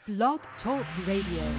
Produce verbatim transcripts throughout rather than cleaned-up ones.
Blog Talk Radio.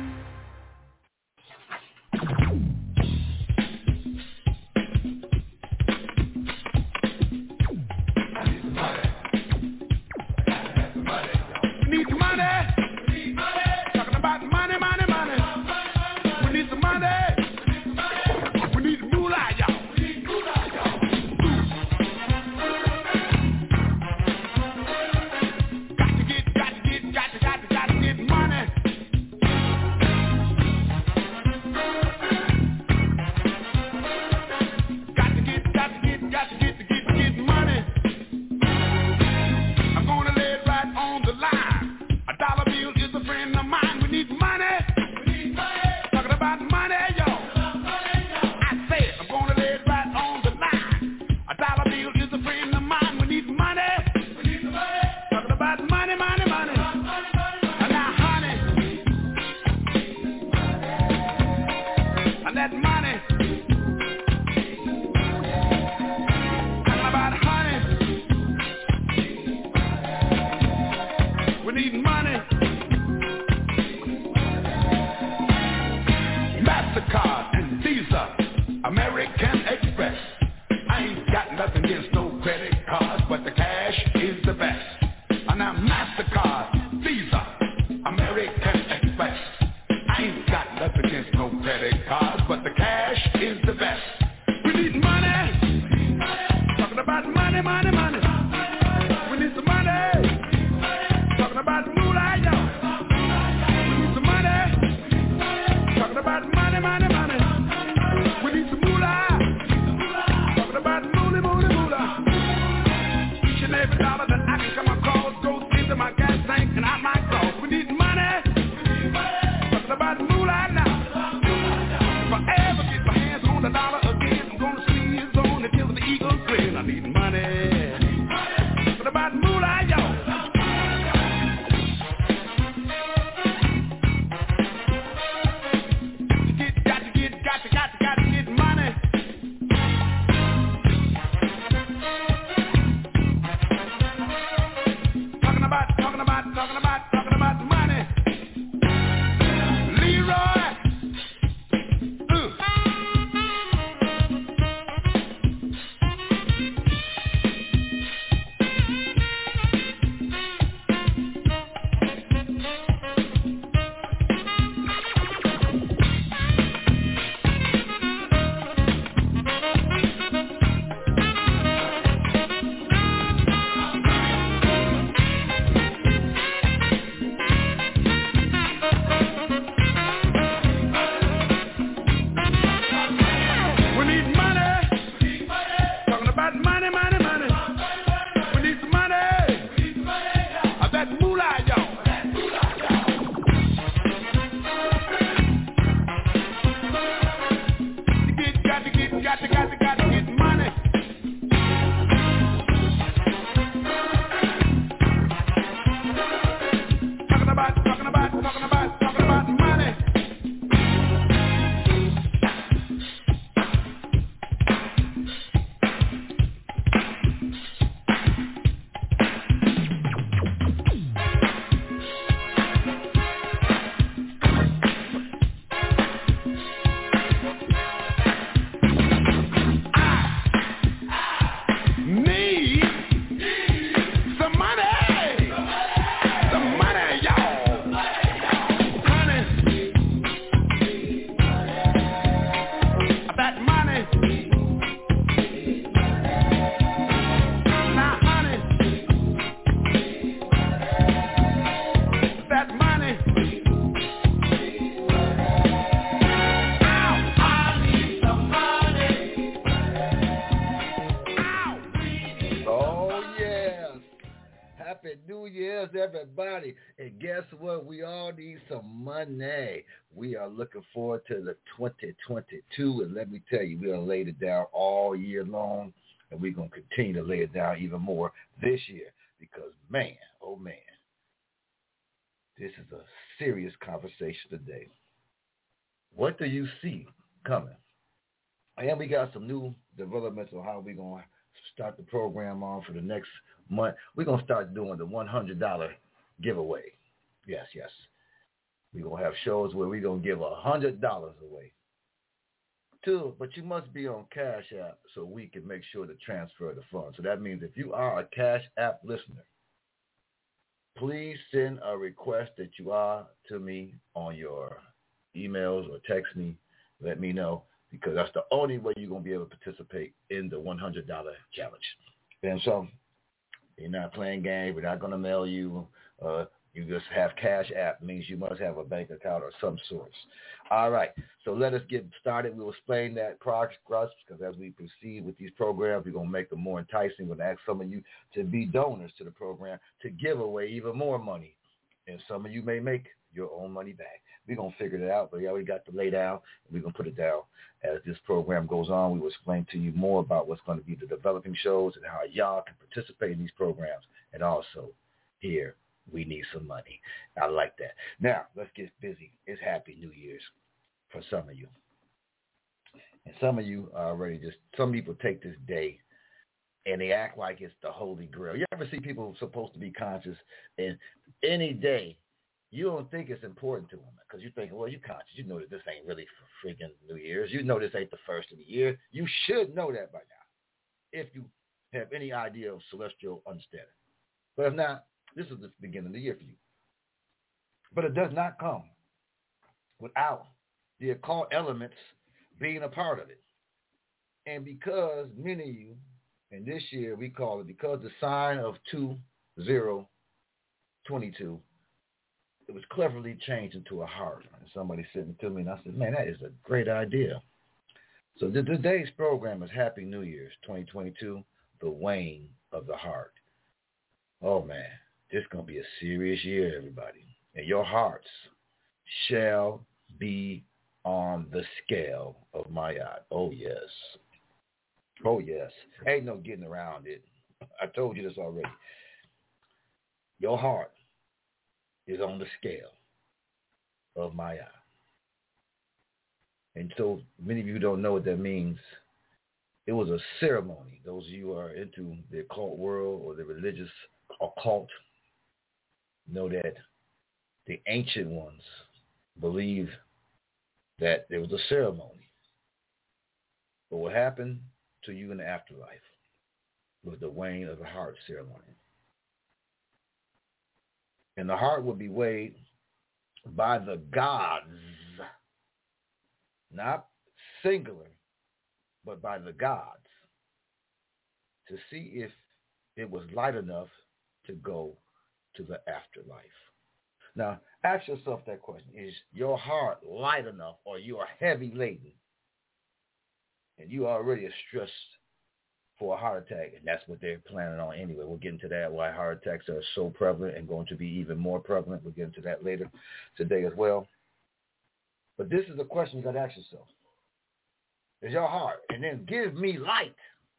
Everybody, and guess what? We all need some money. We are looking forward to the twenty twenty-two, and let me tell you, we're going to lay it down all year long, and we're going to continue to lay it down even more this year because, man, oh, man, this is a serious conversation today. What do you see coming? And we got some new developments on how we're going to start the program on for the next month. We're going to start doing the one hundred dollars giveaway. Yes, yes. We're going to have shows where we're going to give one hundred dollars away. Two, but you must be on Cash App so we can make sure to transfer the funds. So that means if you are a Cash App listener, please send a request that you are to me on your emails or text me. Let me know, because that's the only way you're going to be able to participate in the one hundred dollars challenge. And so you're not playing games. We're not going to mail you. Uh, you just have Cash App. Means you must have a bank account or some sorts. All right. So let us get started. We'll explain that progress, because as we proceed with these programs, we're going to make them more enticing. We're going to ask some of you to be donors to the program to give away even more money. And some of you may make your own money back. We're going to figure it out, but we already got the lay down, and we're going to put it down. As this program goes on, we will explain to you more about what's going to be the developing shows and how y'all can participate in these programs. And also, here, we need some money. I like that. Now, let's get busy. It's Happy New Year's for some of you. And some of you are already just, some people take this day and they act like it's the Holy Grail. You ever see people supposed to be conscious, and any day, you don't think it's important to them because you're thinking, well, you're conscious. You know that this ain't really for freaking New Year's. You know this ain't the first of the year. You should know that by now if you have any idea of celestial understanding. But if not, this is the beginning of the year for you. But it does not come without the occult elements being a part of it. And because many of you, and this year we call it, because the sign of two zero twenty-two, it was cleverly changed into a heart. And somebody sitting to me, and I said, man, that is a great idea. So the, today's program is Happy New Year's twenty twenty-two, the wane of the heart. Oh, man, this is going to be a serious year, everybody. And your hearts shall be on the scale of my eye. Oh, yes. Oh, yes. Ain't no getting around it. I told you this already. Your heart is on the scale of my eye. And so many of you don't know what that means. It was a ceremony. Those of you who are into the occult world or the religious occult know that the ancient ones believe that there was a ceremony. But what happened to you in the afterlife was the weighing of the heart ceremony. And the heart will be weighed by the gods, not singular, but by the gods, to see if it was light enough to go to the afterlife. Now, ask yourself that question. Is your heart light enough, or you are heavy laden and you are already stressed for a heart attack? And that's what they're planning on anyway. We'll get into that, why heart attacks are so prevalent and going to be even more prevalent. We'll get into that later today as well. But this is the question you got to ask yourself. Is your heart? And then give me light.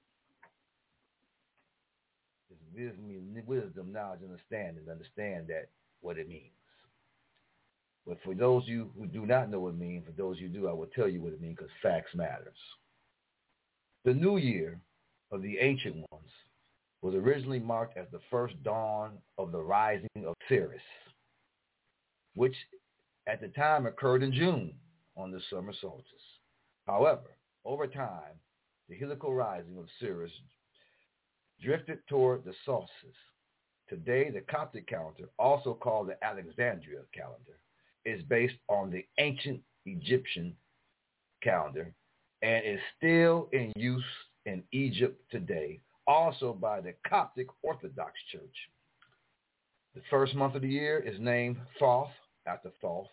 Give me wisdom, knowledge, and understanding. Understand that what it means. But for those of you who do not know what it means, for those of you who do, I will tell you what it means, because facts matters. The new year of the ancient ones was originally marked as the first dawn of the rising of Ceres, which at the time occurred in June on the summer solstice. However, over time, the heliacal rising of Ceres drifted toward the solstice. Today, the Coptic calendar, also called the Alexandria calendar, is based on the ancient Egyptian calendar and is still in use in Egypt today, also by the Coptic Orthodox Church. The first month of the year is named Thoth, after Thoth,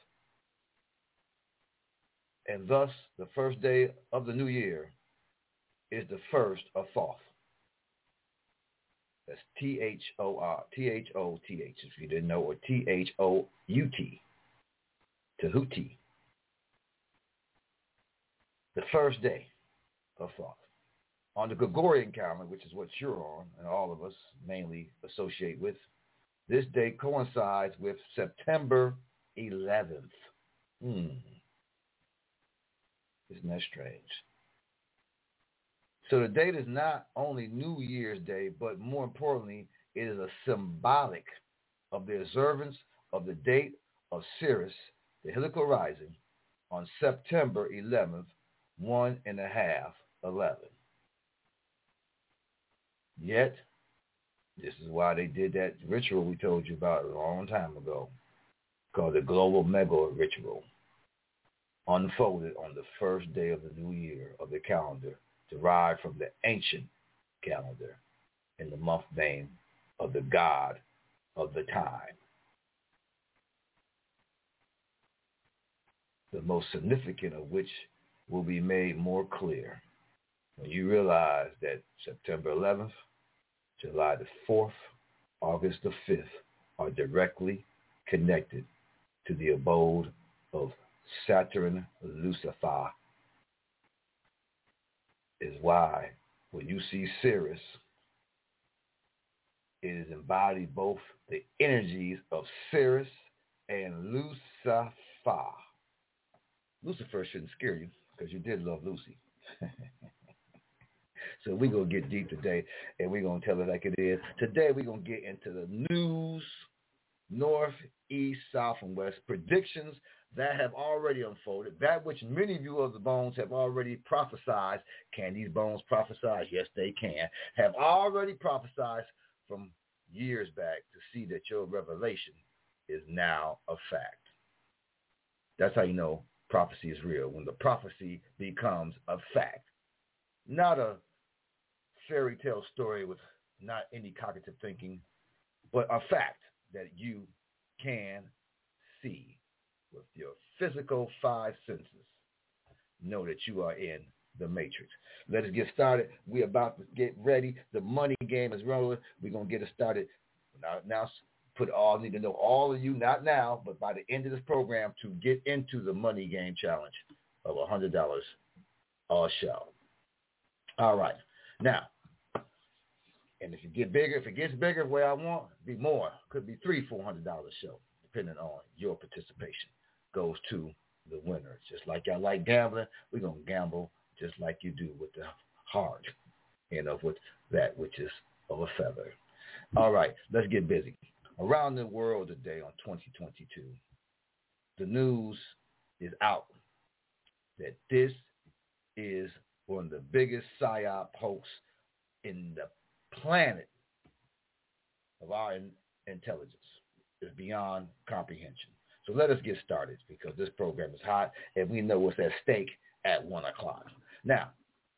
and thus the first day of the new year is the first of Thoth. That's T H O R, T H O T H, if you didn't know, or T H O U T, Tahuti. The first day of Thoth. On the Gregorian calendar, which is what you're on, and all of us mainly associate with, this day coincides with September eleventh. Hmm. Isn't that strange? So the date is not only New Year's Day, but more importantly, it is a symbolic of the observance of the date of Sirius, the heliacal rising, on September eleventh, one and a half, eleven. Yet, this is why they did that ritual we told you about a long time ago, called the Global Mega Ritual, unfolded on the first day of the new year of the calendar, derived from the ancient calendar in the month name of the god of the time. The most significant of which will be made more clear when you realize that September eleventh, July the fourth, August the fifth are directly connected to the abode of Saturn Lucifer. Is why when you see Sirius, it is embodied both the energies of Sirius and Lucifer. Lucifer shouldn't scare you because you did love Lucy. So we're going to get deep today, and we're going to tell it like it is. Today we're going to get into the news, north, east, south, and west, predictions that have already unfolded, that which many of you of the bones have already prophesied. Can these bones prophesy? Yes, they can. Have already prophesied from years back to see that your revelation is now a fact. That's how you know prophecy is real, when the prophecy becomes a fact. Not a fairy tale story with not any cognitive thinking, but a fact that you can see with your physical five senses. Know that you are in the matrix. Let us get started. We're about to get ready. The money game is rolling. We're going to get it started. Now, now put all, need to know all of you, not now, but by the end of this program, to get into the money game challenge of one hundred dollars a show. All right. Now, and if you get bigger, if it gets bigger the way I want, be more. Could be three, four hundred dollars a show, depending on your participation. Goes to the winner. Just like y'all like gambling, we're gonna gamble just like you do with the heart, you know, with that which is of a feather. All right, let's get busy. Around the world today on twenty twenty-two, the news is out that this is one of the biggest psyop hoax in the planet of our in- intelligence. Is beyond comprehension. So let us get started because this program is hot and we know what's at stake at one o'clock. Now,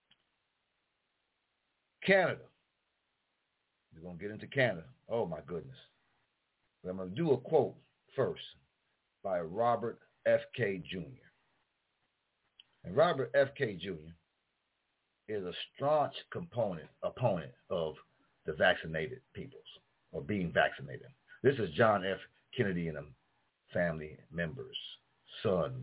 Canada. We're going to get into Canada. Oh, my goodness. But I'm going to do a quote first by Robert F. K. Junior And Robert F. K. Junior is a staunch component, opponent of the vaccinated peoples or being vaccinated. This is John F. Kennedy and them family members, sons.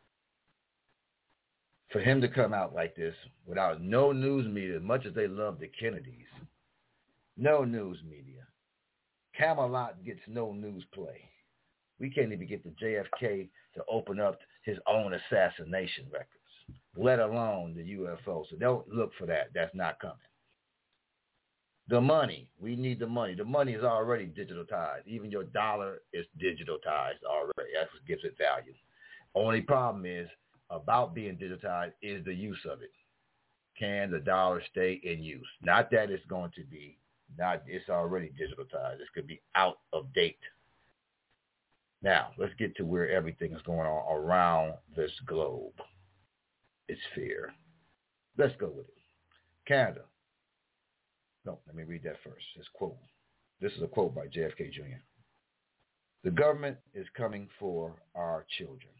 For him to come out like this without no news media, as much as they love the Kennedys, no news media. Camelot gets no news play. We can't even get the J F K to open up his own assassination records, let alone the U F O. So don't look for that. That's not coming. The money. We need the money. The money is already digitalized. Even your dollar is digitalized already. That's what gives it value. Only problem is about being digitized is the use of it. Can the dollar stay in use? Not that it's going to be, not it's already digitalized. This could be out of date. Now, let's get to where everything is going on around this globe. It's fear. Let's go with it. Canada. No, let me read that first. This quote. This is a quote by J F K Junior The government is coming for our children.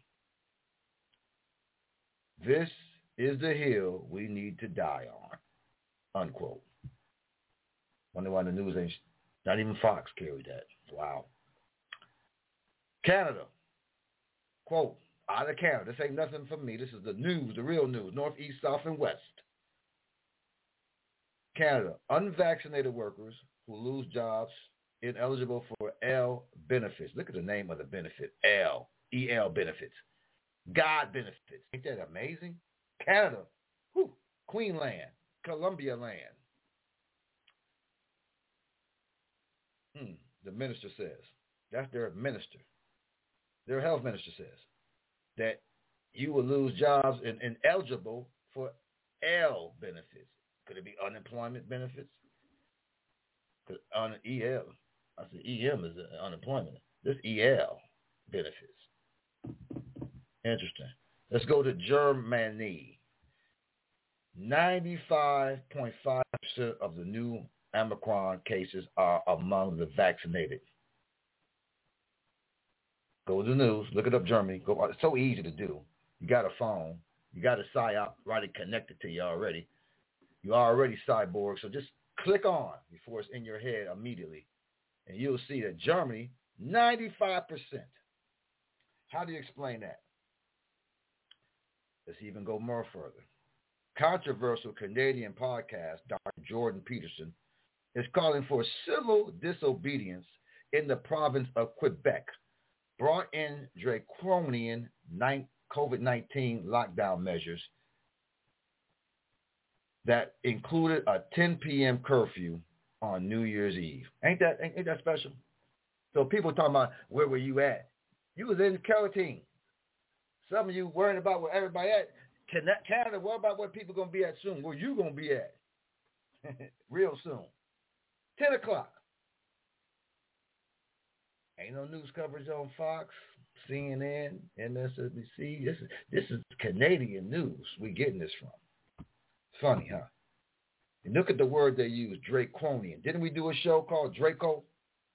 This is the hill we need to die on. Unquote. Wonder why the news ain't, not even Fox carried that. Wow. Canada. Quote, out of Canada. This ain't nothing from me. This is the news, the real news, north, east, south, and west. Canada, unvaccinated workers who lose jobs ineligible for L benefits. Look at the name of the benefit, L, E L benefits. God benefits. Ain't that amazing? Canada, whew, Queensland, Columbia land. Hmm, the minister says. That's their minister. Their health minister says that you will lose jobs and, and eligible for L benefits. Could it be unemployment benefits? On E L, I said E M is unemployment. This E L benefits. Interesting. Let's go to Germany. ninety-five point five percent of the new Omicron cases are among the vaccinated. Go to the news, look it up, Germany. Go. It's so easy to do. You got a phone. You got a psyop already connected to you already. You're already cyborg, so just click on before it's in your head immediately, and you'll see that Germany, ninety-five percent. How do you explain that? Let's even go more further. Controversial Canadian podcast, Doctor Jordan Peterson, is calling for civil disobedience in the province of Quebec, brought in draconian COVID nineteen lockdown measures that included a ten p.m. curfew on New Year's Eve. Ain't that ain't that special? So people talking about, where were you at? You was in quarantine. Some of you worrying about where everybody at. Canada, what about where people going to be at soon? Where you going to be at? Real soon. ten o'clock. Ain't no news coverage on Fox, C N N, M S N B C. This is, this is Canadian news we getting this from. Funny, huh? And look at the word they use, draconian. Didn't we do a show called Draco?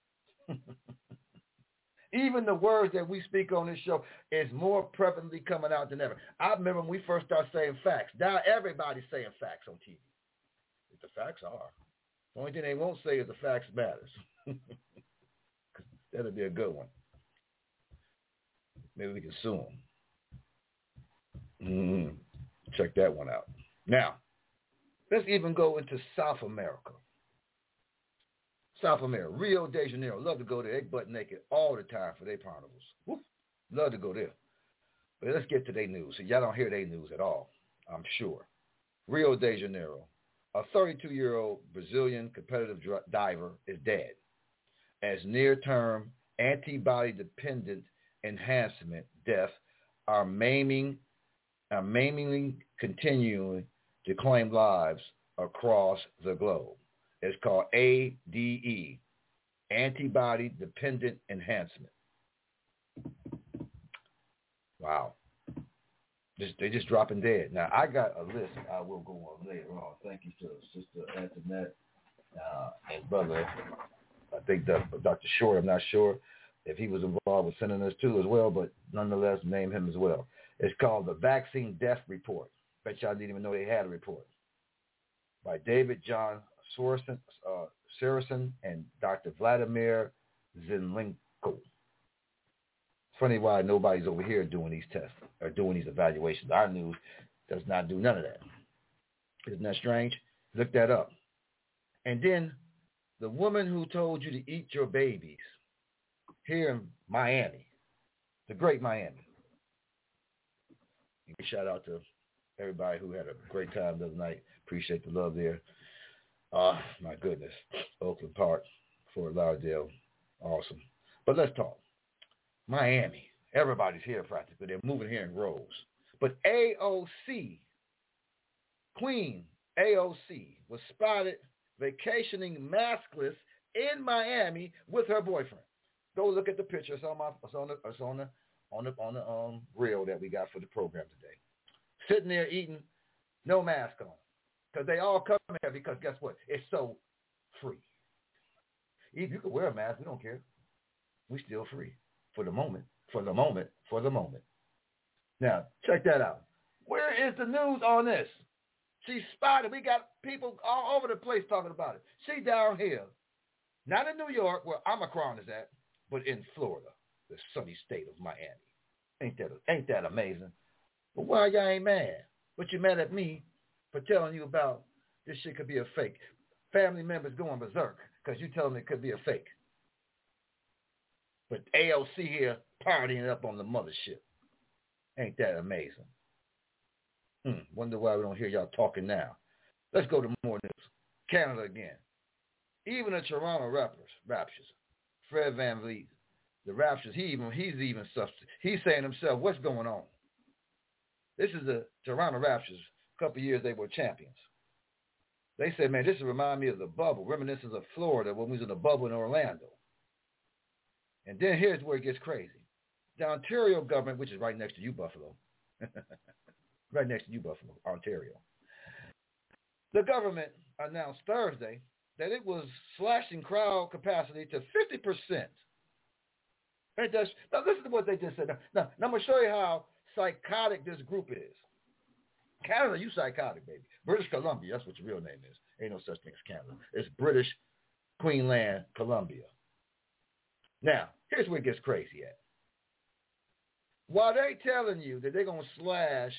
Even the words that we speak on this show is more prevalently coming out than ever. I remember when we first started saying facts. Now everybody's saying facts on T V. If the facts are. The only thing they won't say is the facts matters. That'll be a good one. Maybe we can sue them. Mm-hmm. Check that one out. Now, let's even go into South America. South America, Rio de Janeiro. Love to go there. They butt naked all the time for their carnivals. Woo. Love to go there. But let's get to their news. So y'all don't hear their news at all, I'm sure. Rio de Janeiro. A thirty-two-year-old Brazilian competitive diver is dead as near-term antibody-dependent enhancement death are maiming, are maimingly continuing to claim lives across the globe. It's called A D E, antibody-dependent enhancement. Wow. Just, they're just dropping dead. Now, I got a list I will go on later on. Thank you to Sister Antoinette uh, and Brother, I think that Doctor Short, I'm not sure if he was involved with sending this too as well, but nonetheless, name him as well. It's called the Vaccine Death Report. Bet y'all didn't even know they had a report. By David John Sorensen, uh, Saracen and Doctor Vladimir Zinlenko. Funny why nobody's over here doing these tests or doing these evaluations. Our news does not do none of that. Isn't that strange? Look that up. And then the woman who told you to eat your babies here in Miami, the great Miami. Shout out to everybody who had a great time the other night. Appreciate the love there. Oh, my goodness. Oakland Park, Fort Lauderdale. Awesome. But let's talk. Miami. Everybody's here practically. They're moving here in groves. But A O C, Queen A O C, was spotted vacationing maskless in Miami with her boyfriend. Go look at the picture. It's on my, it's on the, it's on the, on the, on the um, reel that we got for the program today. Sitting there eating, no mask on. Because they all come here because guess what? It's so free. If you can wear a mask, we don't care. We still free for the moment, for the moment, for the moment. Now, check that out. Where is the news on this? She's spotted. We got people all over the place talking about it. She down here, not in New York where Omicron is at, but in Florida, the sunny state of Miami. Ain't that, ain't that amazing? But why y'all ain't mad? But you mad at me for telling you about this shit could be a fake. Family members going berserk because you tell them it could be a fake. But A O C here partying up on the mothership. Ain't that amazing? Hmm, wonder why we don't hear y'all talking now. Let's go to more news. Canada again. Even the Toronto rappers, Raptures, Fred VanVleet, the Raptors, he even he's even he's saying himself, what's going on? This is the Toronto Raptors. A couple of years they were champions. They said, man, this remind me of the bubble, reminiscence of Florida when we was in the bubble in Orlando. And then here's where it gets crazy. The Ontario government, which is right next to you, Buffalo, right next to you, Buffalo, Ontario. The government announced Thursday that it was slashing crowd capacity to fifty percent. It does, now listen to what they just said. Now, now, now I'm going to show you how psychotic this group is. Canada, you psychotic, baby. British Columbia, that's what your real name is. Ain't no such thing as Canada. It's British Queensland, Columbia. Now, here's where it gets crazy at. While they telling you that they're going to slash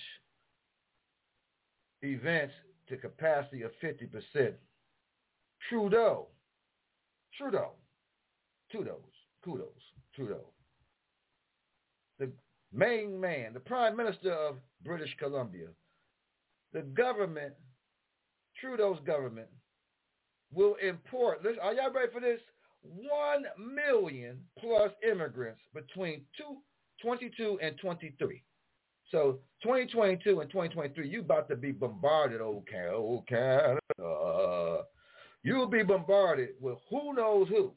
events to capacity of fifty percent, Trudeau, Trudeau, kudos, kudos, Trudeau, the main man, the Prime Minister of British Columbia, the government, Trudeau's government, will import, listen, are y'all ready for this? One million plus immigrants between two, twenty-two and twenty-three. So twenty twenty-two and twenty twenty-three, you about to be bombarded, old Canada, old Canada. You'll be bombarded with who knows who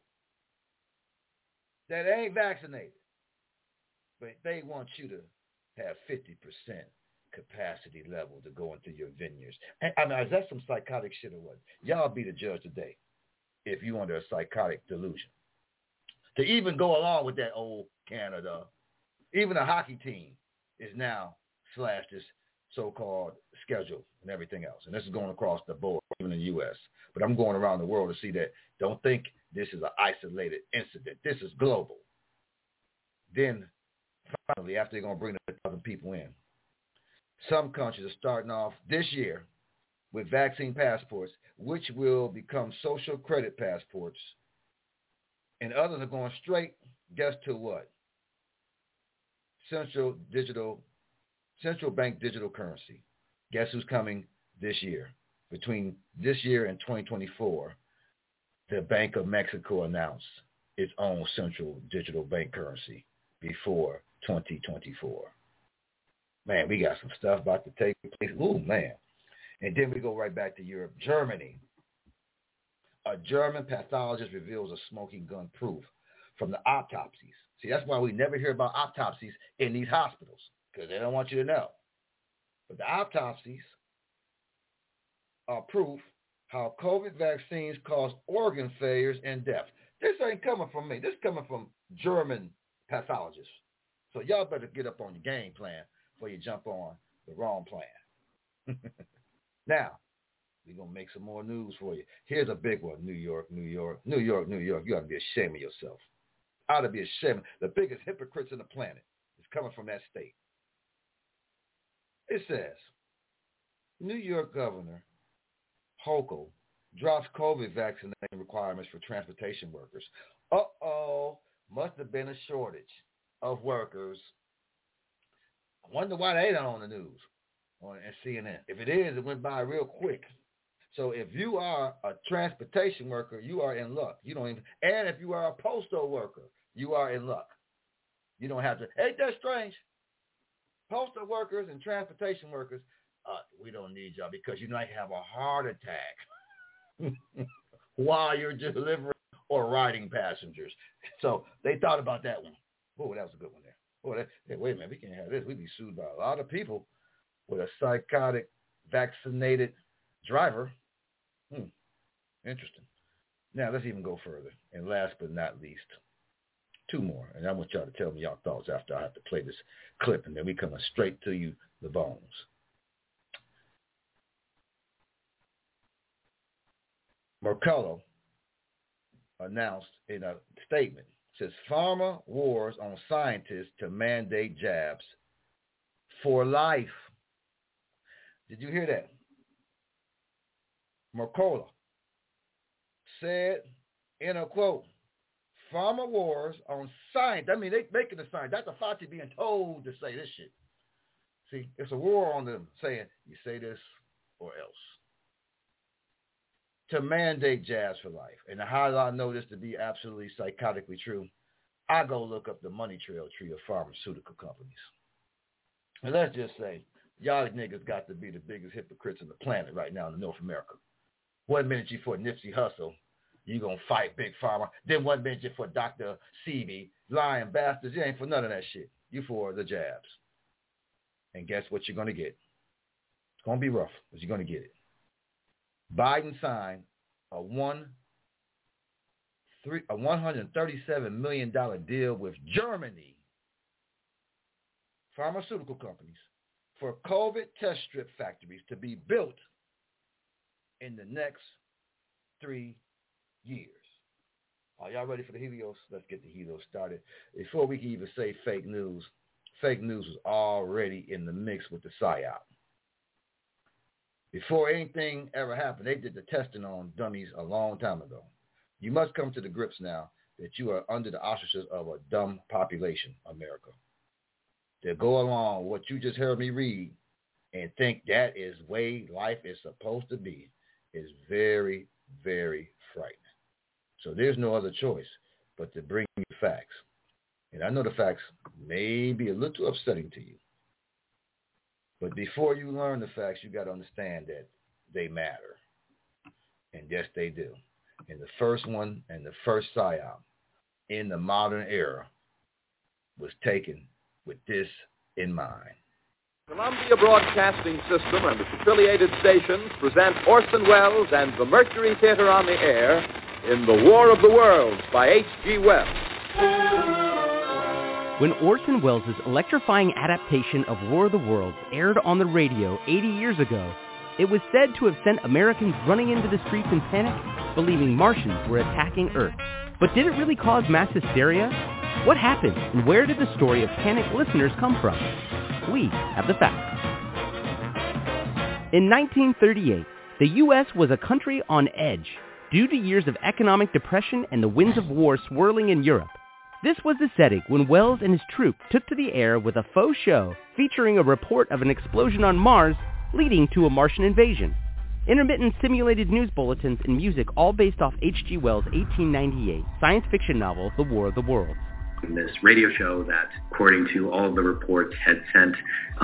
that ain't vaccinated. But they want you to have fifty percent capacity level to go into your vineyards. And, I mean, is that some psychotic shit or what? Y'all be the judge today if you under a psychotic delusion. To even go along with that old Canada, even a hockey team is now slashed this so-called schedule and everything else. And this is going across the board, even in the U S. But I'm going around the world to see that. Don't think this is an isolated incident. This is global. Then finally, after they're going to bring a thousand people in, some countries are starting off this year with vaccine passports, which will become social credit passports. And others are going straight, guess to what? Central digital, central bank digital currency. Guess who's coming this year? Between this year and twenty twenty-four, the Bank of Mexico announced its own central digital bank currency before twenty twenty-four. Man, we got some stuff about to take place. Ooh, man. And then we go right back to Europe. Germany. A German pathologist reveals a smoking gun proof from the autopsies. See, that's why we never hear about autopsies in these hospitals, because they don't want you to know. But the autopsies are proof how COVID vaccines cause organ failures and death. This ain't coming from me. This is coming from German pathologists. So y'all better get up on your game plan before you jump on the wrong plan. Now, we're going to make some more news for you. Here's a big one. New York, New York, New York, New York. You ought to be ashamed of yourself. Ought to be ashamed. The biggest hypocrites on the planet is coming from that state. It says, New York Governor Hochul drops COVID vaccination requirements for transportation workers. Uh-oh, must have been a shortage of workers. I wonder why they don't on the news on C N N. If it is, it went by real quick. So if you are a transportation worker, you are in luck. You don't even, and if you are a postal worker, you are in luck. You don't have to. Ain't that strange? Postal workers and transportation workers, uh, we don't need y'all because you might have a heart attack while you're delivering or riding passengers. So they thought about that one. Oh, that was a good one there. Oh, that, hey, wait a minute, we can't have this. We'd be sued by a lot of people with a psychotic vaccinated driver. Hmm, interesting. Now, let's even go further. And last but not least, two more. And I want y'all to tell me y'all thoughts after I have to play this clip, and then we coming straight to you, the bones. Mercado announced in a statement, says pharma wars on scientists to mandate jabs for life. Did you hear that? Mercola said in a quote, pharma wars on science. I mean, they making the science. That's a Fauci being told to say this shit. See, it's a war on them saying, you say this or else. To mandate jabs for life. And how do I know this to be absolutely psychotically true? I go look up the money trail tree of pharmaceutical companies. And let's just say, y'all niggas got to be the biggest hypocrites on the planet right now in North America. One minute you for Nipsey Hussle, you going to fight Big Pharma. Then one minute you for Doctor Sebi, lying bastards. You ain't for none of that shit. You for the jabs. And guess what you're going to get? It's going to be rough, but you're going to get it. Biden signed a one, three, a one hundred thirty-seven million dollars deal with Germany, pharmaceutical companies, for COVID test strip factories to be built in the next three years. Are y'all ready for the Helios? Let's get the Helios started. Before we can even say fake news, fake news was already in the mix with the PSYOP. Before anything ever happened, they did the testing on dummies a long time ago. You must come to the grips now that you are under the auspices of a dumb population, America. To go along what you just heard me read and think that is the way life is supposed to be is very, very frightening. So there's no other choice but to bring you facts. And I know the facts may be a little upsetting to you. But before you learn the facts, you got to understand that they matter. And yes, they do. And the first one and the first PSYOP in the modern era was taken with this in mind. Columbia Broadcasting System and its affiliated stations present Orson Welles and the Mercury Theater on the Air in The War of the Worlds by H G Wells. When Orson Welles' electrifying adaptation of War of the Worlds aired on the radio eighty years ago, it was said to have sent Americans running into the streets in panic, believing Martians were attacking Earth. But did it really cause mass hysteria? What happened, and where did the story of panicked listeners come from? We have the facts. In nineteen thirty-eight, the U S was a country on edge due to years of economic depression and the winds of war swirling in Europe. This was the setting when Welles and his troupe took to the air with a faux show featuring a report of an explosion on Mars leading to a Martian invasion. Intermittent simulated news bulletins and music all based off H G Wells' eighteen ninety-eight science fiction novel, The War of the Worlds. This radio show that, according to all of the reports, had sent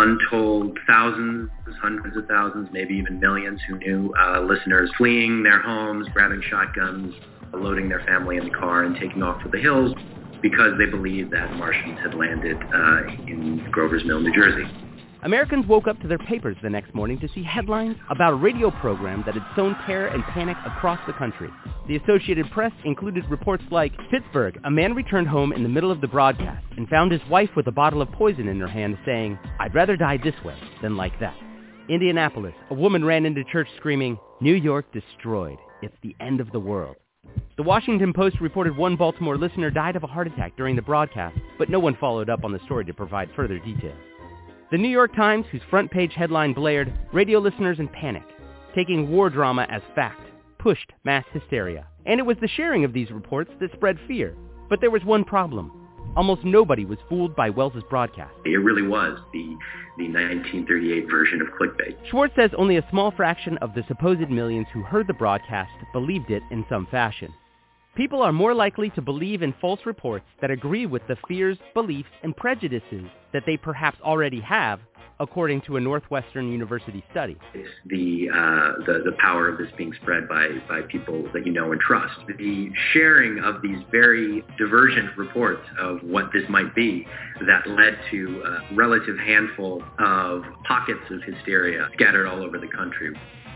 untold thousands, hundreds of thousands, maybe even millions who knew uh, listeners fleeing their homes, grabbing shotguns, loading their family in the car and taking off for the hills because they believed that Martians had landed uh, in Grover's Mill, New Jersey. Americans woke up to their papers the next morning to see headlines about a radio program that had sown terror and panic across the country. The Associated Press included reports like, Pittsburgh, a man returned home in the middle of the broadcast and found his wife with a bottle of poison in her hand saying, "I'd rather die this way than like that." Indianapolis, a woman ran into church screaming, "New York destroyed. It's the end of the world." The Washington Post reported one Baltimore listener died of a heart attack during the broadcast, but no one followed up on the story to provide further details. The New York Times, whose front page headline blared, "Radio listeners in panic, taking war drama as fact, pushed mass hysteria." And it was the sharing of these reports that spread fear. But there was one problem. Almost nobody was fooled by Welles' broadcast. It really was the, the nineteen thirty-eight version of clickbait. Schwartz says only a small fraction of the supposed millions who heard the broadcast believed it in some fashion. People are more likely to believe in false reports that agree with the fears, beliefs, and prejudices that they perhaps already have, according to a Northwestern University study. It's the, uh, the the power of this being spread by, by people that you know and trust. The sharing of these very divergent reports of what this might be that led to a relative handful of pockets of hysteria scattered all over the country.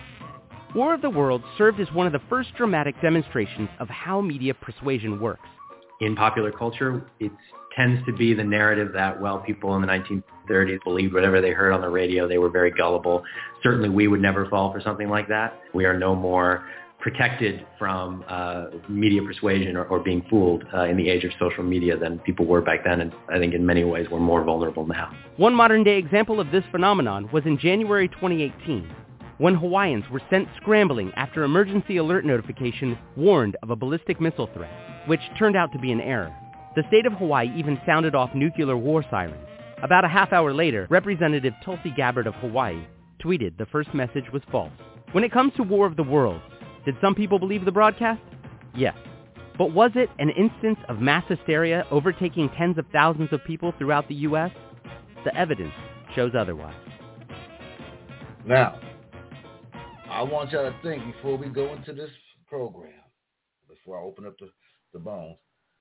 War of the Worlds served as one of the first dramatic demonstrations of how media persuasion works. In popular culture, it tends to be the narrative that, well, people in the nineteen thirties believed whatever they heard on the radio. They were very gullible. Certainly we would never fall for something like that. We are no more protected from uh, media persuasion or, or being fooled uh, in the age of social media than people were back then, and I think in many ways we're more vulnerable now. One modern-day example of this phenomenon was in January twenty eighteen. When Hawaiians were sent scrambling after emergency alert notification warned of a ballistic missile threat, which turned out to be an error. The state of Hawaii even sounded off nuclear war sirens. About a half hour later, Representative Tulsi Gabbard of Hawaii tweeted the first message was false. When it comes to War of the Worlds, did some people believe the broadcast? Yes. But was it an instance of mass hysteria overtaking tens of thousands of people throughout the U S? The evidence shows otherwise. Now, I want y'all to think before we go into this program, before I open up the, the bones,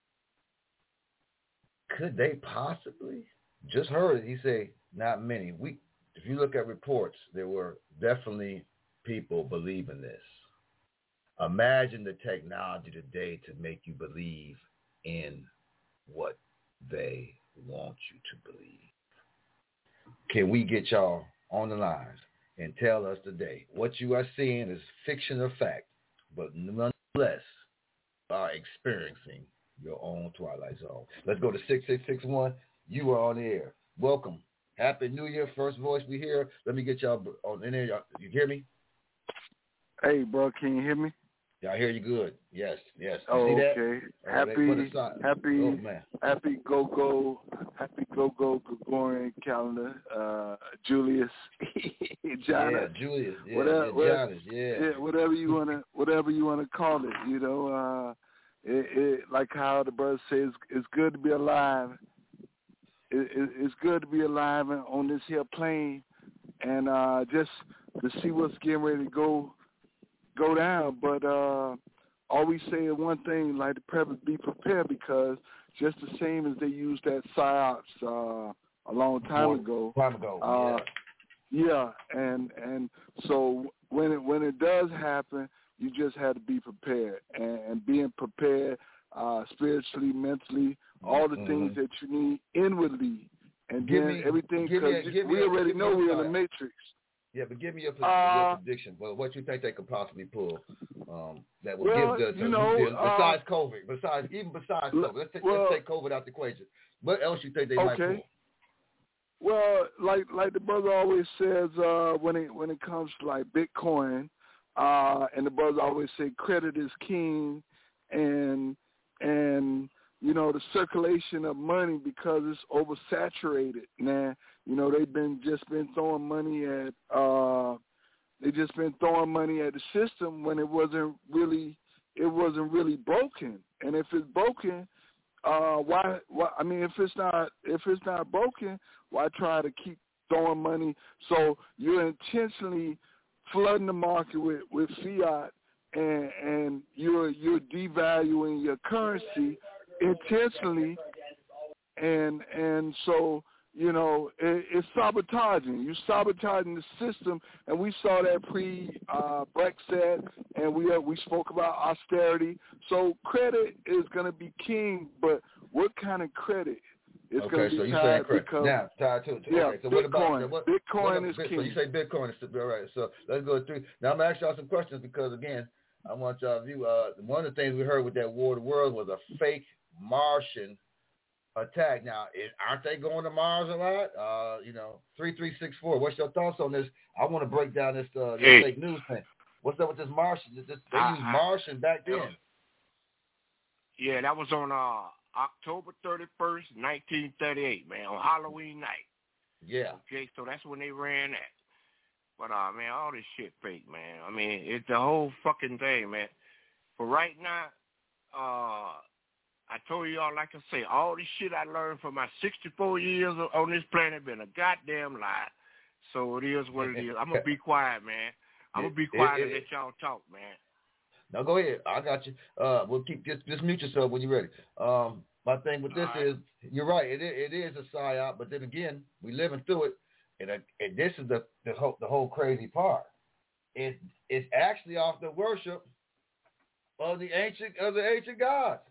could they possibly, just heard it, he said, not many. We, if you look at reports, there were definitely people believing this. Imagine the technology today to make you believe in what they want you to believe. Can we get y'all on the lines and tell us today what you are seeing is fiction or fact, but nonetheless are experiencing your own Twilight Zone? Let's go to six six six one. You are on the air. Welcome. Happy New Year. First voice we hear. Let me get y'all on in there. You hear me? Hey, bro, can you hear me? Yeah, I hear you good. Yes, yes. You oh, see that? okay. Oh, happy, happy, oh, man. happy go go, happy go go Gregorian calendar. Uh, Julius, Jonas, yeah, Julius, yeah, whatever, yeah, whatever, Jonas, yeah, yeah, whatever you wanna, whatever you wanna call it. You know, uh, it, it like how the brother says, it's good to be alive. It, it, it's good to be alive on this here plane, and uh, just to see what's getting ready to go. go down, but uh, always say one thing, like the preppers, be prepared, because just the same as they used that PSYOPs uh, a long time More ago. Time ago, uh, yeah. Yeah, and and so when it when it does happen, you just have to be prepared, and, and being prepared uh, spiritually, mentally, all the mm-hmm. things that you need inwardly, and give then me, everything, because we already know we're in the matrix. Yeah, but give me your, uh, your prediction. Well, what you think they could possibly pull um, that will well, give the, you know, besides uh, COVID, besides even besides COVID. Let's take, well, let's take COVID out the equation. What else you think they okay. might pull? Well, like like the brother always says, uh, when it when it comes to like Bitcoin, uh, and the brother always say credit is king, and and you know, the circulation of money, because it's oversaturated, man. You know, they've been just been throwing money at uh, they just been throwing money at the system when it wasn't really it wasn't really broken. And if it's broken, uh, why? Why? I mean, if it's not if it's not broken, why try to keep throwing money? So you're intentionally flooding the market with, with fiat, and and you're you're devaluing your currency intentionally, and and so you know it, it's sabotaging. You're sabotaging the system, and we saw that pre uh, Brexit, and we uh, we spoke about austerity. So credit is going to be king, but what kind of credit is okay, going to so be you tied? saying credit Because, now tied to, to yeah, okay. So Bitcoin. what about what, Bitcoin what, is so king. you say Bitcoin is all right. So let's go through. Now I'm gonna ask y'all some questions, because again, I want y'all to view. Uh, one of the things we heard with that War of the Worlds was a fake Martian attack. Now, it, aren't they going to Mars a lot? Uh, you know, three three six four. What's your thoughts on this? I want to break down this, uh, this hey. fake news thing. What's up with this Martian? This, they I, used I, Martian back then. Yeah, that was on uh, October thirty-first, nineteen thirty-eight, man, on Halloween night. Yeah. Okay, so that's when they ran that. But, uh, man, all this shit fake, man. I mean, it's the whole fucking thing, man. For right now, uh, I told y'all, like I say, all this shit I learned from my sixty-four years on this planet been a goddamn lie. So it is what it is. I'm going to be quiet, man. I'm going to be quiet it, it, and let y'all talk, man. No, go ahead. I got you. Uh, we'll keep just, just mute yourself when you're ready. Um, my thing with this right. is, you're right. It, it is a psyop, but then again, we living through it, and, uh, and this is the the whole, the whole crazy part. It it's actually off the worship of the ancient of the ancient gods.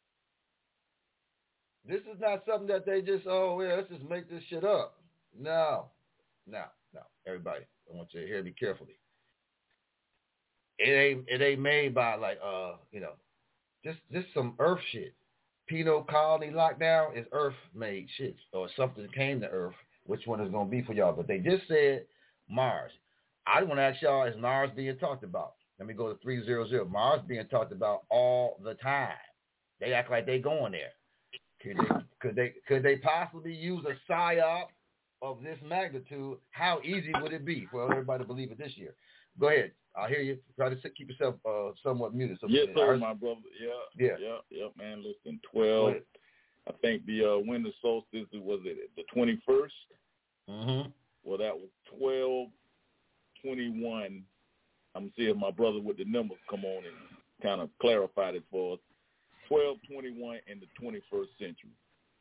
This is not something that they just, oh, yeah, let's just make this shit up. No, no, no. Everybody, I want you to hear me carefully. It ain't it ain't made by like uh you know just just some earth shit. Penal colony lockdown is earth made shit, or something that came to earth. Which one is gonna be for y'all? But they just said Mars. I want to ask y'all, is Mars being talked about? Let me go to three hundred. Mars being talked about all the time. They act like they going there. Could they could they could they possibly use a psyop of this magnitude? How easy would it be for everybody to believe it this year? Go ahead, I hear you. Try to keep yourself uh, somewhat muted. So yes, sir, I, my brother. Yeah, yeah, yeah, yeah, man. Listen, twelve. I think the uh, winter solstice was it the twenty-first. Mm-hmm. Well, that was twelve twenty-one. I'm gonna see if my brother with the numbers come on and kind of clarified it for us. twelve twenty-one in the twenty-first century.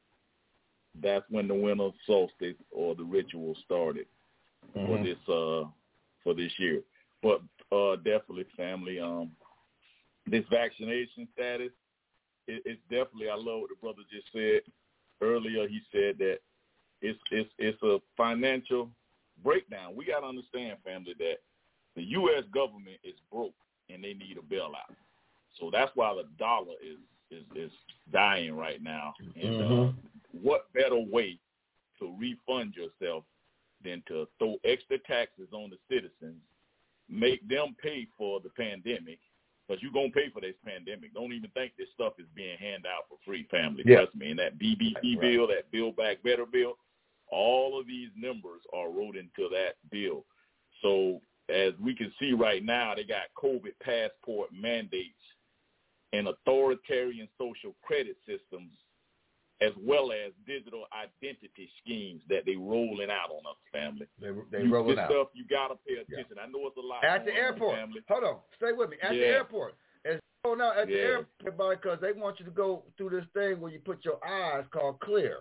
That's when the winter solstice or the ritual started mm-hmm. for this uh for this year. But uh, definitely, family, um, this vaccination status, it, it's definitely. I love what the brother just said earlier. He said that it's it's it's a financial breakdown. We got to understand, family, that the U S government is broke and they need a bailout. So that's why the dollar is is, is dying right now. And mm-hmm. uh, what better way to refund yourself than to throw extra taxes on the citizens, make them pay for the pandemic, because you're going to pay for this pandemic. Don't even think this stuff is being handed out for free, family. Yeah. Trust me. And that B B P right. bill, that Build Back Better bill, all of these numbers are wrote into that bill. So as we can see right now, they got COVID passport mandates and authoritarian social credit systems, as well as digital identity schemes that they rolling out on us, family. They they you, rolling this out. stuff you gotta pay attention. Yeah. I know it's a lot. At the airport. On, family. Hold on, stay with me. At yeah. the airport, it's going out at yeah. the airport because they want you to go through this thing where you put your eyes called clear,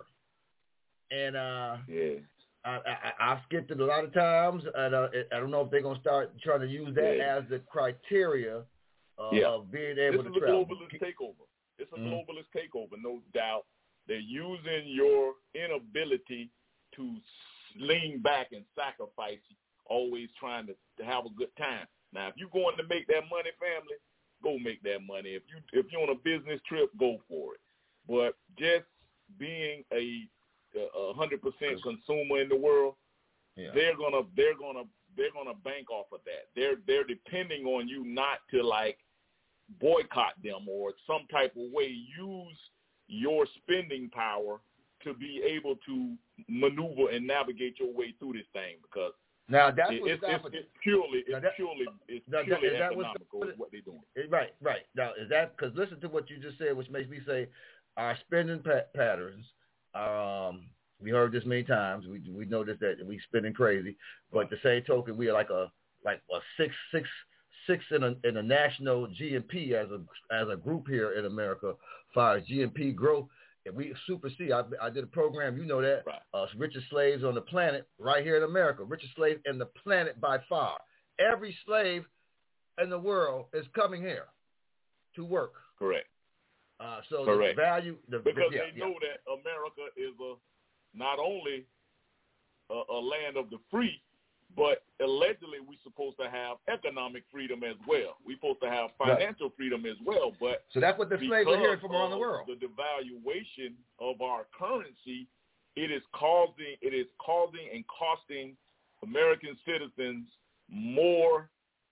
and uh, yeah. I, I, I've skipped it a lot of times, and uh, I don't know if they're gonna start trying to use that yeah. as the criteria uh, yeah. of being able this to travel. This is a globalist takeover. It's a mm-hmm. globalist takeover, no doubt. They're using your inability to lean back and sacrifice, always trying to, to have a good time. Now, if you're going to make that money, family, go make that money. If you if you're on a business trip, go for it. But just being a a hundred percent consumer in the world, yeah. they're gonna they're gonna they're gonna bank off of that. They're they're depending on you not to like boycott them or some type of way use your spending power to be able to maneuver and navigate your way through this thing, because now that's it, what's it's, happening. It's purely it's that, purely it's now, purely that, economical is what they're doing. Right, right. Now is that because listen to what you just said, which makes me say our spending pa- patterns. Um, we heard this many times. We we noticed that we spending crazy, but the same token, we are like a like a six six. Six in a in a national G N P as a as a group here in America, as far as G N P growth, and we supersede. I, I did a program, you know that, right. uh, richest slaves on the planet, right here in America, richest slave in the planet by far. Every slave in the world is coming here to work. Correct. Uh, so Correct. the value, the, because the, yeah, they know yeah. that America is a not only a, a land of the free, but allegedly we're supposed to have economic freedom as well. We're supposed to have financial right. freedom as well. But so that's what the slaves are hearing from around the world. The devaluation of our currency, it is causing it is causing and costing American citizens more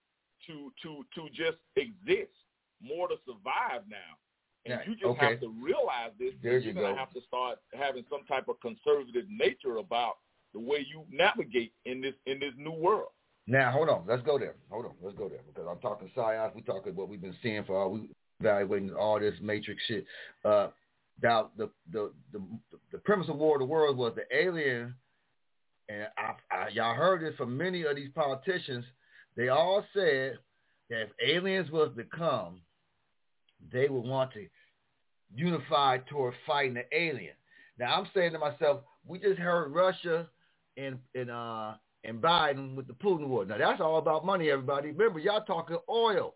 to to to just exist, more to survive now. And right. you just okay. have to realize this. There you're you gonna go. have to start having some type of conservative nature about the way you navigate in this in this new world. Now, hold on. Let's go there. Hold on. Let's go there. Because I'm talking psyops. We're talking what we've been seeing for all, we evaluating all this matrix shit. Uh, now, the, the, the, the premise of War of the Worlds was the alien, and I, I, y'all heard this from many of these politicians. They all said that if aliens was to come, they would want to unify toward fighting the alien. Now, I'm saying to myself, we just heard Russia and and uh and Biden with the Putin war. Now that's all about money, everybody. Remember, y'all talking oil.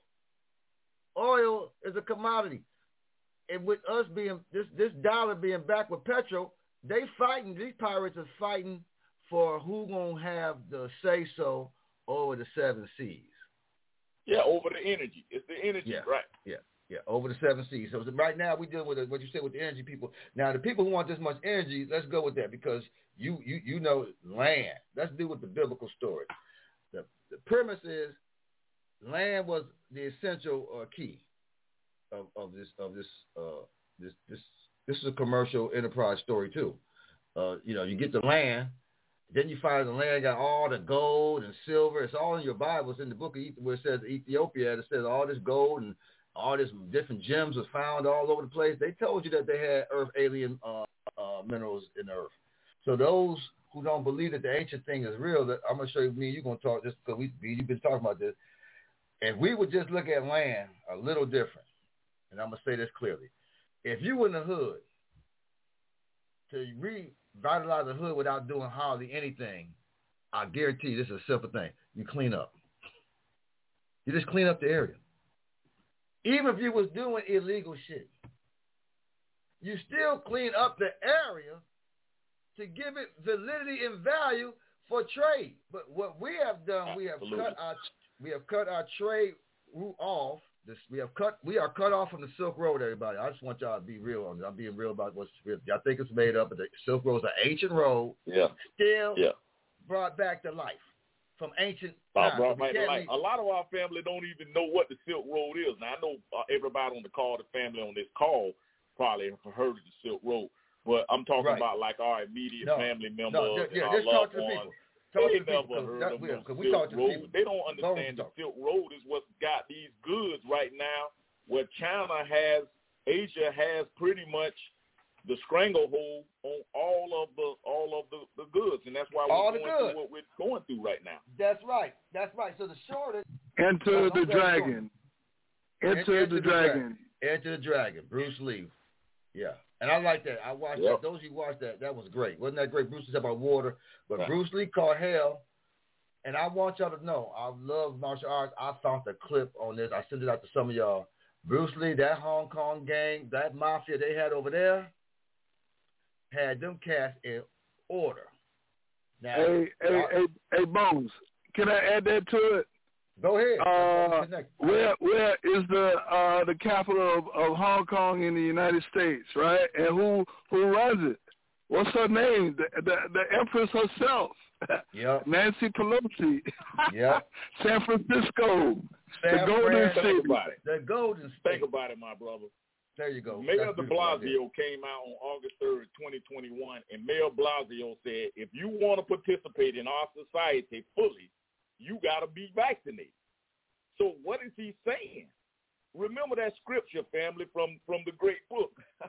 Oil is a commodity, and with us being this this dollar being back with petrol, they fighting. These pirates are fighting for who gonna have the say so over the seven seas. Yeah, over the energy. It's the energy, yeah. right? Yeah. Yeah, over the seven seas. So right now we're dealing with what you said with the energy people. Now the people who want this much energy, let's go with that because you you you know land. Let's deal with the biblical story. The the premise is land was the essential uh, key of, of this of this uh, this this this is a commercial enterprise story too. Uh, you know, you get the land, Then you find the land got all the gold and silver. It's all in your Bibles in the book of where it says Ethiopia. It says all this gold and all this different gems was found all over the place. They told you that they had earth alien uh, uh, minerals in the earth. So those who don't believe that the ancient thing is real, that I'm going to show you, me and you're going to talk this because we, you've been talking about this. If we would just look at land a little different, and I'm going to say this clearly. If you were in the hood, to revitalize the hood without doing hardly anything, I guarantee you this is a simple thing. You clean up. You just clean up the area. Even if you was doing illegal shit, you still clean up the area to give it validity and value for trade. But what we have done, we have Absolutely. cut our we have cut our trade route off. This, we have cut we are cut off from the Silk Road, everybody. I just want y'all to be real on this. I'm being real about what's real. Y'all think it's made up, but the Silk Road is an ancient road. Yeah. Still yeah. brought back to life from ancient Uh, times. brought So we back to can't life. leave- A lot of our family don't even know what the Silk Road is. Now, I know uh, everybody on the call, the family on this call, probably have heard of the Silk Road. But I'm talking Right. about like our immediate No. family members No, yeah, and yeah, our just talk loved to the ones. people. Talk They to the never people, 'cause heard that- of we- the 'cause we Silk talk to the Road. people. They don't Go understand the talk. Silk Road is what's got these goods right now, where China has, Asia has pretty much the stranglehold on all of the all of the, the goods, and that's why we're All the going goods. through what we're going through right now. That's right. That's right. So the shortage. Enter I'm the glad dragon. Enter, Enter the, the dragon. Enter the Dragon, Bruce Lee. Yeah. And I like that. I watched Yep. that. Those who watched that, that was great. Wasn't that great? Bruce was about water. But Right. Bruce Lee caught hell. And I want y'all to know, I love martial arts. I found the clip on this. I sent it out to some of y'all. Bruce Lee, that Hong Kong gang, that mafia they had over there, had them cast in order. Now, Hey, hey, y'all- hey, hey, Bones. Can I add that to it? go ahead. Uh, Connect. where where is the uh, the capital of, of Hong Kong in the United States, right? And who who runs it? What's her name? The the, the Empress herself. Yep. Nancy Pelosi. Yep. San Francisco. San the Golden Fran- City. Think about it. The Golden State. Think about it, my brother. There you go. Mayor That's de beautiful right there. Blasio came out on August third, twenty twenty-one, and Mayor Blasio said, if you want to participate in our society fully, you got to be vaccinated. So what is he saying? Remember that scripture, family, from, from the great book.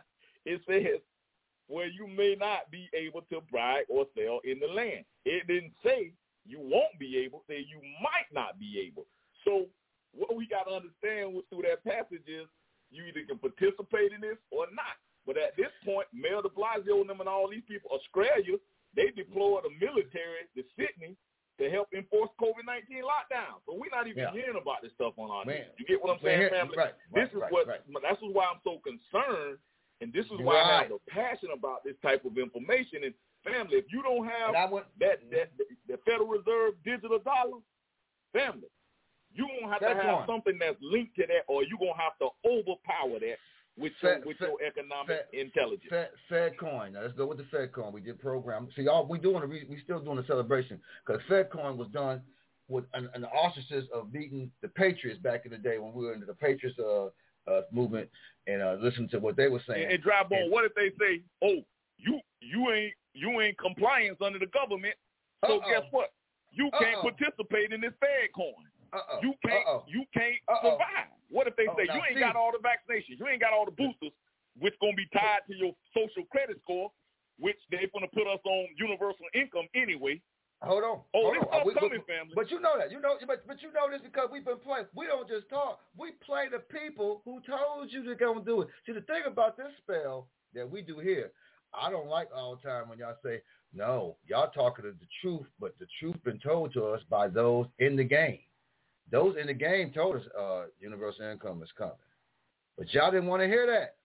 It says, where you may not be able to buy or sell in the land. It didn't say you won't be able, it said you might not be able. So what we got to understand through that passage is you either can participate in this or not. But at this point, Mayor de Blasio and them and all these people, Australia, they deployed a military to Sydney to help enforce COVID nineteen lockdown. So we're not even Yeah. hearing about this stuff on our Man. news. You get what I'm Man, saying, here- family? right, this right, is right, what. right. That's why I'm so concerned, and this is You're why I right. have a passion about this type of information. And family, if you don't have And I went, that that the Federal Reserve digital dollar, family, you gonna have Fed to have coin. something that's linked to that, or you gonna have to overpower that with your Fed- with Fed- your economic Fed- intelligence. Fed, Fed coin. Now let's go with the Fed coin. We did program. See, y'all, we doing a, we we still doing a celebration because Fed coin was done with an, an auspices of beating the Patriots back in the day when we were into the Patriots uh, uh, movement and uh, listening to what they were saying. And, and drive on. And- What if they say, "Oh, you you ain't you ain't compliance under the government, so Uh-oh. guess what? You can't Uh-oh. participate in this Fed coin. Uh-oh. You can't Uh-oh. you can't Uh-oh. survive." What if they Oh, say now you ain't see- got all the vaccinations, you ain't got all the boosters, which gonna be tied to your social credit score, which they're gonna put us on universal income anyway. Hold on. Oh, hold this on. stuff We- coming, but, family. But you know that. You know, but but you know this because we've been playing. We don't just talk. We play the people who told you to go and do it. See, the thing about this spell that we do here, I don't like all the time when y'all say, no, y'all talking to the truth, but the truth been told to us by those in the game. Those in the game told us uh, universal income is coming. But y'all didn't want to hear that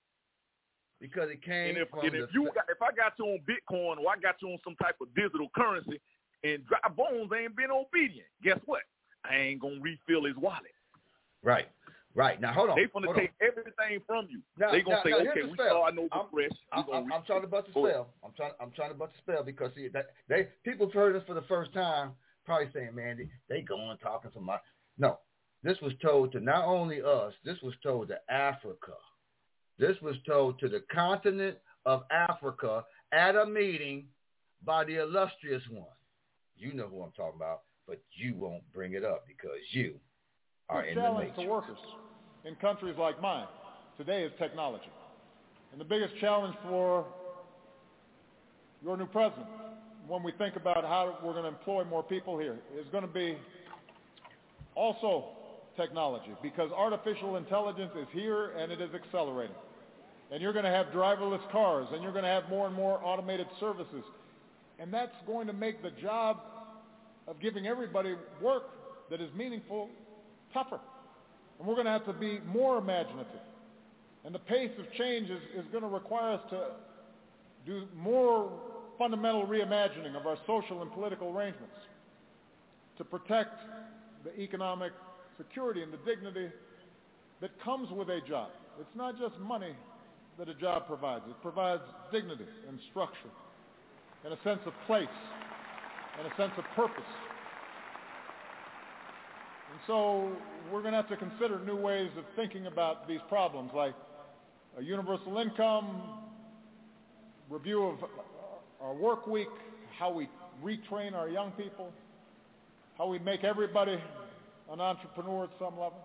because it came And if, from and the if you got, if I got you on Bitcoin or I got you on some type of digital currency, and Dry Bones ain't been obedient, guess what? I ain't gonna refill his wallet. right, right. Now hold on. They gonna hold take on. everything from you. Now- they gonna now- say, now here's okay, the we spell. saw Nova I'm- Fresh. we I'm, gonna I'm, I'm trying to bust the Go ahead. spell. I'm trying. I'm trying to bust the spell because see that they people have heard this for the first time, probably saying, "Man, they, they going talking to my." No, this was told to not only us. This was told to Africa. This was told to the continent of Africa at a meeting by the illustrious one. You know who I'm talking about, but you won't bring it up because you are the in the challenge matrix. to workers in countries like mine today is technology. And the biggest challenge for your new president, when we think about how we're going to employ more people here, is going to be also technology, because artificial intelligence is here and it is accelerating. And you're going to have driverless cars, and you're going to have more and more automated services. And that's going to make the job of giving everybody work that is meaningful tougher. And we're going to have to be more imaginative. And the pace of change is, is going to require us to do more fundamental reimagining of our social and political arrangements to protect the economic security and the dignity that comes with a job. It's not just money that a job provides. It provides dignity and structure and a sense of place and a sense of purpose. And so we're going to have to consider new ways of thinking about these problems, like a universal income, review of our work week, how we retrain our young people, how we make everybody an entrepreneur at some level.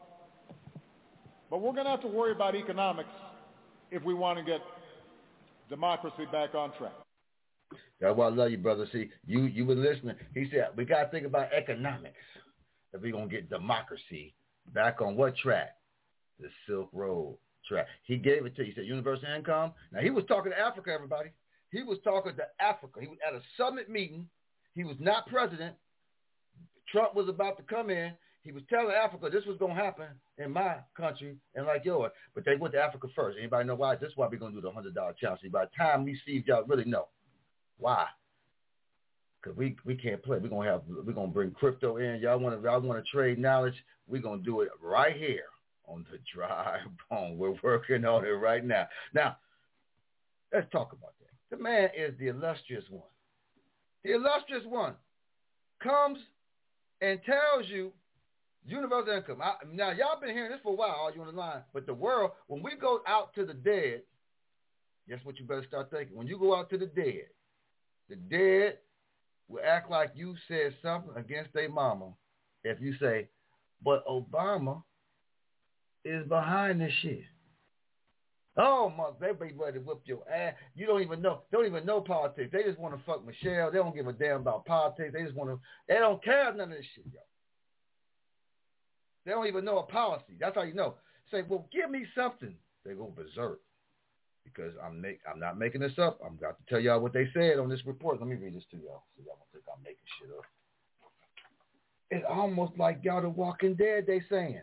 But we're going to have to worry about economics if we want to get democracy back on track. That's why I love you, brother. See, you, you were listening. He said, we got to think about economics if we're going to get democracy back on what track? The Silk Road track. He gave it to you. He said universal income. Now, he was talking to Africa, everybody. He was talking to Africa. He was at a summit meeting. He was not president. Trump was about to come in. He was telling Africa this was going to happen in my country and like yours. But they went to Africa first. Anybody know why? This is why we're going to do the one hundred dollar challenge. By the time we see if y'all really know. Why? Because we, we can't play. We're going to have we're going to bring crypto in. Y'all want to y'all want to trade knowledge? We're going to do it right here on the Dry Bone. We're working on it right now. Now, let's talk about that. The man is the illustrious one. The illustrious one comes and tells you universal income. I, now, y'all been hearing this for a while, all you on the line. But the world, when we go out to the dead, guess what you better start thinking? When you go out to the dead, the dead will act like you said something against their mama if you say, but Obama is behind this shit. Oh, my, they be ready to whip your ass. You don't even know. Don't even know politics. They just want to fuck Michelle. They don't give a damn about politics. They just want to. They don't care none of this shit, yo. They don't even know a policy. That's how you know. Say, well, give me something. They go berserk because I'm make. I'm not making this up. I'm about to tell y'all what they said on this report. Let me read this to y'all so y'all don't think I'm making shit up. It's almost like y'all The Walking Dead. They saying.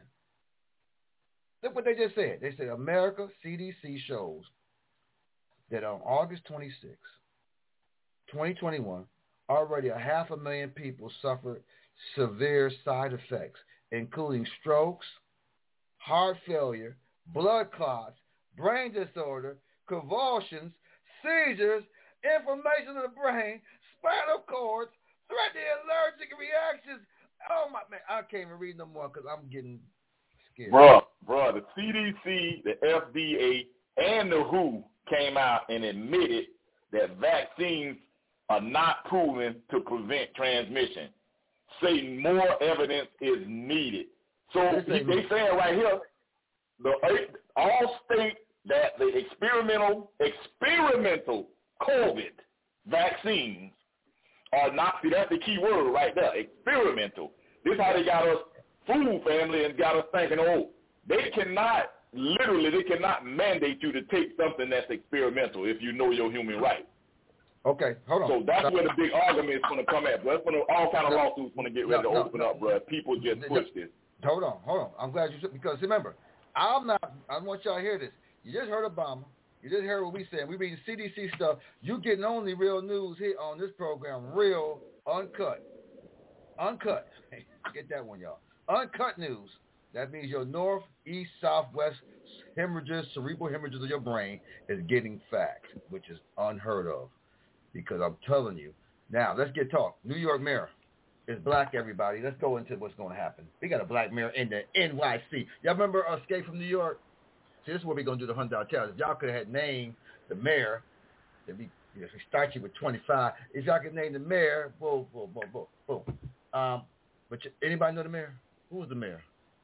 Look what they just said. They said America C D C shows that on August twenty-sixth, twenty twenty-one, already a half a million people suffered severe side effects, including strokes, heart failure, blood clots, brain disorder, convulsions, seizures, inflammation of the brain, spinal cords, threatening allergic reactions. Oh, my man, I can't even read no more because I'm getting scared. Bruh, bruh, the C D C, the F D A, and the W H O came out and admitted that vaccines are not proven to prevent transmission. Say more evidence is needed. So they saying right here, the all state that the experimental experimental COVID vaccines are not. See, that's the key word right there. Experimental. This is how they got us fooled, family, and got us thinking, oh, they cannot literally they cannot mandate you to take something that's experimental if you know your human rights. Okay, hold on. So that's Stop. where the big argument is going to come at, bro. That's when all kind of lawsuits going to get ready no, to no, open no. up, bro. People just push this. Hold on, hold on. I'm glad you said, because remember, I'm not. I want y'all to hear this. You just heard Obama. You just heard what we said. We reading C D C stuff. You getting only real news here on this program, real, uncut, uncut. Get that one, y'all. Uncut news. That means your north, east, south, west hemorrhages, cerebral hemorrhages of your brain is getting fact, which is unheard of. Because I'm telling you. Now, let's get talk. New York mayor is black, everybody. Let's go into what's going to happen. We got a black mayor in the N Y C. Y'all remember Escape from New York? See, this is what we're going to do the one hundred dollar challenge. If y'all could have had named the mayor, it'd be Yes, we start you with twenty-five. If y'all can name the mayor, boom, boom, boom, boom, boom. Um, but you, anybody know the mayor? Who was the mayor?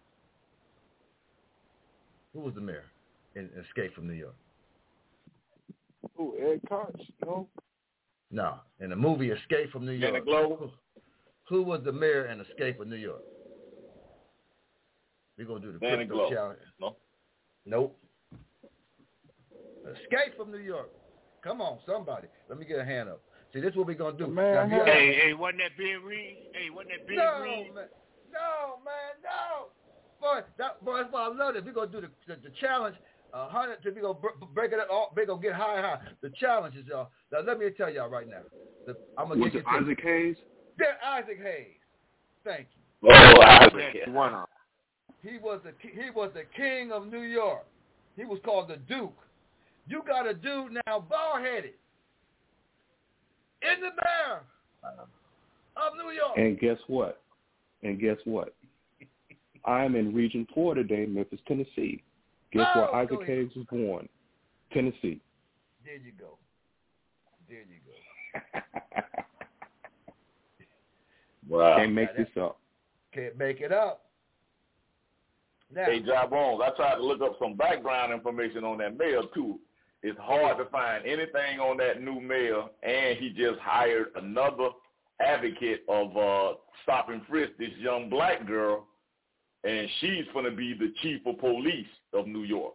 Who was the mayor in Escape from New York? Who, Ed Koch? No? No. In the movie Escape from New York, who, who was the mayor in Escape from New York? We're going to do the Danny crypto Glover. challenge. No? Nope. Escape from New York. Come on, somebody. Let me get a hand up. See, this is what we're going to do. Man, now, Hey, hey, wasn't that Ben Reed? Hey, wasn't that Ben no, Reed? man. No, man, no. Boy, that, boy, that's why I love it. We're going to do the, the, the challenge. Uh, hundred, we're going to break it up. We're going to get high, high. The challenge is, y'all. Now, let me tell y'all right now. The, I'm gonna Was get it Isaac Hayes? Yeah, Isaac Hayes. Thank you. Oh, Isaac. One on. He was the he was the king of New York. He was called the Duke. You got a dude now, bald-headed, in the mayor of New York. And guess what? And guess what? I'm in Region four today, Memphis, Tennessee. Guess oh, where Isaac Hayes was born? Tennessee. There you go. There you go. Wow. Can't make this up. Can't make it up. Now, Hey, Job Bones, I tried to look up some background information on that mayor, too. It's hard to find anything on that new mayor, and he just hired another advocate of uh, stop and frisk this young black girl, and she's going to be the chief of police of New York.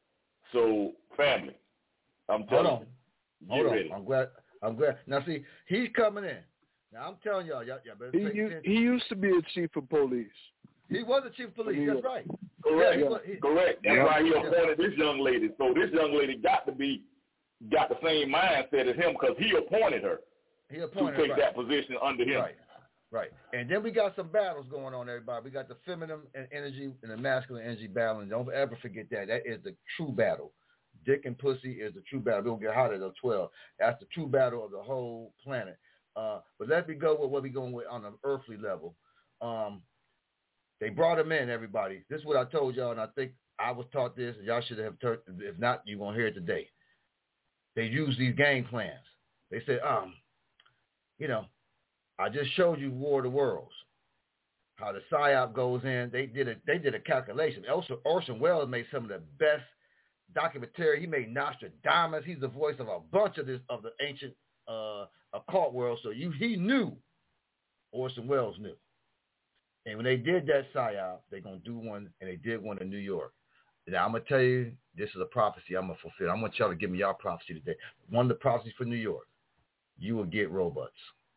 So, family, I'm telling hold on. you, Hold on. ready. I'm glad. I'm glad. Now, see, he's coming in. Now, I'm telling y'all, y'all, y'all better He, pay u- attention. he used to be a chief of police. He was the chief of police. That's right. Correct. Yeah, he was, he, Correct. That's yeah. why he appointed this young lady. So this young lady got to be, got the same mindset as him because he appointed her He appointed to take right. that position under him. Right. Right. And then we got some battles going on, everybody. We got the feminine energy and the masculine energy battling. Don't ever forget that. That is the true battle. Dick and pussy is the true battle. We'll get hot at the twelve. That's the true battle of the whole planet. Uh, but let me go with what we're going with on an earthly level. Um, they brought him in, everybody. This is what I told y'all, and I think I was taught this. Y'all should have heard. If not, you're going to hear it today. They use these game plans. They said, um, you know, I just showed you War of the Worlds, how the PSYOP goes in. They did a, they did a calculation. Orson, Orson Welles made some of the best documentary. He made Nostradamus. He's the voice of a bunch of this of the ancient uh, occult world. So you, he knew. Orson Welles knew. And when they did that PSYOP, they're going to do one, and they did one in New York. Now, I'm going to tell you, this is a prophecy I'm going to fulfill. I want y'all to give me y'all prophecy today. One of the prophecies for New York, you will get robots.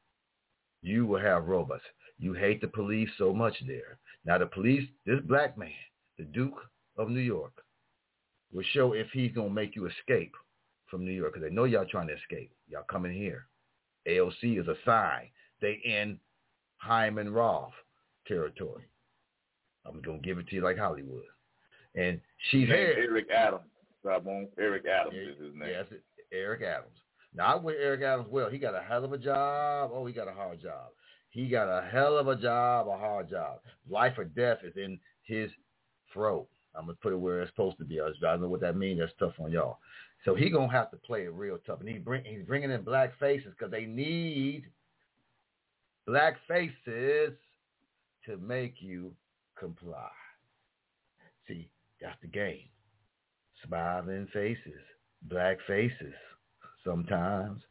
You will have robots. You hate the police so much there. Now, the police, this black man, the Duke of New York, will show if he's going to make you escape from New York, because they know y'all trying to escape. Y'all coming here. A O C is a sign. They in Hyman Roth territory. I'm going to give it to you like Hollywood. And she's here. Eric Adams. Eric Adams yeah, is his name. Yes, Eric Adams. Now, I wish Eric Adams well. He got a hell of a job. Oh, he got a hard job. He got a hell of a job, a hard job. Life or death is in his throat. I'm going to put it where it's supposed to be. I don't know what that means. That's tough on y'all. So he's going to have to play it real tough. And he bring, he's bringing in black faces because they need black faces to make you comply. See, that's the game. Smiling faces, black faces. Sometimes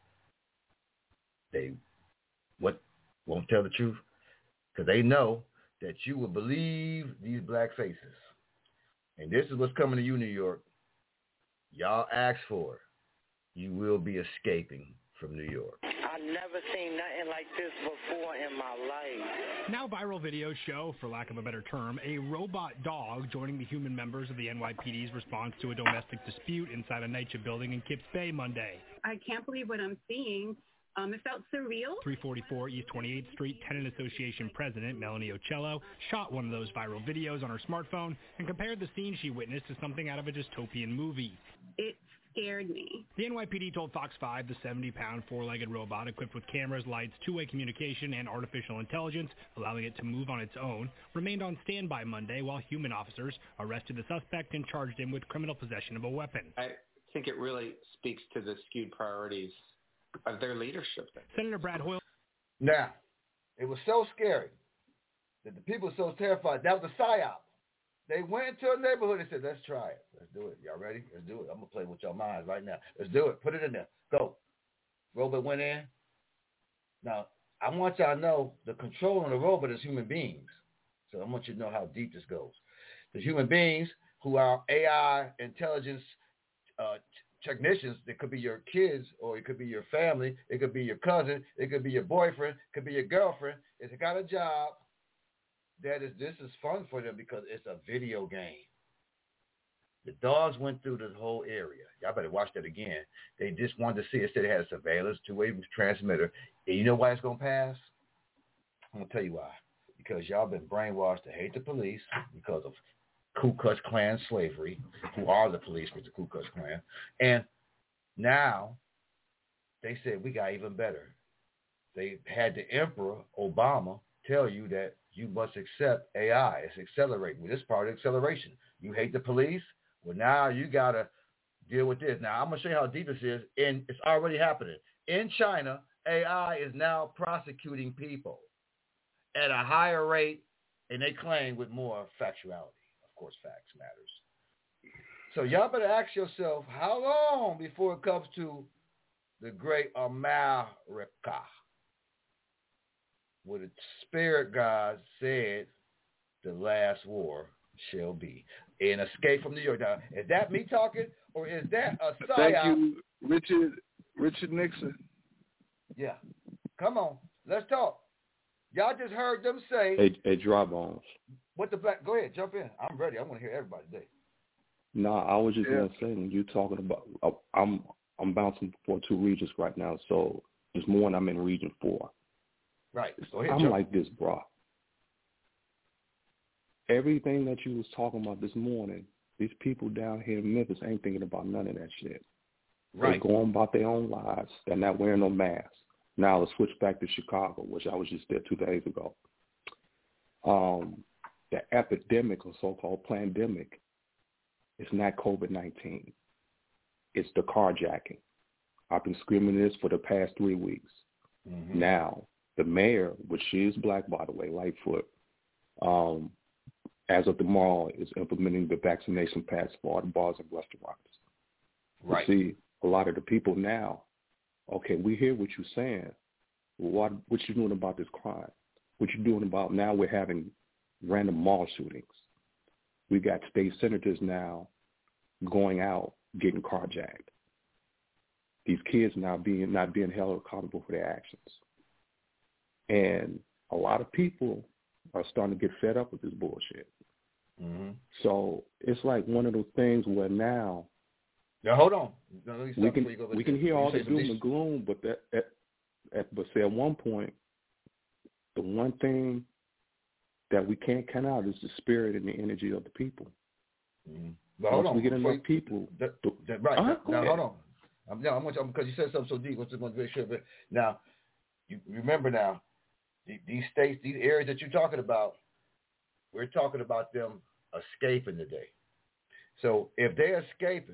they what won't tell the truth because they know that you will believe these black faces. And this is what's coming to you, New York. Y'all asked for it. You will be escaping from New York. I've never seen nothing like this before in my life. Now viral videos show, for lack of a better term, a robot dog joining the human members of the N Y P D's response to a domestic dispute inside a NYCHA building in Kips Bay Monday. I can't believe what I'm seeing. Um, it felt surreal. three forty-four East twenty-eighth Street Tenant Association President Melanie Ocello shot one of those viral videos on her smartphone and compared the scene she witnessed to something out of a dystopian movie. It scared me. The N Y P D told Fox five the seventy-pound four-legged robot equipped with cameras, lights, two-way communication, and artificial intelligence, allowing it to move on its own, remained on standby Monday while human officers arrested the suspect and charged him with criminal possession of a weapon. I think it really speaks to the skewed priorities of their leadership. Then. Senator Brad Hoyle. Now, it was so scary that the people were so terrified. That was a psyop. They went into a neighborhood and said, let's try it. Let's do it. Y'all ready? Let's do it. I'm going to play with your minds right now. Let's do it. Put it in there. Go. Robot went in. Now, I want y'all to know the control on the robot is human beings. So I want you to know how deep this goes. The human beings who are A I intelligence uh, technicians, it could be your kids or it could be your family, it could be your cousin, it could be your boyfriend, it could be your girlfriend. If they got a job, that is this is fun for them because it's a video game. The dogs went through the whole area. Y'all better watch that again. They just wanted to see. It said it had a surveillance, two-way transmitter. And you know why it's going to pass? I'm going to tell you why. Because y'all been brainwashed to hate the police because of Ku Klux Klan slavery, who are the police with the Ku Klux Klan. And now they said we got even better. They had the Emperor Obama tell you that you must accept A I. It's accelerating. This part of acceleration. You hate the police? Well, now you got to deal with this. Now, I'm going to show you how deep this is, and it's already happening. In China, A I is now prosecuting people at a higher rate, and they claim with more factuality. Of course, facts matters. So y'all better ask yourself, how long before it comes to the great America? Where the spirit God said the last war shall be. An Escape from New York. Now, is that me talking, or is that a psyop? Thank you, Richard, Richard Nixon. Yeah. Come on. Let's talk. Y'all just heard them say. Hey, hey dry bones. What the black? Go ahead, jump in. I'm ready. I want to hear everybody today. No, nah, I was just yeah. gonna say when you talking about, I'm I'm bouncing for two regions right now. So this morning I'm in Region Four. Right. Go ahead, I'm jump. like this, bro. Everything that you was talking about this morning, these people down here in Memphis ain't thinking about none of that shit. Right. They're going about their own lives. They're not wearing no masks. Now let's switch back to Chicago, which I was just there two days ago. Um, the epidemic or so-called pandemic is not COVID nineteen. It's the carjacking. I've been screaming this for the past three weeks. Mm-hmm. Now, the mayor, which she is black, by the way, Lightfoot, um, as of tomorrow, is implementing the vaccination passport at bars and restaurants. Right. You see, a lot of the people now, okay, we hear what you're saying. What what you doing about this crime? What you doing about now we're having random mall shootings. We got state senators now going out getting carjacked. These kids now being not being held accountable for their actions. And a lot of people are starting to get fed up with this bullshit. Mm-hmm. So it's like one of those things where now now hold on. No, we can we can hear all the doom and gloom, but that at, at but say at one point, the one thing that we can't count out is the spirit and the energy of the people. Mm-hmm. Once hold on. we get enough you, people, that, that, right? Uh-huh, now, now hold on. I'm, no, I'm because you said something so deep. What's going to make sure? But now, you remember now, these states, these areas that you're talking about, we're talking about them escaping today. So if they're escaping,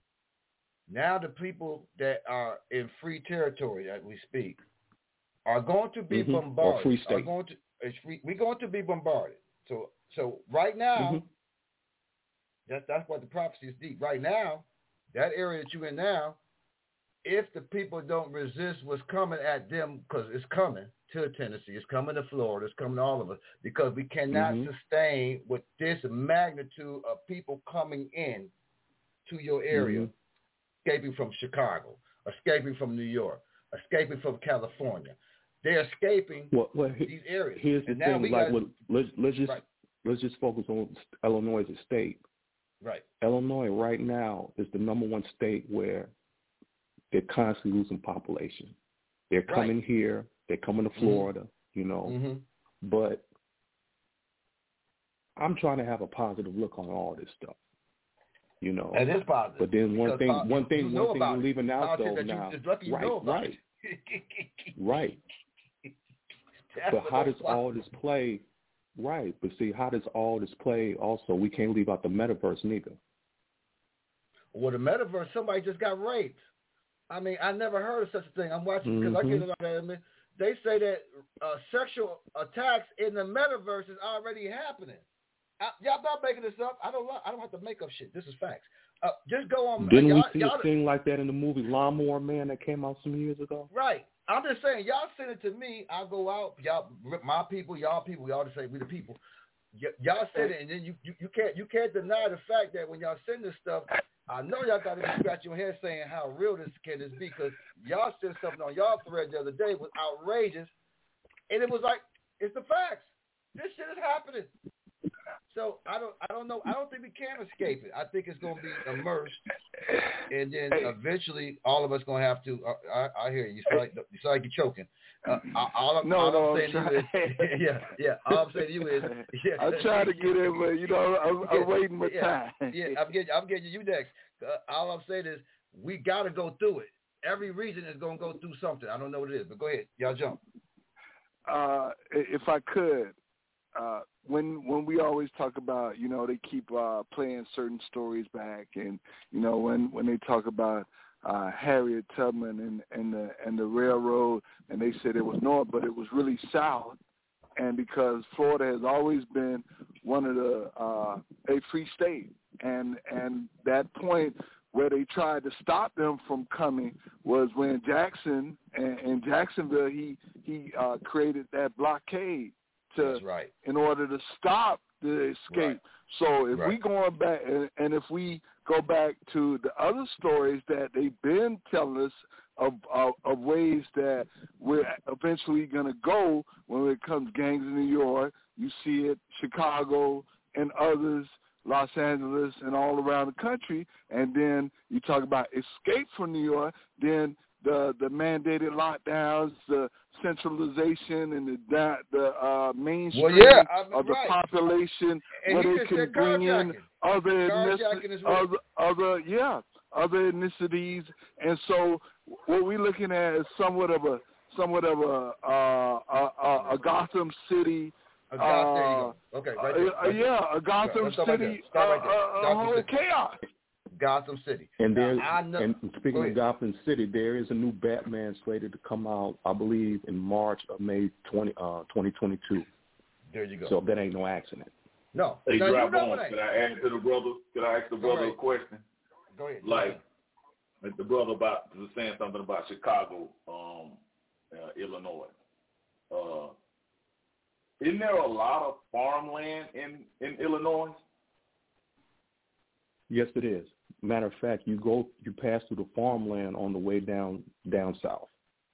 now the people that are in free territory that we speak are going to be mm-hmm. bombarded. Or free state. Are going to, it's free, we're going to be bombarded. So so right now, mm-hmm. that's that's what the prophecy is deep. Right now, that area that you're in now, if the people don't resist what's coming at them, because it's coming to Tennessee, it's coming to Florida, it's coming to all of us, because we cannot mm-hmm. sustain with this magnitude of people coming in to your area, mm-hmm. escaping from Chicago, escaping from New York, escaping from California. They're escaping well, well, these areas. Here's the and thing, now we like got, what, let's let's just right. let's just focus on Illinois as a state. Right. Illinois right now is the number one state where they're constantly losing population. They're coming right. here, they're coming to Florida, mm-hmm. you know. Mm-hmm. But I'm trying to have a positive look on all this stuff. You know. That is positive. But then one thing positive. one thing you know one thing we're leaving out though that now. You, it's lucky you right, know about right. it. right. But how does all this play? Right. But see, how does all this play also? We can't leave out the metaverse neither. Well, the metaverse, somebody just got raped. I mean, I never heard of such a thing. I'm watching because mm-hmm. I get a lot of it. They say that uh, sexual attacks in the metaverse is already happening. I, y'all not making this up. I don't. I don't have to make up shit. This is facts. Uh, just go on. Didn't uh, we see a thing like that in the movie Lawnmower Man that came out some years ago? Right. I'm just saying, y'all send it to me. I'll go out. Y'all, my people, y'all people. Y'all just say we the people. Y- y'all send it, and then you, you you can't you can't deny the fact that when y'all send this stuff, I know y'all got to be scratching your head saying how real this can this be, because y'all sent something on y'all thread the other day was outrageous, and it was like it's the facts. This shit is happening. So I don't, I don't know. I don't think we can escape it. I think it's going to be immersed, and then eventually all of us going to have to. Uh, I, I hear you. You sound like, you sound like you're choking. Uh, all, I'm, no, all no, I'm saying I'm to you is, yeah, yeah. All I'm saying to you is, yeah. I'm trying to get in, but you know, I'm, I'm yeah, waiting my yeah, time. Yeah, I'm getting, I'm getting you next. Uh, all I'm saying is, we got to go through it. Every region is going to go through something. I don't know what it is, but go ahead, y'all jump. Uh, if I could. Uh, when when we always talk about, you know, they keep uh, playing certain stories back, and you know when, when they talk about uh, Harriet Tubman and, and the and the railroad, and they said it was north, but it was really south, and because Florida has always been one of the uh, a free state, and and that point where they tried to stop them from coming was when Jackson and in Jacksonville he he uh, created that blockade. To, That's right. In order to stop the escape. Right. So if right. we going back, and, and if we go back to the other stories that they've been telling us of, of, of ways that we're eventually going to go when it comes gangs in New York, you see it, Chicago and others, Los Angeles and all around the country, and then you talk about escape from New York, then the the mandated lockdowns, the centralization, and the the uh, mainstream well, yeah, I mean, of the right. population, and where they can bring in other ethnicities, other, other yeah, other ethnicities, and so what we're looking at is somewhat of a somewhat of a uh, a, a, a Gotham City. A Gotham, there you go. Okay, right there. Uh, Right yeah, there. a Gotham right City, uh, right uh, a whole chaos. Gotham City. And there, know, and speaking of Gotham City, there is a new Batman slated to come out, I believe, in March or May twentieth, uh, twenty twenty-two. There you go. So that ain't no accident. No. Hey, now, drop you know on. Could I add to the brother? Could I ask the brother right. a question? Go ahead. Like, like the brother about was saying something about Chicago, um, uh, Illinois. Uh, isn't there a lot of farmland in, in Illinois? Yes, it is. Matter of fact, you go, you pass through the farmland on the way down down south.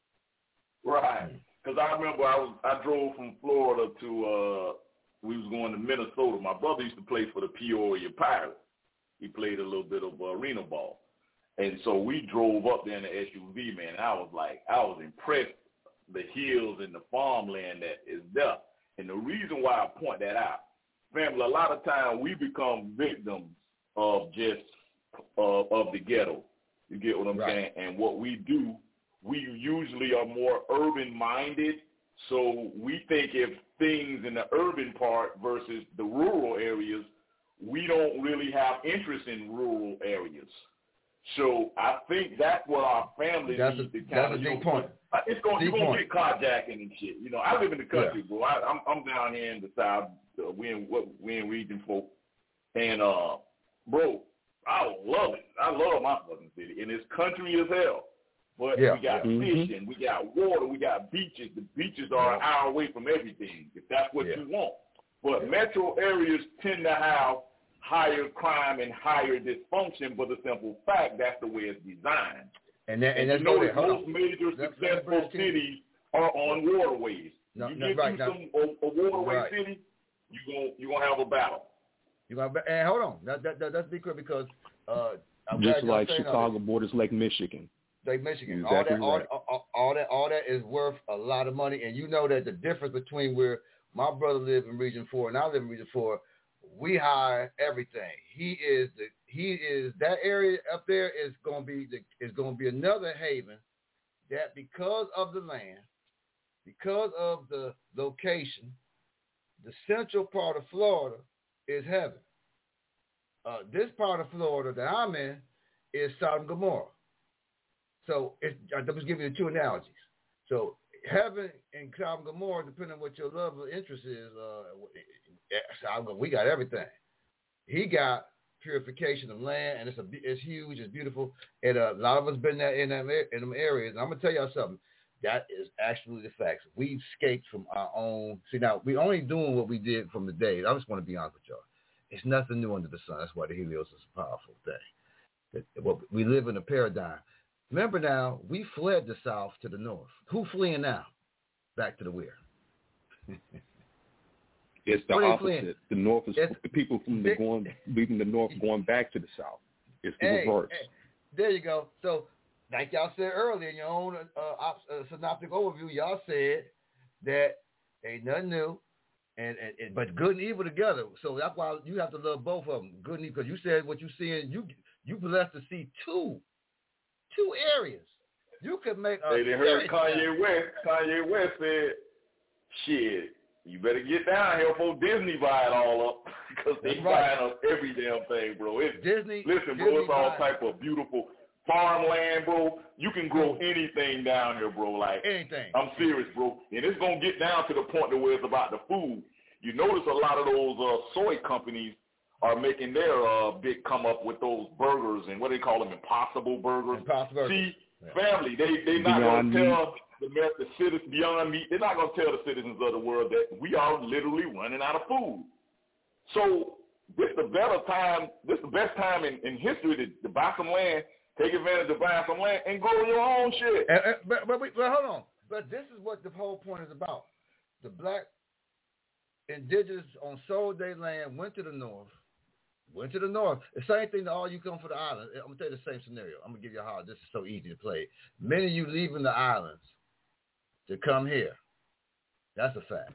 Right, because I remember I was I drove from Florida to uh, we was going to Minnesota. My brother used to play for the Peoria Pirates. He played a little bit of arena ball, and so we drove up there in the S U V. Man, and I was like, I was impressed the hills and the farmland that is there. And the reason why I point that out, family, a lot of times we become victims of just uh, of the ghetto. You get what I'm right. saying? And what we do, we usually are more urban-minded, so we think if things in the urban part versus the rural areas, we don't really have interest in rural areas. So I think that's what our family that's needs a, to kind of, that's a deep point. It's going, deep you're going to point. get carjacking and shit. You know, I live in the country, yeah. bro. I, I'm, I'm down here in the South. Uh, we in what we in region folk, and uh, bro, I love it. I love my fucking city, and it's country as hell. But yeah, we got yeah. fishing, mm-hmm. we got water, we got beaches. The beaches are an hour away from everything, if that's what yeah. you want. But yeah. metro areas tend to have higher crime and higher dysfunction, but the simple fact that's the way it's designed. And, that, and, and that's you know that most on. major that's successful cities are on waterways. No, you no, get right, to now, some a, a waterway right. city, you gonna you gonna have a battle. You gonna and hold on, that, that, that, let's be clear because uh, I'm just like Chicago borders Lake Michigan. Lake Michigan, exactly all that, right. all, all, all that, all that is worth a lot of money, and you know that the difference between where my brother lived in Region Four and I live in Region Four, we hire everything. He is the he is that area up there is gonna be the is gonna be another haven that because of the land, because of the location, the central part of Florida is heaven. Uh, this part of Florida that I'm in is Sodom and Gomorrah. So it, I'm just giving you two analogies. So heaven and Sodom and Gomorrah, depending on what your love or interest is, uh, we got everything. He got purification of land, and it's a it's huge, it's beautiful, and uh, a lot of us been there in them in them areas. And I'm gonna tell y'all something. That is actually the facts. We escaped from our own. See, now we only doing what we did from the days. I just want to be honest with y'all. It's nothing new under the sun. That's why the Helios is a powerful thing. That, well, we live in a paradigm. Remember now, we fled the south to the north. Who fleeing now? Back to the where? It's the what opposite. The north is it's, the people from the going leaving the north going back to the south. It's the hey, reverse. Hey, there you go. So, like y'all said earlier in your own uh, uh, synoptic overview, y'all said that ain't nothing new, and, and, and but good and evil together. So that's why you have to love both of them, good and evil. Because you said what you seeing, you you blessed to see two, two areas. You could make a. Hey, they heard Kanye West. Kanye West said, "Shit, you better get down here before Disney buy it all up, because they right. buying up every damn thing, bro." It's, Disney. Listen, Disney bro, it's all buy. type of beautiful farmland, bro. You can grow anything down here, bro. Like anything. I'm serious, bro. And it's gonna get down to the point to where it's about the food. You notice a lot of those uh, soy companies are making their uh, big come up with those burgers and what they call them, Impossible Burgers. Impossible See, yeah. family, they they not Beyond gonna meat. tell the, the citizens Beyond Meat. They're not gonna tell the citizens of the world that we are literally running out of food. So this the better time. This the best time in, in history to, to buy some land. Take advantage of buying some land and grow your own shit. And, and, but, but, but hold on. But this is what the whole point is about. The black indigenous on sold their land went to the north, went to the north. The same thing to all you come for the island. I'm going to tell you the same scenario. I'm going to give you how this is so easy to play. Many of you leaving the islands to come here. That's a fact.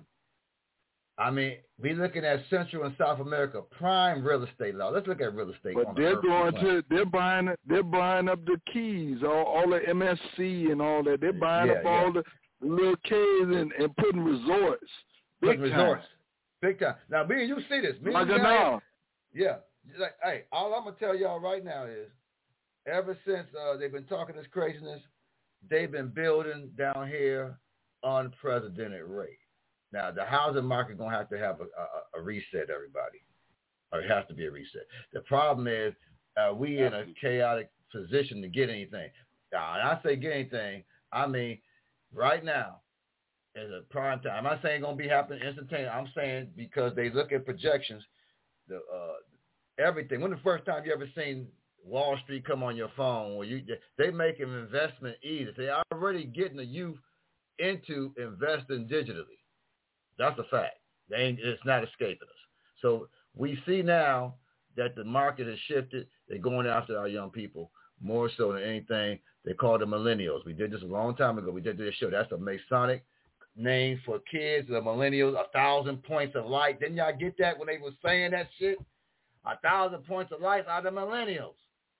I mean, we looking at Central and South America prime real estate law. Let's look at real estate. But they're going to they're buying they're buying up the keys, all, all the M S C and all that. They're buying yeah, up yeah. all the little caves and, and putting resorts. Big putting time. resorts. Big time. Now, me and you see this. Me like and you now. Yeah. Like, hey, all I'm gonna tell y'all right now is, ever since uh, they've been talking this craziness, they've been building down here unprecedented rate. Now, the housing market going to have to have a, a, a reset, everybody. Or it has to be a reset. The problem is uh, we in a chaotic position to get anything. Now, and I say get anything, I mean right now is a prime time. I'm not saying it's going to be happening instantaneously. I'm saying because they look at projections, the uh, everything. When the first time you ever seen Wall Street come on your phone, or you they make an investment easy. They're already getting the youth into investing digitally. That's a fact. They ain't, it's not escaping us. So we see now that the market has shifted. They're going after our young people more so than anything. They call them millennials. We did this a long time ago. We did this show. That's a Masonic name for kids, the millennials, a thousand points of light. Didn't y'all get that when they were saying that shit? A thousand points of light are the millennials.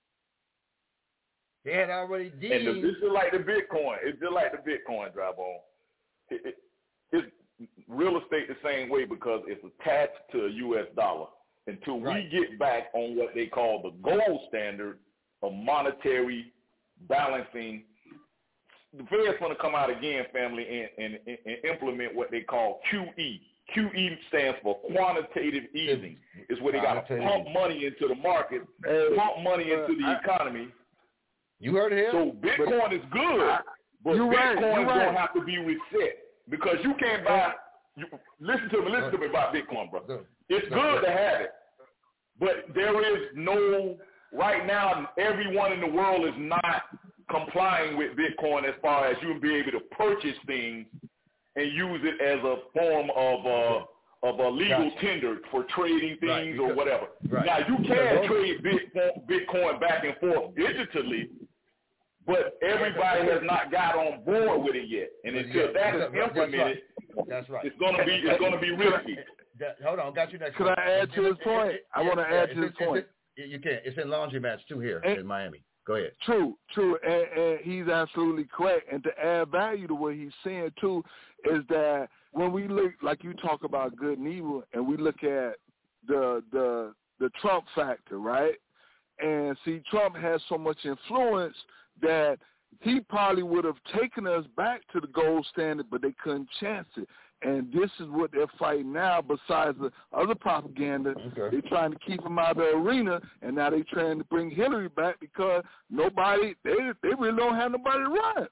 They had already deemed. And the, it's just like the Bitcoin. It's just like the Bitcoin, Drybone. It, it, it's real estate the same way because it's attached to a U S dollar. Until right. we get back on what they call the gold standard of monetary balancing, the Fed's going to come out again, family, and, and, and implement what they call Q E. Q E stands for quantitative easing. It's where they got to pump money into the market, pump money into the economy. You heard it here? So Bitcoin is good, but Bitcoin right, is going right. to have to be reset because you can't buy. You, listen to me, listen to me about Bitcoin, bro. It's good to have it, but there is no right now. Everyone in the world is not complying with Bitcoin as far as you can be able to purchase things and use it as a form of uh, of a legal gotcha. tender for trading things right, because, or whatever. Right. Now you can trade Bitcoin, Bitcoin back and forth digitally. But everybody has not got on board with it yet, and until that is implemented, that's right. It's gonna be it's gonna be risky. Hold on, got you next. Could I add to his point? I want to add to his point. You can. It's in laundromats too here in Miami. Go ahead. True, true, and, and he's absolutely correct. And to add value to what he's saying too is that when we look, like you talk about good and evil, and we look at the the the Trump factor, right? And see, Trump has so much influence that he probably would have taken us back to the gold standard, but they couldn't chance it. And this is what they're fighting now, besides the other propaganda. Okay. They're trying to keep him out of the arena, and now they're trying to bring Hillary back because nobody, they they really don't have nobody to run.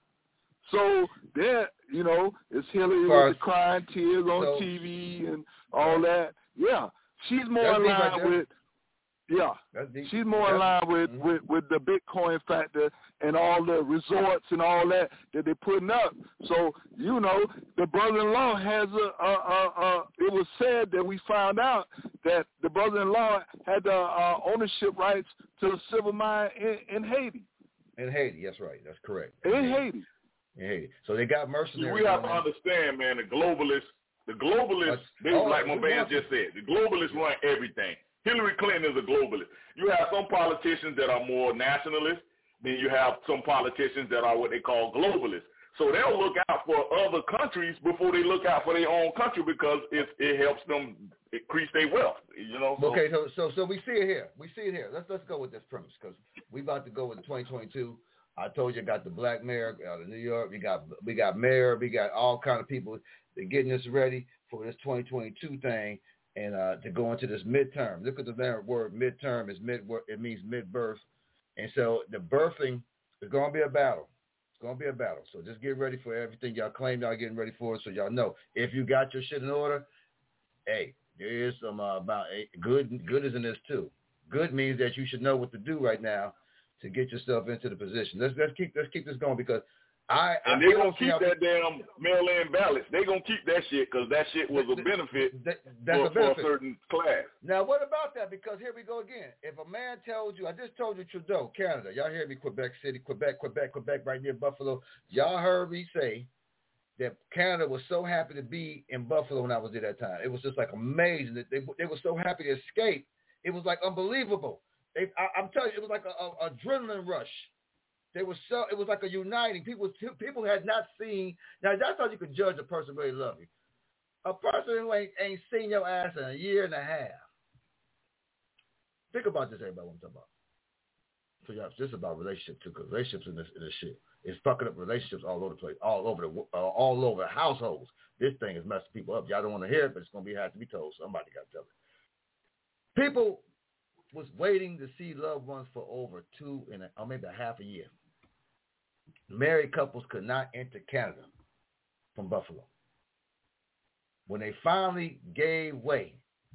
So, that, you know, it's Hillary with the crying tears on so, T V and all that. Yeah, she's more in line right with, yeah, she's more in line with, mm-hmm. with, with the Bitcoin factor and all the resorts and all that that they're putting up. So, you know, the brother-in-law has a, a, a, a it was said that we found out that the brother-in-law had the uh, ownership rights to the silver mine in, in Haiti. In Haiti, that's right. That's correct. In, in Haiti. Haiti. In Haiti. So they got mercenaries. We have to understand, man, the globalists, the globalists, they, oh, like my man just said, the globalists run everything. Hillary Clinton is a globalist. You have some politicians that are more nationalist. Then you have some politicians that are what they call globalists. So they'll look out for other countries before they look out for their own country because it, it helps them increase their wealth. You know. So. Okay, so so so we see it here. We see it here. Let's let's go with this premise because we about to go with twenty twenty-two. I told you, I got the black mayor out of New York. We got we got mayor. We got all kind of people that getting us ready for this twenty twenty-two thing and uh, to go into this midterm. Look at the word midterm. Is mid. It means mid-birth, and so the birthing is going to be a battle. It's going to be a battle. So just get ready for everything y'all claim y'all getting ready for. So y'all know if you got your shit in order. Hey, there is some uh, about hey, good. Good is in this too. Good means that you should know what to do right now to get yourself into the position. Let's let's keep let's keep this going because I and I they're gonna keep that we, damn mail-in ballots. They're gonna keep that shit because that shit was a benefit, that, that's for, a benefit for a certain class. Now what about that? Because here we go again. If a man tells you, I just told you Trudeau, Canada. Y'all hear me? Quebec City, Quebec, Quebec, Quebec, right near Buffalo. Y'all heard me say that Canada was so happy to be in Buffalo when I was there that time. It was just like amazing that they they were so happy to escape. It was like unbelievable. They, I, I'm telling you, it was like a, a adrenaline rush. They were so. It was like a uniting. People, people had not seen. Now that's how you can judge a person really love you. A person who ain't ain't seen your ass in a year and a half. Think about this, everybody. What I'm talking about. So yeah, this is about relationships too, because relationships in this in this shit is fucking up relationships all over the place, all over the uh, all over households. This thing is messing people up. Y'all don't want to hear it, but it's gonna be had to be told. Somebody got to tell it. People was waiting to see loved ones for over two and a, or maybe a half a year. Married couples could not enter Canada from Buffalo. When they finally gave way,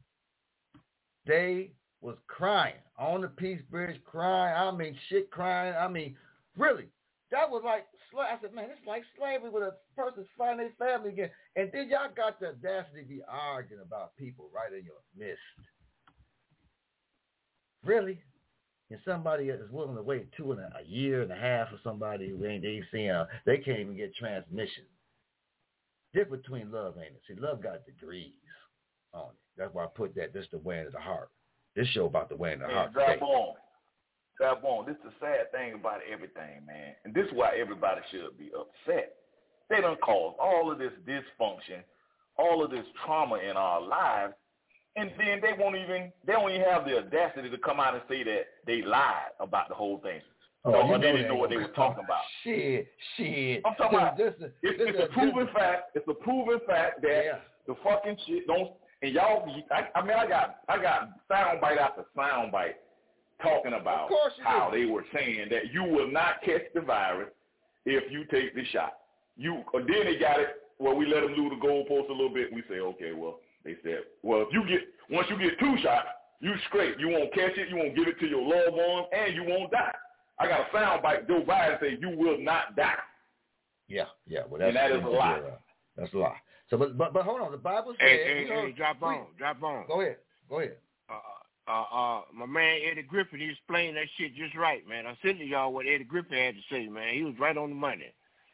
they was crying on the Peace Bridge, crying. I mean, shit, crying. I mean, really, that was like. I said, man, it's like slavery with a person's finding their family again. And then y'all got the audacity to be arguing about people right in your midst. Really? And somebody is willing to wait two and a, a year and a half for somebody who ain't they seeing, uh, they can't even get transmission. Difference between love, ain't it? See, love got degrees on it. That's why I put that. This is the wearing of the heart. This show about the wearing of the heart. Drop on. Drop on. This is the sad thing about everything, man. And this is why everybody should be upset. They done caused all of this dysfunction, all of this trauma in our lives. And then they won't even, they don't even have the audacity to come out and say that they lied about the whole thing. Oh, no, you they didn't know what they were talking about. Shit, shit. I'm talking about, this, this, this, it's, this, it's this, a proven this, fact, it's a proven fact that yeah. the fucking shit don't, and y'all, I, I mean, I got, I got soundbite after soundbite talking about how do. they were saying that you will not catch the virus if you take the shot. You, or then they got it, well, we let them lose the goalpost a little bit. We say, okay, well, they said, well, if you get, once you get two shots, you straight. You won't catch it. You won't give it to your loved ones, and you won't die. I got a soundbite. Joe Biden say you will not die. Yeah, yeah. Well, that's, and that is a lie. Uh, that's a lie. So, but, but but hold on. The Bible says. Hey, hey, you know, hey, drop we, on, drop on. Go ahead, go ahead. Uh, uh, uh, my man Eddie Griffin, he explained that shit just right, man. I said to y'all what Eddie Griffin had to say, man. He was right on the money.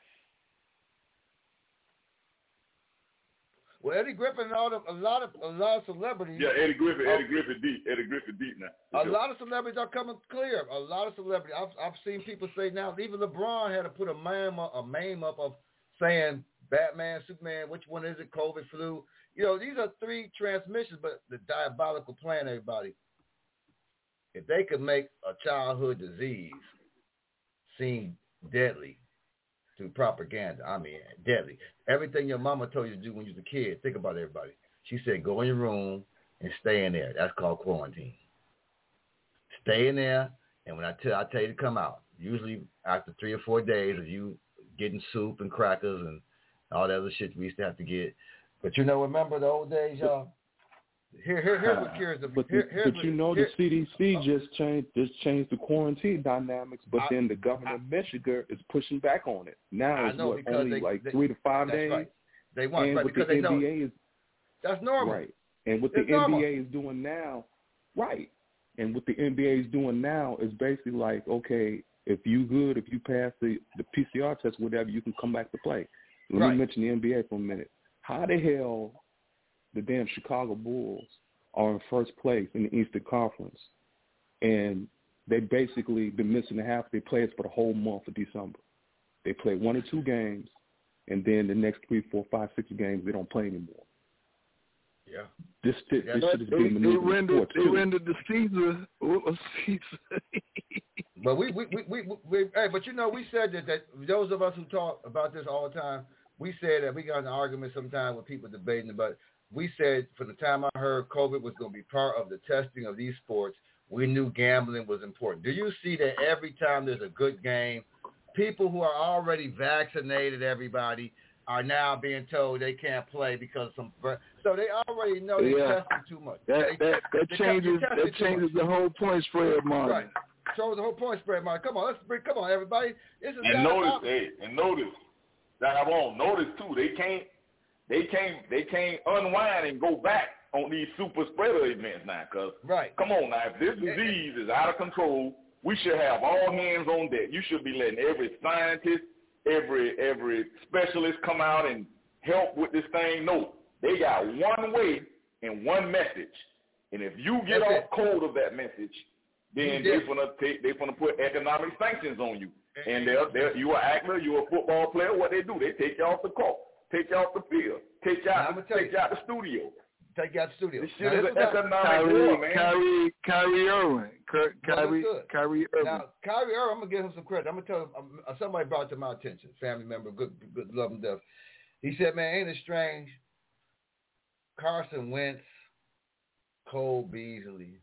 Well, Eddie Griffin and all the, a lot of a lot of celebrities. Yeah, Eddie Griffin, Eddie Griffin deep, Eddie Griffin deep now. A sure. lot of celebrities are coming clear. A lot of celebrities. I've I've seen people say now. Even LeBron had to put a meme up, a meme up of saying Batman, Superman. Which one is it? COVID, flu. You know, these are three transmissions, but the diabolical plan, everybody. If they could make a childhood disease seem deadly, through propaganda. I mean, deadly. Everything your mama told you to do when you was a kid, think about everybody. She said, go in your room and stay in there. That's called quarantine. Stay in there, and when I tell I tell you to come out, usually after three or four days of you getting soup and crackers and all that other shit we used to have to get. But you know, remember the old days, y'all? Here, here, here's what cures the. But, here, the, here's but what, you know here, the C D C oh. just changed just changed the quarantine dynamics, but I, then the governor of Michigan is pushing back on it. Now it's what, only they, like they, three to five that's days. Right. They want and right, what because the they N B A know is that's normal. Right. And what it's the normal. N B A is doing now, right. And what the N B A is doing now is basically like, okay, if you good, if you pass the, the P C R test, whatever, you can come back to play. Let right. me mention the N B A for a minute. How the hell the damn Chicago Bulls are in first place in the Eastern Conference, and they basically been missing the half of their players for the whole month of December. They play one or two games, and then the next three, four, five, six games they don't play anymore. Yeah. This, this, yeah, this shit is they, being maneuvered they rendered, sports they too. rendered the Caesar. What was Caesar? But we, we, we, we, we, hey, but you know, we said that, that those of us who talk about this all the time, we said that we got in an argument sometimes with people debating about it. We said from the time I heard COVID was going to be part of the testing of these sports, we knew gambling was important. Do you see that every time there's a good game, people who are already vaccinated, everybody, are now being told they can't play because of some. So they already know they're yeah. testing too much. That they, that, that they, changes they that changes the whole point spread model. Right. So the whole point spread model. Come on, let's bring. Come on, everybody. This is and notice, hey, and notice that I won't notice too. They can't. They can't they can't unwind and go back on these super spreader events now. Cause right. come on now, if this disease is out of control, we should have all hands on deck. You should be letting every scientist, every every specialist come out and help with this thing. No, they got one way and one message, and if you get That's off it. cold of that message, then they're gonna take they're gonna put economic sanctions on you. And they're, they're you are actor, you're a football player. What they do, they take you off the court. Take you off the field. Take you out, take you out the studio. Take you out the studio. This shit now, is an economic war, man. Kyrie, Kyrie Irving. Kyrie, Kyrie Irving. Now, Kyrie Irving, I'm going to give him some credit. I'm going to tell him, um, somebody brought it to my attention, family member, good, good, love him death. He said, man, ain't it strange? Carson Wentz, Cole Beasley,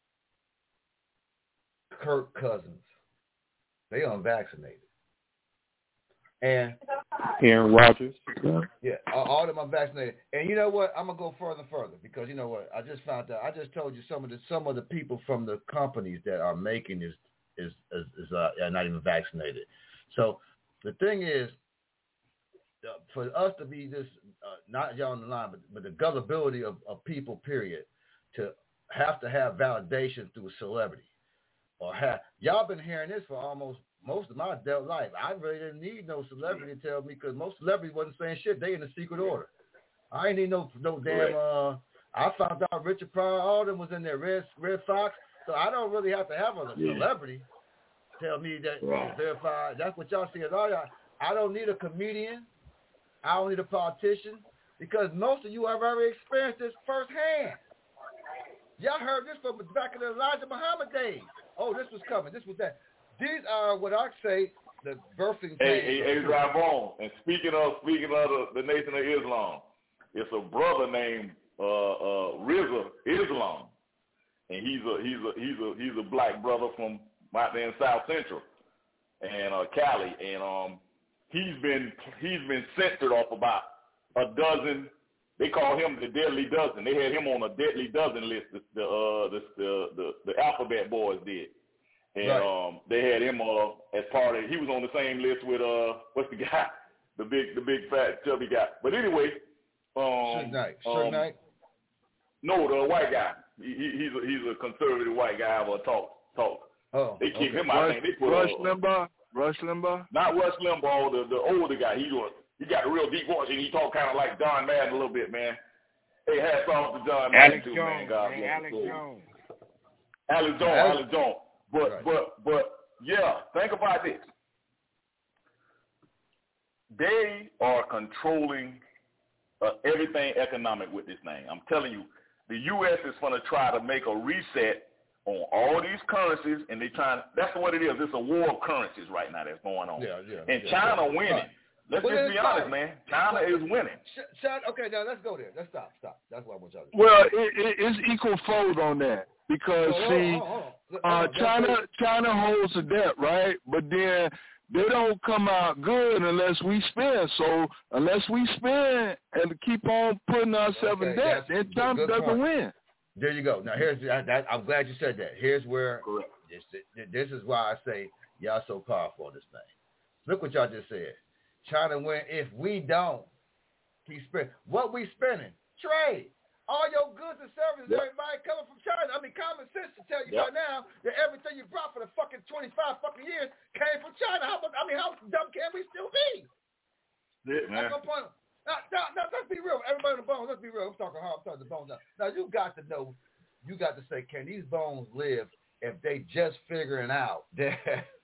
Kirk Cousins, they unvaccinated. And Aaron Rodgers. Yeah, all of them are vaccinated. And you know what? I'm gonna go further and further because you know what? I just found out. I just told you some of the some of the people from the companies that are making is is is, is uh, are not even vaccinated. So the thing is, uh, for us to be this, uh, not y'all on the line, but, but the gullibility of, of people, period, to have to have validation through a celebrity, or have y'all been hearing this for almost. Most of my adult life, I really didn't need no celebrity to tell me because most celebrities wasn't saying shit. They in the secret order. I ain't need no no damn. Uh, I found out Richard Pryor, all them was in there. Red Red Fox. So I don't really have to have a yeah. celebrity tell me that right. verified. That's what y'all see as all y'all. I don't need a comedian. I don't need a politician because most of you have already experienced this firsthand. Y'all heard this from back in the Elijah Muhammad days. Oh, this was coming. This was that. These are what I say the birthing. Hey, hey, hey, drive on. And speaking of speaking of the, the Nation of Islam, it's a brother named uh, uh, Rizza Islam, and he's a he's a he's a he's a black brother from out there in South Central and uh, Cali, and um he's been he's been censored off about a dozen. They call him the Deadly Dozen. They had him on a Deadly Dozen list. The the uh, the, the the the Alphabet Boys did. And right. um, they had him uh, as part of. He was on the same list with uh, what's the guy, the big, the big fat chubby guy. But anyway, um, Suge Knight. Suge um, Knight. No, the white guy. He, he's a, he's a conservative white guy. Ever talk talk. Oh, they kicked okay. him out. Rush, I think they put Rush uh, Limbaugh. Rush Limbaugh. Not Rush Limbaugh. The the older guy. He was. He got a real deep voice, and he talk kind of like John Madden a little bit, man. Hey, hats off to John Madden Alex too, Jones, man. God man, bless Alex him. Jones. Alex Jones. Alex, Alex Jones. But right. but but. Yeah, think about this. They are controlling uh, everything economic with this thing. I'm telling you, the U S is going to try to make a reset on all these currencies, and they trying. That's what it is. It's a war of currencies right now that's going on. Yeah, yeah. And yeah, China yeah. winning. Right. Let's well, just be honest, man. China well, is winning. China, okay, now let's go there. Let's stop, stop. That's what I want y'all to do. Well, it, it, it's equal fold on that because oh, see, oh, oh, oh. Uh, China China holds the debt, right? But then they don't come out good unless we spend. So unless we spend and keep on putting ourselves okay, in debt, then China doesn't point. win. There you go. Now here's that, that, I'm glad you said that. Here's where this, this is why I say y'all so powerful on this thing. Look what y'all just said. China win if we don't keep spending. What we spending? Trade. All your goods and services, yep. everybody coming from China. I mean, common sense to tell you yep. right now that everything you brought for the fucking twenty-five fucking years came from China. How much? I mean, how dumb can we still be? Yeah, man. That's my point. Now, now, now, let's be real. Everybody on the bones, let's be real. I'm talking hard. I'm talking the bones now. Now, you got to know, you got to say, can these bones live if they just figuring out that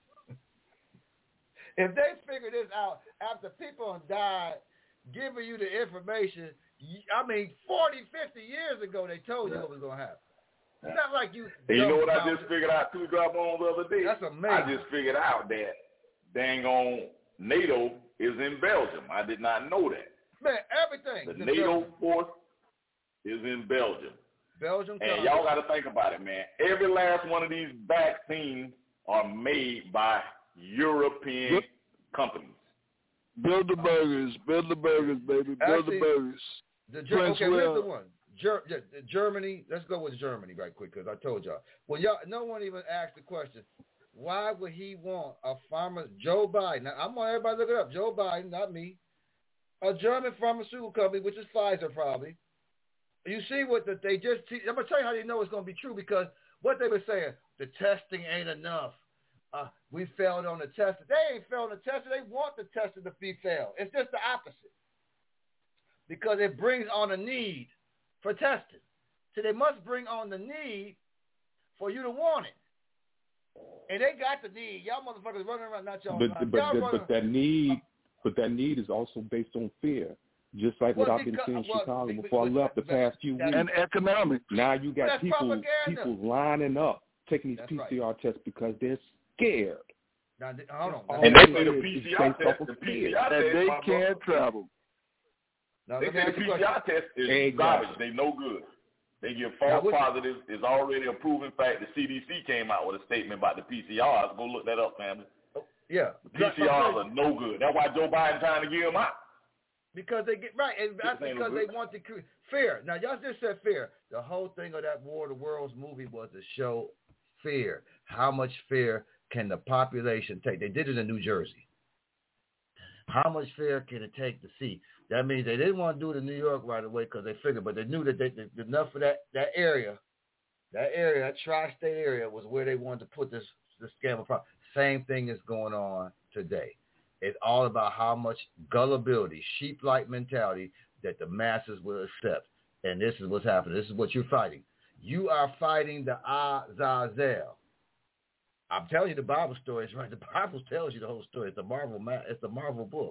if they figure this out after people have died, giving you the information, I mean, forty, fifty years ago, they told you what was going to happen. It's not like you... And you know what I just figured out, two drop on the other day? That's amazing. I just figured out that dang on NATO is in Belgium. I did not know that. Man, everything. The NATO Belgium. force is in Belgium. Belgium. And y'all got to think about it, man. Every last one of these vaccines are made by European yep. companies. Build the burgers, build the burgers, baby, build Actually, the burgers. The Ger- okay, here's the one. Ger- Germany. Let's go with Germany right quick because I told y'all. Well, y'all, no one even asked the question. Why would he want a farmer, Joe Biden? Now, I'm going to everybody look it up. Joe Biden, not me. A German pharmaceutical company, which is Pfizer probably. You see what the, they just te- I'm going to tell you how they know it's going to be true because what they were saying, the testing ain't enough. Uh, we failed on the testing. They ain't failed on the testing. They want the testing to be failed. It's just the opposite because it brings on a need for testing. So they must bring on the need for you to want it. And they got the need. Y'all motherfuckers running around, not y'all. But, but, y'all but, running, but that need, but that need is also based on fear. Just like well, what I've been because, seeing in well, Chicago but, before but, I left the past few weeks. And economics. Now you got people propaganda. people lining up, taking these That's P C R right. tests because they're scared. Now, hold on. And they say the P C R test, the P C R that test, they can't travel. Now, they say the P C R test is exactly. garbage. They no good. They give false now, positives. It's already a proven fact. The C D C came out with a statement about the P C Rs. Go look that up, family. Oh, yeah. The P C Rs are no good. That's why Joe Biden trying to give them out. Because they get right, and that's because they want to create fear. Now, y'all just said fear. The whole thing of that War of the Worlds movie was to show fear. How much fear can the population take? They did it in New Jersey. How much fear can it take to see? That means they didn't want to do it in New York right away because they figured, but they knew that they, they, enough of that, that area, that area, that tri-state area was where they wanted to put this, this scam of Same thing is going on today. It's all about how much gullibility, sheep-like mentality that the masses will accept. And this is what's happening. This is what you're fighting. You are fighting the Azazel. I'm telling you the Bible story is right. The Bible tells you the whole story. It's a Marvel, it's a Marvel book.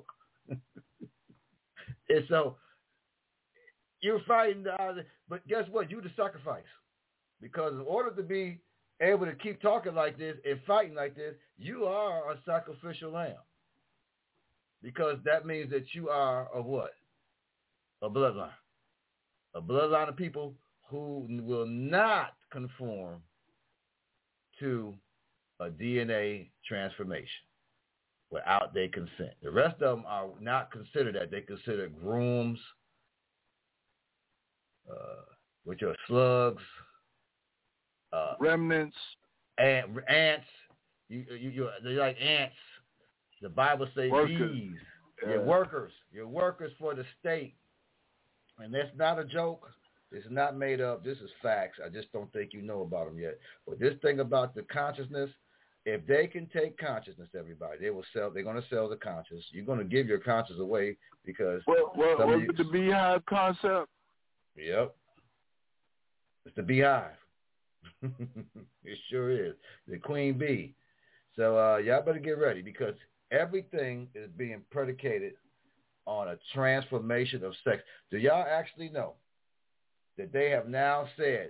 And so you're fighting the Azazel. But guess what? You're the sacrifice. Because in order to be able to keep talking like this and fighting like this, you are a sacrificial lamb. Because that means that you are of what? A bloodline. A bloodline of people who will not conform to a D N A transformation without their consent. The rest of them are not considered that. They consider grooms, uh, which are slugs, uh, remnants, ant, ants. You, you, you, they're like ants. The Bible says bees. Yeah. You're workers. You're workers for the state. And that's not a joke. It's not made up. This is facts. I just don't think you know about them yet. But this thing about the consciousness, if they can take consciousness, everybody, they will sell. They're going to sell the conscious. You're going to give your conscious away because. Well, well, some was of you, it the beehive concept? Yep. It's the beehive. It sure is. The queen bee. So uh, y'all better get ready because everything is being predicated on a transformation of sex. Do y'all actually know that they have now said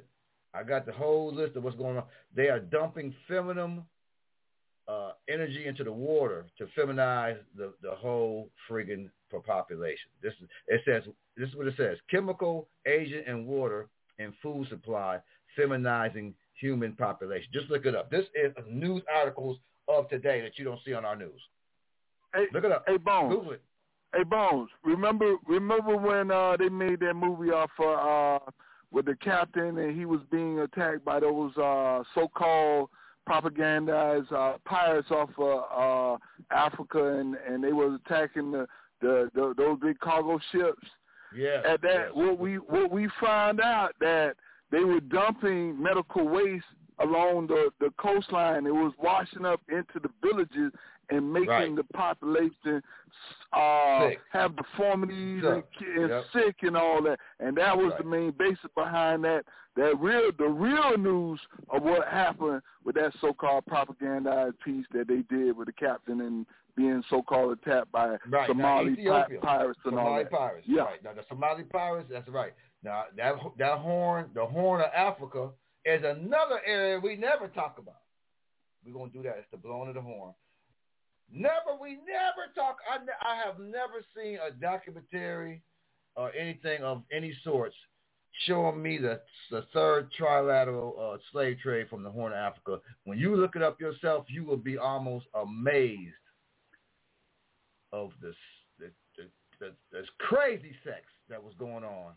I got the whole list of what's going on. They are dumping feminine uh, energy into the water to feminize the, the whole friggin' population. This is it says this is what it says: chemical agent in water and food supply feminizing human population. Just look it up. This is news articles of today that you don't see on our news. Hey, look it up. Hey, Bones. Google it. Hey, Bones. Remember, remember when uh, they made that movie off uh, uh, with the captain and he was being attacked by those uh, so-called propagandized uh, pirates off uh, uh, Africa, and, and they was attacking the, the, the those big cargo ships. Yeah. At that, yes. what we what we found out that they were dumping medical waste along the, the coastline. It was washing up into the villages and making right. the population uh, sick. have deformities and, and yep. sick and all that. And that was right. the main basis behind that. That real, the real news of what happened with that so-called propagandized piece that they did with the captain and being so-called attacked by right. Somali now, pi- pirates and Somali all that. pirates. Yeah. Right. Now, the Somali pirates, that's right. Now, that that horn, the Horn of Africa, is another area we never talk about. We're going to do that. It's the blowing of the horn. Never, we never talk. I, I have never seen a documentary or anything of any sorts showing me the, the third trilateral uh, slave trade from the Horn of Africa. When you look it up yourself, you will be almost amazed of this, the, the, the, this crazy sex that was going on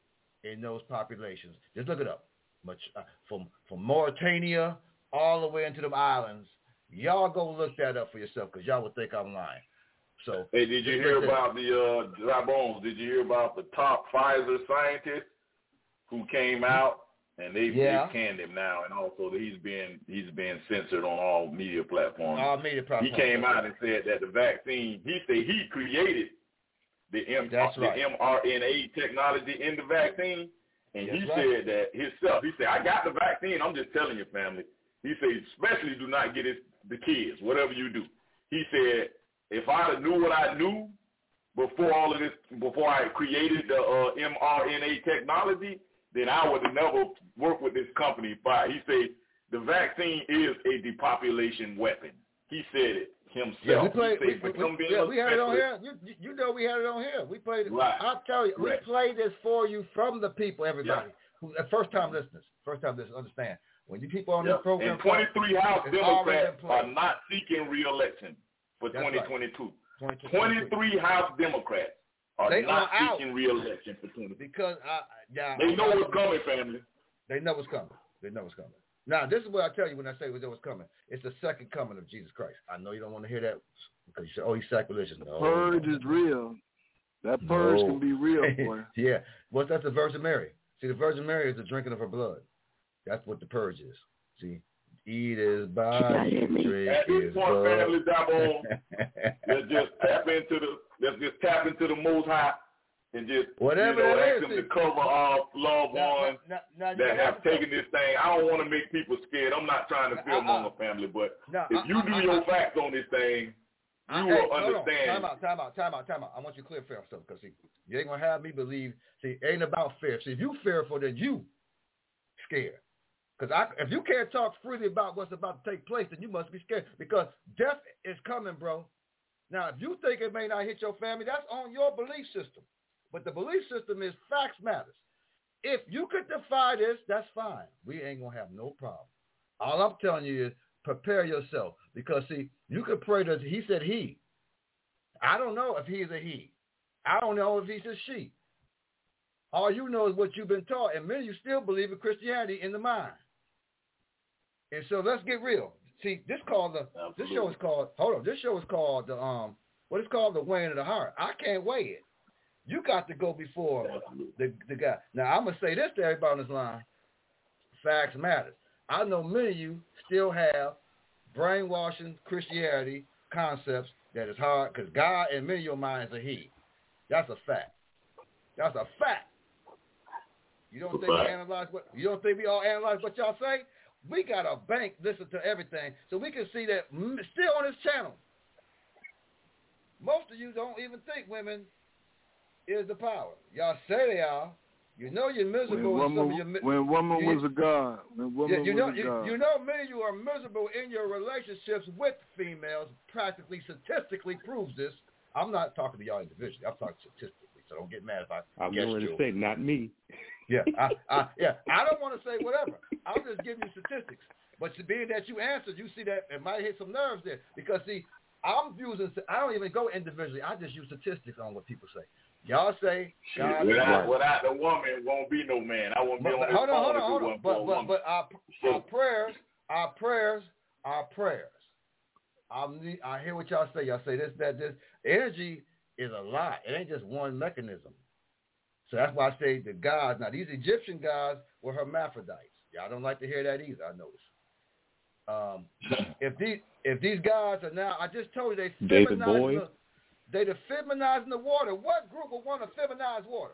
in those populations. Just look it up. Much uh, from from Mauritania all the way into the islands. Y'all go look that up for yourself because y'all would think I'm lying. So, hey, did you hear about the uh, dry bones? Did you hear about the top Pfizer scientist who came out and they yeah. they canned him now, and also that he's been he's been censored on all media platforms. All media platforms. He came out and said that the vaccine. He said he created the M- That's the right. mRNA technology in the vaccine. And That's he right. said that himself. He said, I got the vaccine. I'm just telling your family. He said, especially do not get it, the kids, whatever you do. He said, if I knew what I knew before all of this, before I created the uh, mRNA technology, then I would have never worked with this company. But he said, the vaccine is a depopulation weapon. He said it himself. Yeah, we played. He said, We, we, we, yeah, we had it on here. You, you know, we had it on here. We played it. Right. I'll tell you, right. we played this for you from the people. Everybody, yeah. who first time listeners, first time listeners, understand when you people on yeah. this program. And twenty-three House Democrats are not seeking re-election for That's twenty twenty-two. Right. twenty-three House Democrats are they not are seeking re-election for twenty. Because I, yeah, they know what's coming, family. They know what's coming. They know what's coming. Now, this is what I tell you when I say what's coming. It's the second coming of Jesus Christ. I know you don't want to hear that because you say, oh, he's sacrilegious. No, purge no, is real. That purge no. can be real, boy. yeah. What's that? The Virgin Mary. See, the Virgin Mary is the drinking of her blood. That's what the purge is. See, eat his body, drink At this his point, blood. family, Dabon, let's just tap into the let's just tap into the Most High and just Whatever you know, it ask is, them see. to cover our loved Now, ones now, now, that now, have taken this thing. I don't want to make people scared. I'm not trying to fear among a family, but now, if I, you I, do I, your I, facts on this thing, you I, will hey, understand. Time out, time out, time out, time out. I want you to clear fear stuff because see, you ain't gonna have me believe. See, it ain't about fear. See, if you fearful, then you scared. Because I, if you can't talk freely about what's about to take place, then you must be scared. Because death is coming, bro. Now, if you think it may not hit your family, that's on your belief system. But the belief system is facts matters. If you could defy this, that's fine. We ain't going to have no problem. All I'm telling you is prepare yourself. Because, see, you could pray to, he said he. I don't know if he's a he. I don't know if he's a she. All you know is what you've been taught. And many of you still believe in Christianity in the mind. And so let's get real. See, this called the Absolutely. this show is called hold on, this show is called the um what is called the weighing of the heart. I can't weigh it. You got to go before the the guy. Now I'm gonna say this to everybody on this line. Facts matter. I know many of you still have brainwashing Christianity concepts that is hard because God in many of your minds are he. That's a fact. That's a fact. You don't think we analyze what you don't think we all analyze what y'all say? We got a bank listen to everything so we can see that still on this channel. Most of you don't even think women is the power. Y'all say they are, You know you're miserable when in woman, some of your... When woman you, was a god. When woman yeah, you know, was a you, god. you know many of you are miserable in your relationships with females. Practically, statistically proves this. I'm not talking to y'all individually. I'm talking statistically, so don't get mad if I I'm guess going you. to say, not me. Yeah, I, I, yeah. I don't want to say whatever. I'm just giving you statistics. But being that you answered, you see that it might hit some nerves there. Because, see, I'm using, I don't even go individually. I just use statistics on what people say. Y'all say, God without, is without the woman, it won't be no man. I won't be but, on but, this hold on, phone hold if on, it hold on. wasn't But, for a but, woman. but our, our prayers, our prayers, our prayers. I'm, I hear what y'all say. Y'all say this, that, this. Energy is a lot. It ain't just one mechanism. So that's why I say the gods. Now, these Egyptian gods were hermaphrodites. Y'all don't like to hear that either, I notice. Um, if these if these gods are now, I just told you they David feminizing Boyd. the, they the feminizing the water. What group would want to feminize water?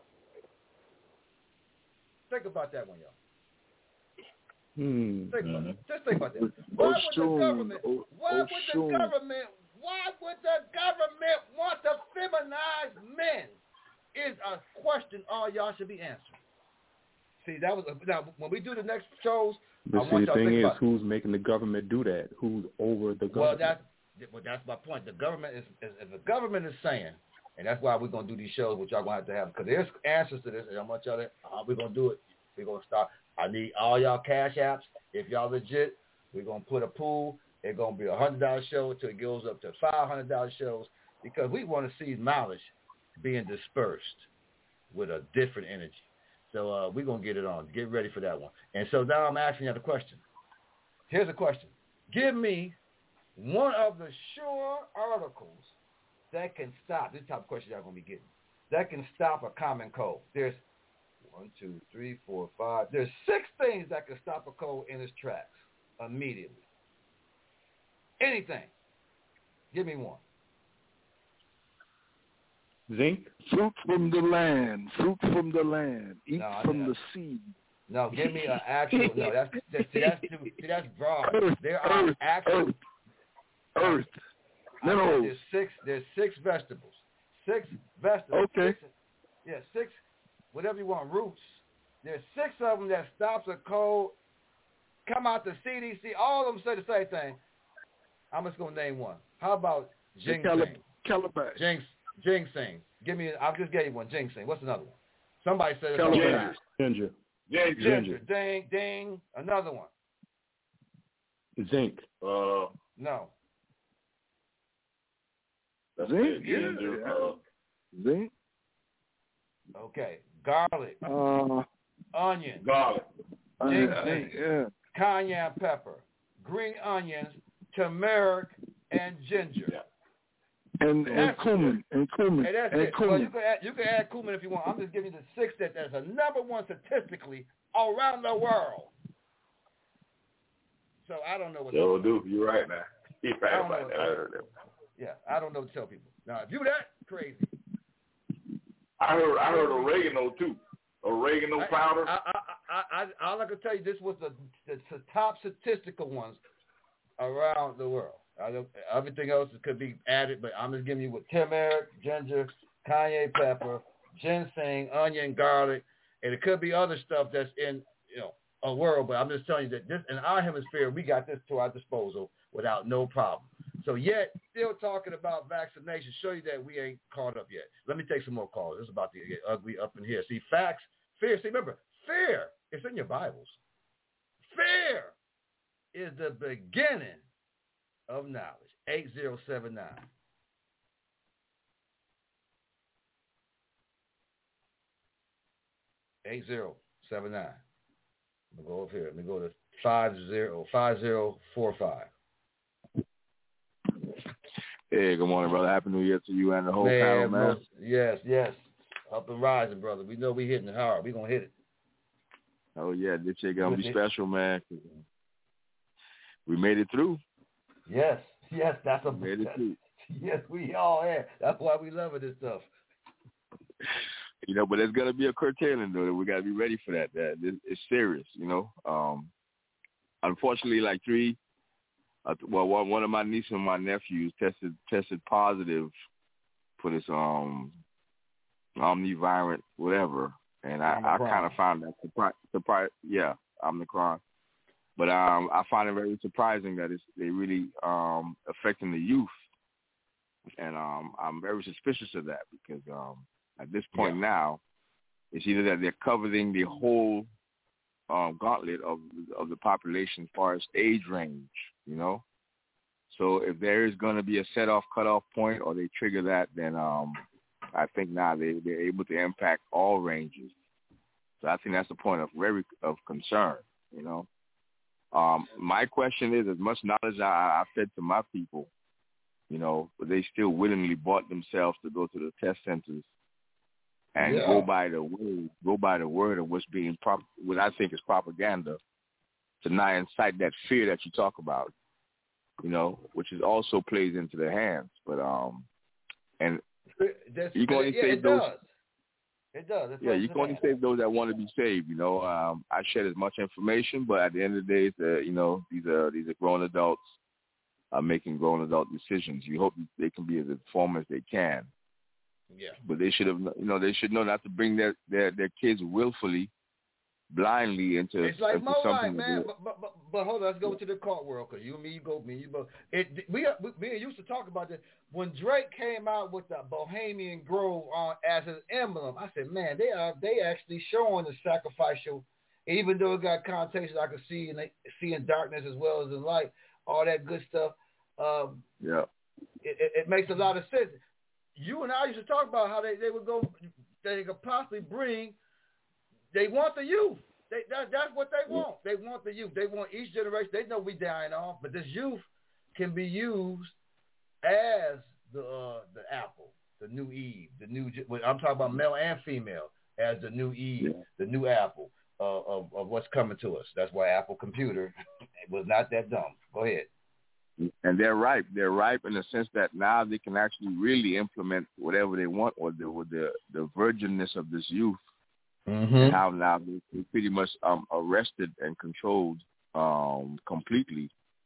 Think about that one, y'all. Hmm. Think about it. Just think about that. Why would the government? Why would the government? Why would the government want to feminize men? Is a question all y'all should be answering. See, that was a, now when we do the next shows. But I see, want the y'all to thing think is, about who's making the government do that? Who's over the well, government? that's well, that's my point. The government is, is if the government is saying, and that's why we're gonna do these shows, which y'all gonna have to have, because there's answers to this. And how much y'all? How we gonna do it? We're gonna start. I need all y'all cash apps. If y'all legit, we're gonna put a pool. It's gonna be a hundred dollar show until it goes up to five hundred dollar shows, because we want to see knowledge being dispersed with a different energy. So uh, we're going to get it on. Get ready for that one. And so now I'm asking you the question. Here's a question. Give me one of the sure articles that can stop. This type of question y'all going to be getting. That can stop a common cold. There's one, two, three, four, five. There's six things that can stop a cold in its tracks immediately. Anything. Give me one. Zinc? Fruit from the land. Fruit from the land. Eat no, from no. the seed. No, give me an actual. No, that's that's see, that's too, see, that's broad. Earth, there are earth, actual. Earth. Earth. Minerals. There's six. There's six vegetables. Six vegetables. Okay. Six, yeah, six. Whatever you want. Roots. There's six of them that stops a cold. Come out the C D C. All of them say the same thing. I'm just gonna name one. How about ginseng? Calabash. Jinx. Ginseng. Give me. I just gave you one. Ginseng. What's another one? Somebody said it's Ginger. Ginger. Ginger. Ginger. Ding. Ding. Another one. Zinc. Uh, no. Zinc. Ginger. Yeah. Uh, Zinc. Okay. Garlic. Uh, onion. Garlic. Ginseng. Uh, yeah. Cayenne pepper. Green onions. Turmeric. And ginger. Yeah. And, and cumin, and cumin, hey, that's and it. cumin. Well, you can add, you can add cumin if you want. I'm just giving you the six that that's a number one statistically around the world. So I don't know what. Yo, dude, you're right, man. You're right about that. I heard that. Yeah, I don't know what to tell people. Now, if you that crazy, I heard I heard oregano too. Oregano I, powder. I, I, I, I, all I can tell you, this was the, the, the top statistical ones around the world. I don't, everything else could be added, but I'm just giving you with turmeric, ginger, cayenne pepper, ginseng, onion, garlic, and it could be other stuff that's in you know a world. But I'm just telling you that this in our hemisphere, we got this to our disposal without no problem. So yet, still talking about vaccination, show you that we ain't caught up yet. Let me take some more calls. It's about to get ugly up in here. See, facts, fear. See, remember, fear. It's in your Bibles. Fear is the beginning of knowledge. eight zero seven nine. eight zero seven nine. Let me go over here. Let me go to five zero five zero four five. Hey, good morning, brother. Happy New Year to you and the whole man, panel, man. Most, yes, yes. Up and rising, brother. We know we hitting it hard. We gonna hit it. Oh yeah, this shit gonna be special, man. We made it through. Yes, yes, that's a we made it through. Yes, we all have. That's why we love this stuff. You know, but there's gonna be a curtailing though. We gotta be ready for that. That it's serious, you know. Um, unfortunately, like three, uh, well, one one of my nieces and my nephews tested tested positive for this um omnivirus, whatever. and I, I kind of found that surprise. Surpri- yeah, Omicron. But um, I find it very surprising that it's they really um, affecting the youth, and um, I'm very suspicious of that because um, at this point yeah. now, it's either that they're covering the whole um, gauntlet of of the population as far as age range, you know. So if there is going to be a set-off, cut-off point, or they trigger that, then um, I think now they, they're able to impact all ranges. So I think that's the point of very of concern, you know. Um, my question is, as much knowledge I, I fed to my people, you know, but they still willingly bought themselves to go to the test centers and yeah. go by the word, go by the word of what's being, prop- what I think is propaganda, to not incite that fear that you talk about. You know, which is also plays into their hands, but um, and That's, you can only yeah, save it those. Does. It does. It yeah, you can only save those that want to be saved. You know, um, I shared as much information, but at the end of the day, it's, uh, you know, these are these are grown adults uh, making grown adult decisions. You hope they can be as informed as they can. Yeah. But they should have, you know, they should know not to bring their their, their kids willfully, blindly into, it's like into Mo something. Like, man, but, but, but, but hold on, let's go to the cart world, because you and me, you go, me, you go. It, we, we, we used to talk about this. When Drake came out with the Bohemian Grove on as an emblem, I said, man, they are they actually showing the sacrificial, even though it got connotations I could see in, see in darkness as well as in light, all that good stuff. Um, yeah. It, it, it makes a lot of sense. You and I used to talk about how they, they would go, they could possibly bring, they want the youth. They, that, that's what they want. They want the youth. They want each generation. They know we dying off, but this youth can be used as the uh, the apple, the new Eve, the new. I'm talking about male and female as the new Eve, yeah. the new apple uh, of of what's coming to us. That's why Apple Computer was not that dumb. Go ahead. And they're ripe. They're ripe in the sense that now they can actually really implement whatever they want, or the with the the virginness of this youth. Mm-hmm. And how now they're pretty much um, arrested and controlled um, completely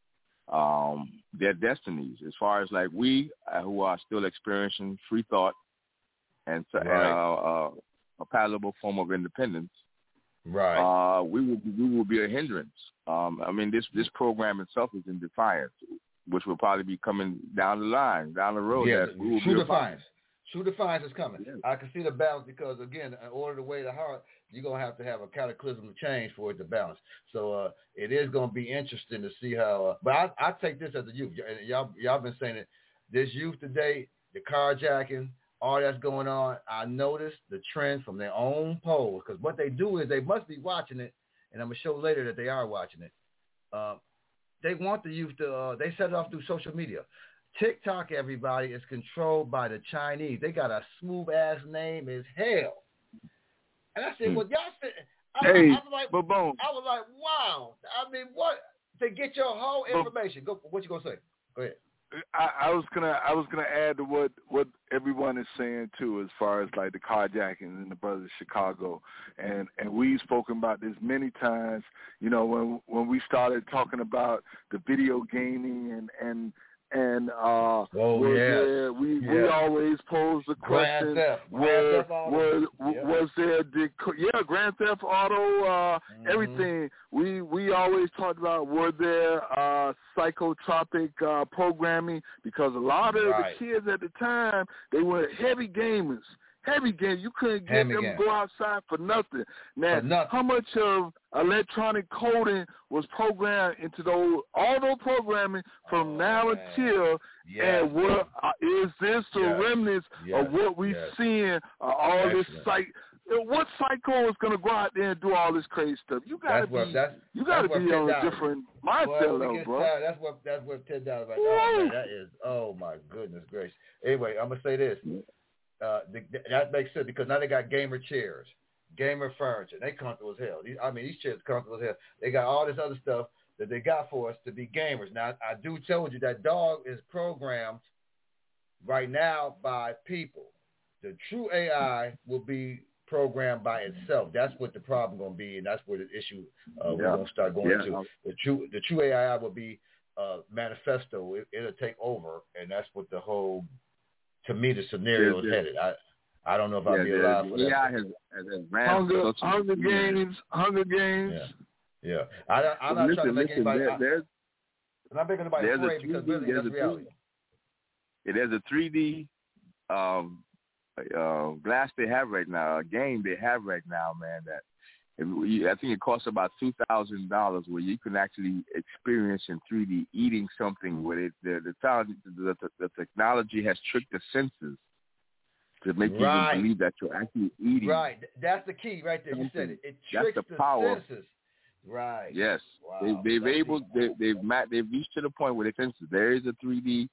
um, their destinies. As far as like we uh, who are still experiencing free thought and, right. and uh, uh, a palatable form of independence, right? Uh, we will be, we will be a hindrance. Um, I mean, this this program itself is in defiance, which will probably be coming down the line, down the road. Yeah, that we will true be defiance. True defiance is coming. Yeah. I can see the balance because, again, in order to weigh the heart, you're going to have to have a cataclysm of change for it to balance. So uh, it is going to be interesting to see how uh, – but I, I take this as a youth. And y'all, y'all been saying it. This youth today, the carjacking, all that's going on, I noticed the trend from their own polls because what they do is they must be watching it, and I'm going to show later that they are watching it. Uh, they want the youth to uh, – they set it off through social media. TikTok, everybody, is controlled by the Chinese. They got a smooth-ass name as hell. And I said, well, y'all said, I, hey, I, I was like, ba-boom. I was like, wow. I mean, what? To get your whole information. Go. What you going to say? Go ahead. I, I was gonna I was gonna add to what, what everyone is saying too, as far as like the carjacking in the Brothers of Chicago, and and we've spoken about this many times. You know, when when we started talking about the video gaming and and and uh, oh, was yes. there, we yes. we always pose the question: Grand Theft. was Grand Theft Auto. was, yep. was there did, yeah Grand Theft Auto uh, mm-hmm. everything? We we always talked about were there uh, psychotropic uh, programming, because a lot of right. the kids at the time, they were heavy gamers. Heavy game. You couldn't get Heavy them game. to go outside for nothing. Now, for nothing. how much of electronic coding was programmed into those, all those programming from oh, now man. until, yes. and what uh, is this the yes. remnants yes. of what we've yes. seen, uh, all Excellent. this psych. What psycho is going to go out there and do all this crazy stuff? You got to be, that's, you got to be on a different mindset well, level, bro. Tired, that's what that's what ten dollars. Like, oh man, that is, oh my goodness gracious. Anyway, I'm gonna say this. Uh, the, that makes sense because now they got gamer chairs, gamer furniture. They comfortable as hell. These, I mean, these chairs are comfortable as hell. They got all this other stuff that they got for us to be gamers. Now, I do tell you that dog is programmed right now by people. The true A I will be programmed by itself. That's what the problem going to be, and that's where the issue uh, we're going to start going yeah. to. The true, the true A I will be uh, manifesto. It, it'll take over, and that's what the whole. To me, the scenario is headed. I, I don't know if I'll yeah, be the, alive for the that. A I has, has, has ramped Hunger, such a- Hunger Games, Hunger Games. Yeah, yeah. I, I'm Well, not listen, trying to make listen, anybody. there- I, there's I'm not making anybody there's a afraid because three D really there's that's a reality. Yeah, there's a three D um, uh, glass they have right now, a game they have right now, man. That if you, I think it costs about two thousand dollars, where you can actually experience in three D eating something. Where it, the the, the the the technology has tricked the senses to make Right. you believe that you're actually eating. Right, that's the key right there. You said it. It That's tricks the the power. senses. Right. Yes, Wow. they, they've That's able deep. they, they've ma- they've reached to the point where they can. There is a three D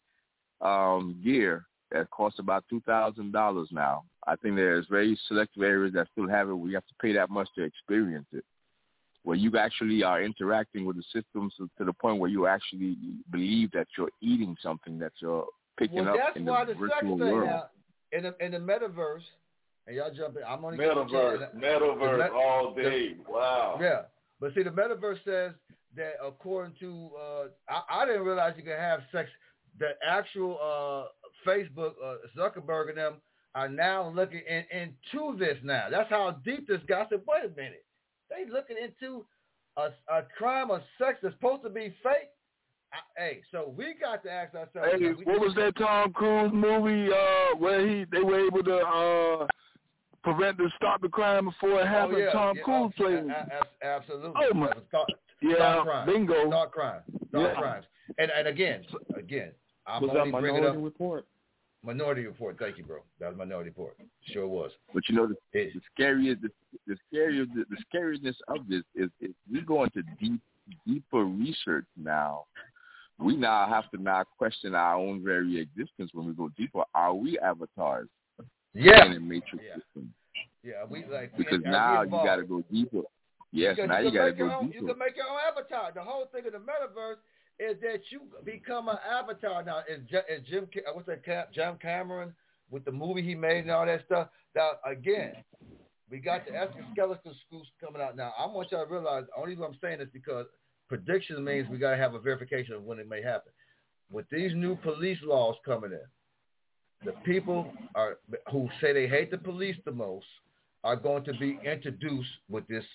um, gear that costs about two thousand dollars now. I think there's very selective areas that still have it where you have to pay that much to experience it, where you actually are interacting with the systems to, to the point where you actually believe that you're eating something that you're picking Well, up that's in why the the virtual second thing world. now in the in the metaverse, and y'all jump in. I'm only Metaverse, metaverse met- all day. the- Wow. Yeah, but see, the metaverse says that according to uh, I, I didn't realize you could have sex. The actual uh, Facebook, uh, Zuckerberg and them are now looking in, into this now. That's how deep this guy. I said, wait a minute, they looking into a, a crime of sex that's supposed to be fake. I, hey, so we got to ask ourselves. Hey, we, what was that Tom Cruise movie uh, where he they were able to uh, prevent the stop the crime before it happened? Oh, yeah, Tom yeah, Cruise uh, played. a- a- absolutely. Oh my, That was thought, yeah, thought crime. bingo, Thought crime, thought yeah. crimes. And and again, again, I'm Was that only bringing up Minority Report? Minority Report. Thank you, bro. That was Minority Report. Sure was. But you know, the, the scariest, the, the scariest, the, the scariness of this is, is we go into deep, deeper research now. We now have to now question our own very existence when we go deeper. Are we avatars? Yeah. In a matrix Yeah. system? Yeah, we like Because we, now we you got to go deeper. Yes, because now you you can got to make your go own, deeper. You can make your own avatar. The whole thing of the metaverse is that you become an avatar. Now, is, is Jim, what's that, Jim Cameron with the movie he made and all that stuff? Now, again, we got the exoskeleton schools coming out now. I want y'all to realize, the only reason I'm saying this because prediction means we got to have a verification of when it may happen. With these new police laws coming in, the people are who say they hate the police the most are going to be introduced with this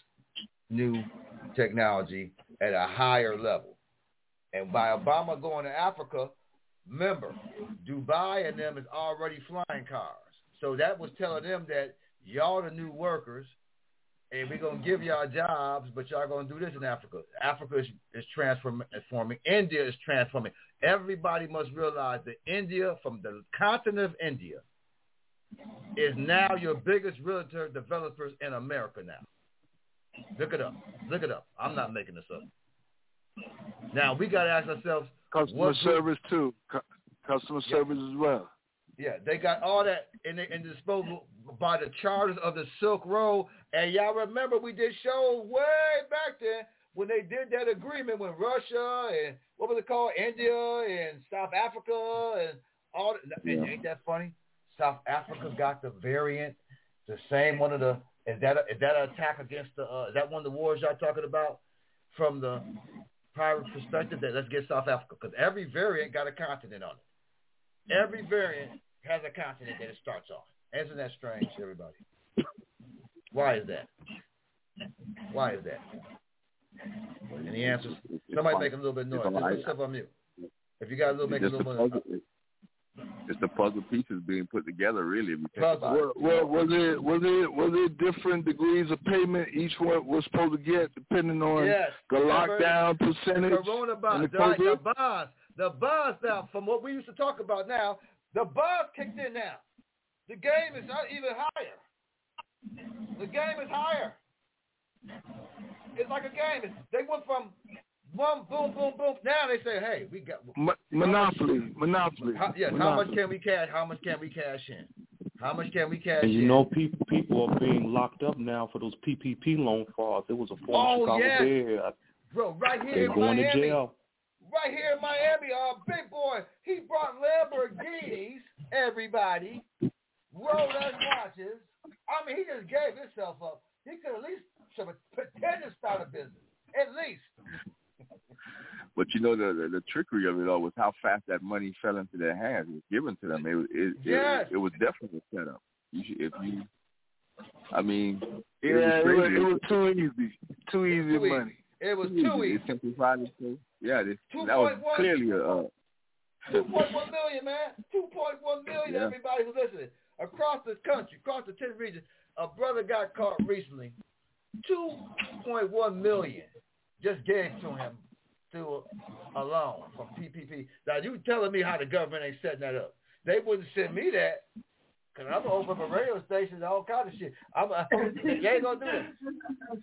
new technology at a higher level. And by Obama going to Africa, remember, Dubai and them is already flying cars. So that was telling them that y'all the new workers, and we're going to give y'all jobs, but y'all going to do this in Africa. Africa is, is transforming. India is transforming. Everybody must realize that India, from the continent of India, is now your biggest realtor developers in America now. Look it up. Look it up. I'm not making this up. Now, we got to ask ourselves. Customer what service, too. Cu- customer yeah. service as well. Yeah, they got all that in the, in the disposal by the charters of the Silk Road. And y'all remember we did shows way back then when they did that agreement with Russia and what was it called? India and South Africa and all that. Yeah. And ain't that funny? South Africa got the variant, the same one of the, is that a, is that an attack against the, uh, is that one of the wars y'all talking about from the private perspective that let's get South Africa? Because every variant got a continent on it. Every variant has a continent that it starts off. Isn't that strange, everybody? Why is that? Why is that? Any answers? Somebody make a little bit of noise. Just put yourself on mute. If you got a little, make a little more noise. It's the puzzle pieces being put together, really. If you think about Well, it. well, was it was it was it different degrees of payment each one was supposed to get depending on Yes. the lockdown percentage? The Corona and bonds, the right, the COVID? bonds, the bonds now, from what we used to talk about now, the bonds kicked in now. The game is not even higher. The game is higher. It's like a game. They went from one boom, boom, boom. Now they say, hey, we got Mo- monopoly, monopoly. How, yes, monopoly. how much can we cash? How much can we cash in? How much can we cash And you in? know, people people are being locked up now for those P P P loan frauds. There was a former Oh, Chicago yes. Bear. Bro, right here They're in going Miami. to jail. Right here in Miami, uh, big boy, he brought Lamborghinis, everybody, Rolex watches. I mean, he just gave himself up. He could at least pretend to start a business, at least. But you know, the, the the trickery of it all was how fast that money fell into their hands. It was given to them. It was it, Yes. it, it was definitely a setup. You should, if you, I mean, yeah, it was, it was, crazy. it was too easy, too easy too money. Easy. It was too, too easy. It simplified it. So, yeah, this, two. that was one, clearly a. Uh, two point one million, man. two point one million, yeah. Everybody who's listening. Across this country, across the ten regions, a brother got caught recently. two point one million just gave to him through a loan from P P P. Now, you telling me how the government ain't setting that up. They wouldn't send me that because I'm going to open up a radio station and all kind of shit. I'm, uh, they ain't going to do that.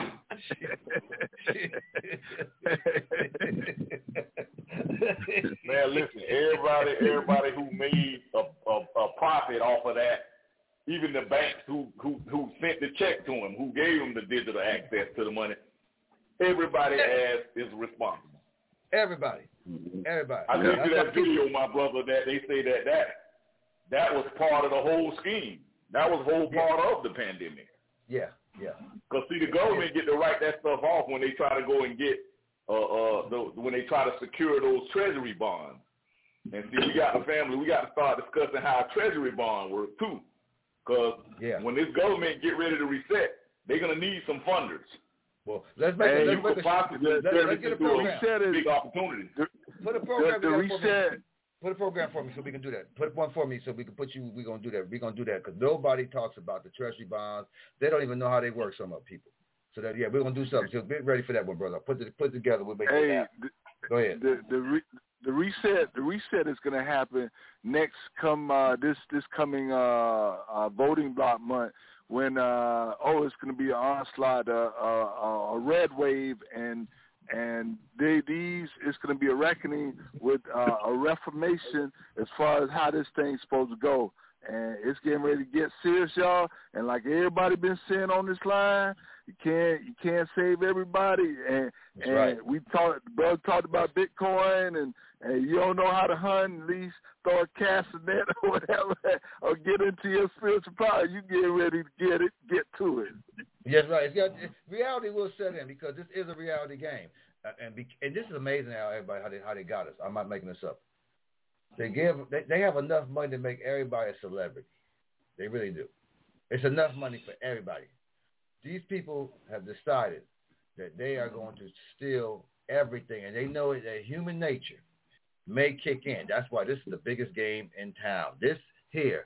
Man, listen, everybody everybody who made a, a, a profit off of that, even the banks who, who, who sent the check to him, who gave him the digital access to the money, everybody as is responsible. Everybody. Everybody. I listened to that video, my brother, that they say that that, that was part of the whole scheme. That was the whole part yeah. of the pandemic. Yeah. Yeah. Because see, the government get to write that stuff off when they try to go and get, uh, uh, the, when they try to secure those treasury bonds. And see, we got the family, we got to start discussing how a treasury bond works too. Because yeah. when this government get ready to reset, they're gonna need some funders. Well, let's make and it. You let's could make possibly let's, let's get a program. Big opportunity. Put a program the, the reset. For me. Put a program for me so we can do that. Put one for me so we can put you. We're gonna do that. We're gonna do that because nobody talks about the treasury bonds. They don't even know how they work. Some of people. So that yeah, we're gonna do something. So get ready for that one, brother. Put it put it together. We'll make hey, it happen. Go ahead. The the re, the reset the reset is gonna happen next come uh, this this coming uh, uh, voting block month when uh, oh it's gonna be an onslaught uh, uh, a red wave and. And they, these, it's going to be a reckoning with uh, a reformation as far as how this thing's supposed to go. And it's getting ready to get serious, y'all. And like everybody been saying on this line, you can't you can't save everybody. And That's and right. we talked, brother talked about Bitcoin, and, and you don't know how to hunt, at least throw a cast net or whatever, or get into your spiritual power. You get ready to get it, get to it. Yes, right. It's got, it, reality will set in because this is a reality game, uh, and be, and this is amazing how everybody how they how they got us. I'm not making this up. They give they, they have enough money to make everybody a celebrity. They really do. It's enough money for everybody. These people have decided that they are going to steal everything, and they know that human nature may kick in. That's why this is the biggest game in town. This here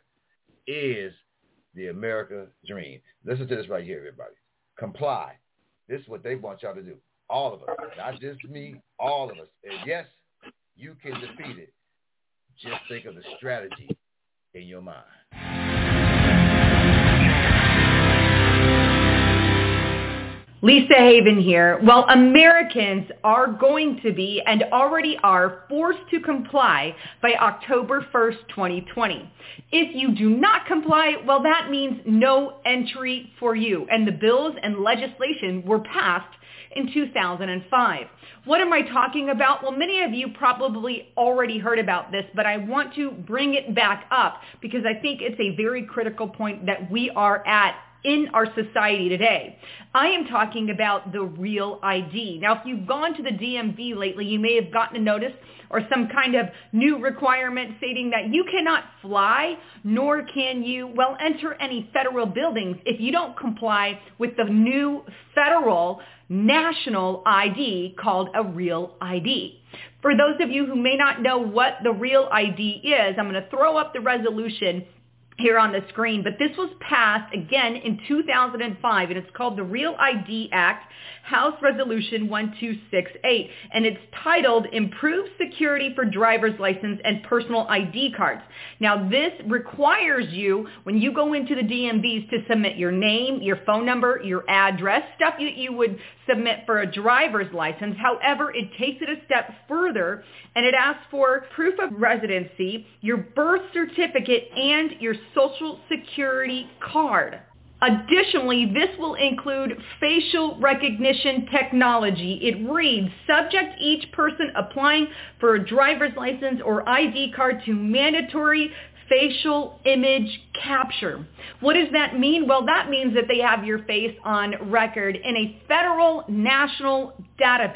is the America dream. Listen to this right here, everybody. Comply. This is what they want y'all to do. All of us. Not just me, all of us. And yes, you can defeat it. Just think of the strategy in your mind. Lisa Haven here. Well, Americans are going to be and already are forced to comply by October first, twenty twenty. If you do not comply, well, that means no entry for you. And the bills and legislation were passed in two thousand five. What am I talking about? Well, many of you probably already heard about this, but I want to bring it back up because I think it's a very critical point that we are at in our society today. I am talking about the Real I D. Now, if you've gone to the D M V lately, you may have gotten a notice or some kind of new requirement stating that you cannot fly, nor can you, well, enter any federal buildings if you don't comply with the new federal national I D called a Real I D. For those of you who may not know what the Real I D is, I'm going to throw up the resolution here on the screen, but this was passed again in two thousand five, and it's called the Real I D Act, House Resolution one two six eight, and it's titled Improved Security for Driver's License and Personal I D Cards. Now, this requires you, when you go into the D M Vs, to submit your name, your phone number, your address, stuff you, you would submit for a driver's license. However, it takes it a step further, and it asks for proof of residency, your birth certificate, and your social security card. Additionally, this will include facial recognition technology. It reads, subject each person applying for a driver's license or I D card to mandatory facial image capture. What does that mean? Well, that means that they have your face on record in a federal national database.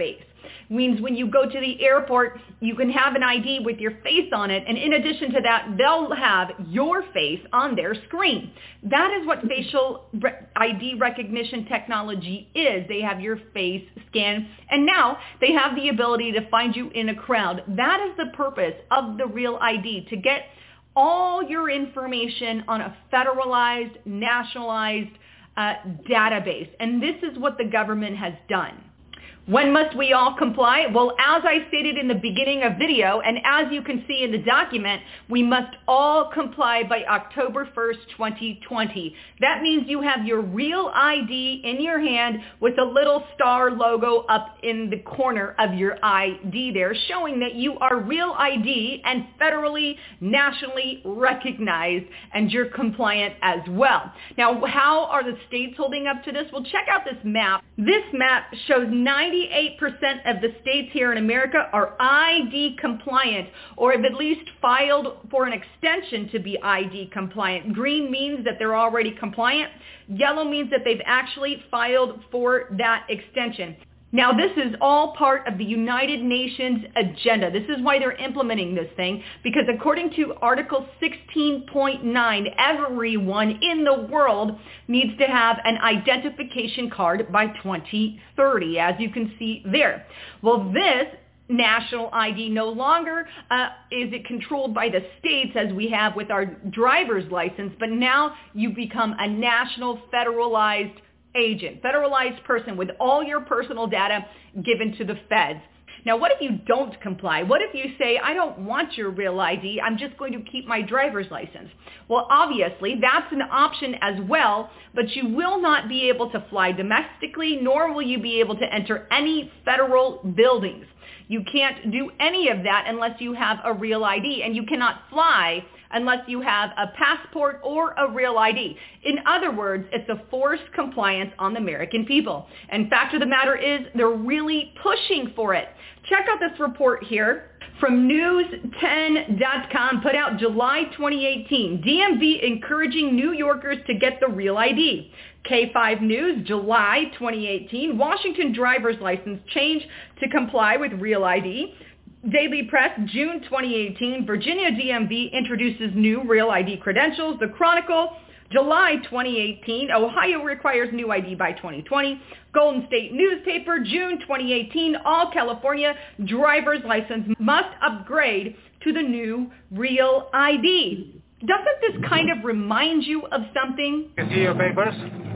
It means when you go to the airport, you can have an I D with your face on it, and in addition to that, they'll have your face on their screen. That is what facial re- I D recognition technology is. They have your face scanned, and now they have the ability to find you in a crowd. That is the purpose of the Real I D, to get all your information on a federalized, nationalized uh, database. And this is what the government has done. When must we all comply? Well, as I stated in the beginning of video, and as you can see in the document, we must all comply by October first, twenty twenty. That means you have your Real I D in your hand with a little star logo up in the corner of your I D there, showing that you are Real I D and federally, nationally recognized, and you're compliant as well. Now, how are the states holding up to this? Well, check out this map. This map shows ninety-eight percent of the states here in America are I D compliant, or have at least filed for an extension to be I D compliant. Green means that they're already compliant. Yellow means that they've actually filed for that extension. Now, this is all part of the United Nations agenda. This is why they're implementing this thing, because according to Article sixteen point nine, everyone in the world needs to have an identification card by twenty thirty, as you can see there. Well, this national I D no longer uh, is it controlled by the states as we have with our driver's license, but now you become a national federalized agent, federalized person with all your personal data given to the feds. Now, what if you don't comply? What if you say, I don't want your Real I D, I'm just going to keep my driver's license? Well, obviously, that's an option as well, but you will not be able to fly domestically, nor will you be able to enter any federal buildings. You can't do any of that unless you have a Real I D, and you cannot fly unless you have a passport or a Real I D. In other words, it's a forced compliance on the American people. And fact of the matter is, they're really pushing for it. Check out this report here from news ten dot com, put out July twenty eighteen. D M V encouraging New Yorkers to get the Real I D. K five News, July twenty eighteen. Washington driver's license change to comply with Real I D. Daily Press, June twenty eighteen. Virginia D M V introduces new Real I D credentials. The Chronicle, July twenty eighteen. Ohio requires new I D by twenty twenty. Golden State Newspaper, June twenty eighteen. All California driver's license must upgrade to the new Real I D. Doesn't this kind of remind you of something? You see your papers?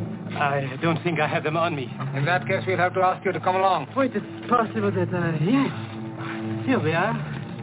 I don't think I have them on me. In that case, we'll have to ask you to come along. Wait, it's possible that I... Yes. Here we are.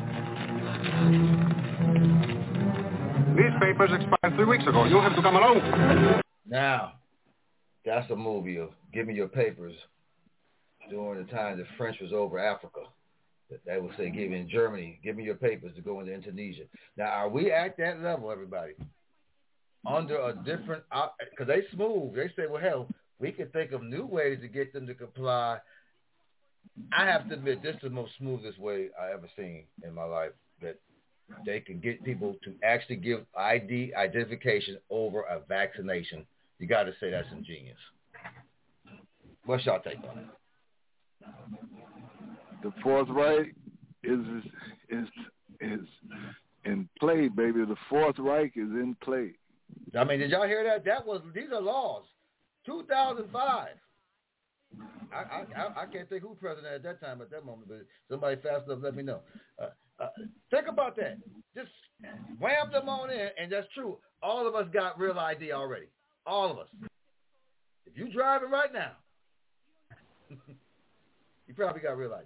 These papers expired three weeks ago. You'll have to come along. Now, that's a movie of give me your papers during the time the French was over Africa. They would say, give me in Germany, give me your papers to go into Indonesia. Now, are we at that level, everybody? Under a different, because they smooth. They say, well, hell, we can think of new ways to get them to comply. I have to admit, this is the most smoothest way I ever seen in my life, that they can get people to actually give I D identification over a vaccination. You got to say that's ingenious. What's y'all take on it? The Fourth Reich is is is in play, baby. The Fourth Reich is in play. I mean, did y'all hear that? That was these are laws, two thousand five. I, I I can't think who president at that time at that moment, but somebody fast enough let me know. Uh, uh, think about that. Just wham them on in, and that's true. All of us got Real I D already. All of us. If you driving right now, you probably got Real I D.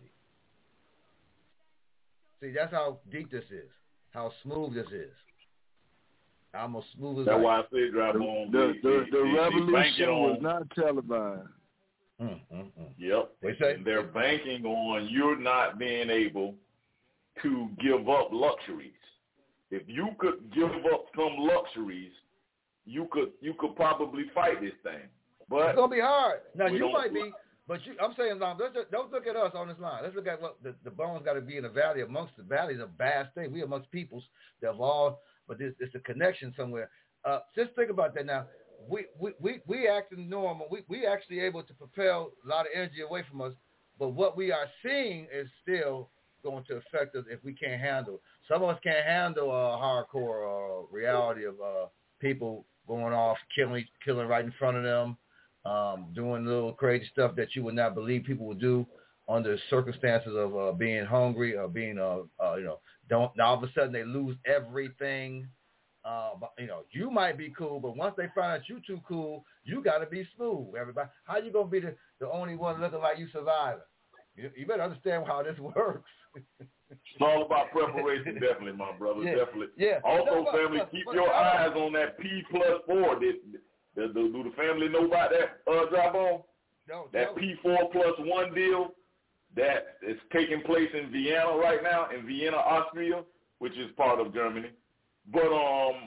See, that's how deep this is, how smooth this is. Almost smooth as That's ice. why I say drive on. The the, the they, revolution they was on, not televised. Mm, mm, mm. Yep. They say and they're banking on you not being able to give up luxuries. If you could give up some luxuries, you could you could probably fight this thing. But it's gonna be hard. Now you don't- might be, but you, I'm saying, now, let's just, don't look at us on this line. Let's look at what the, the bones got to be in the valley. Amongst the valleys, a vast thing. We amongst peoples that have all, but there's, there's a connection somewhere. Uh, just think about that now. We we we, we acting normal. We we actually able to propel a lot of energy away from us. But what we are seeing is still going to affect us if we can't handle. Some of us can't handle uh, hardcore uh, reality of uh, people going off, killing, killing right in front of them, um, doing little crazy stuff that you would not believe people would do under circumstances of uh, being hungry or being, uh, uh, you know, don't. All of a sudden they lose everything. Uh, but, you know, you might be cool, but once they find out you too cool, you got to be smooth. Everybody, how you gonna be the, the only one looking like you surviving? You, you better understand how this works. It's all about preparation, definitely, my brother, yeah. definitely. Yeah. Also, no, but, family, but, keep but, your but, eyes on that P plus four. Did, did, do, do the family know about that, uh, drop on? No, that no. P four plus one deal that is taking place in Vienna right now, in Vienna, Austria, which is part of Germany. But um,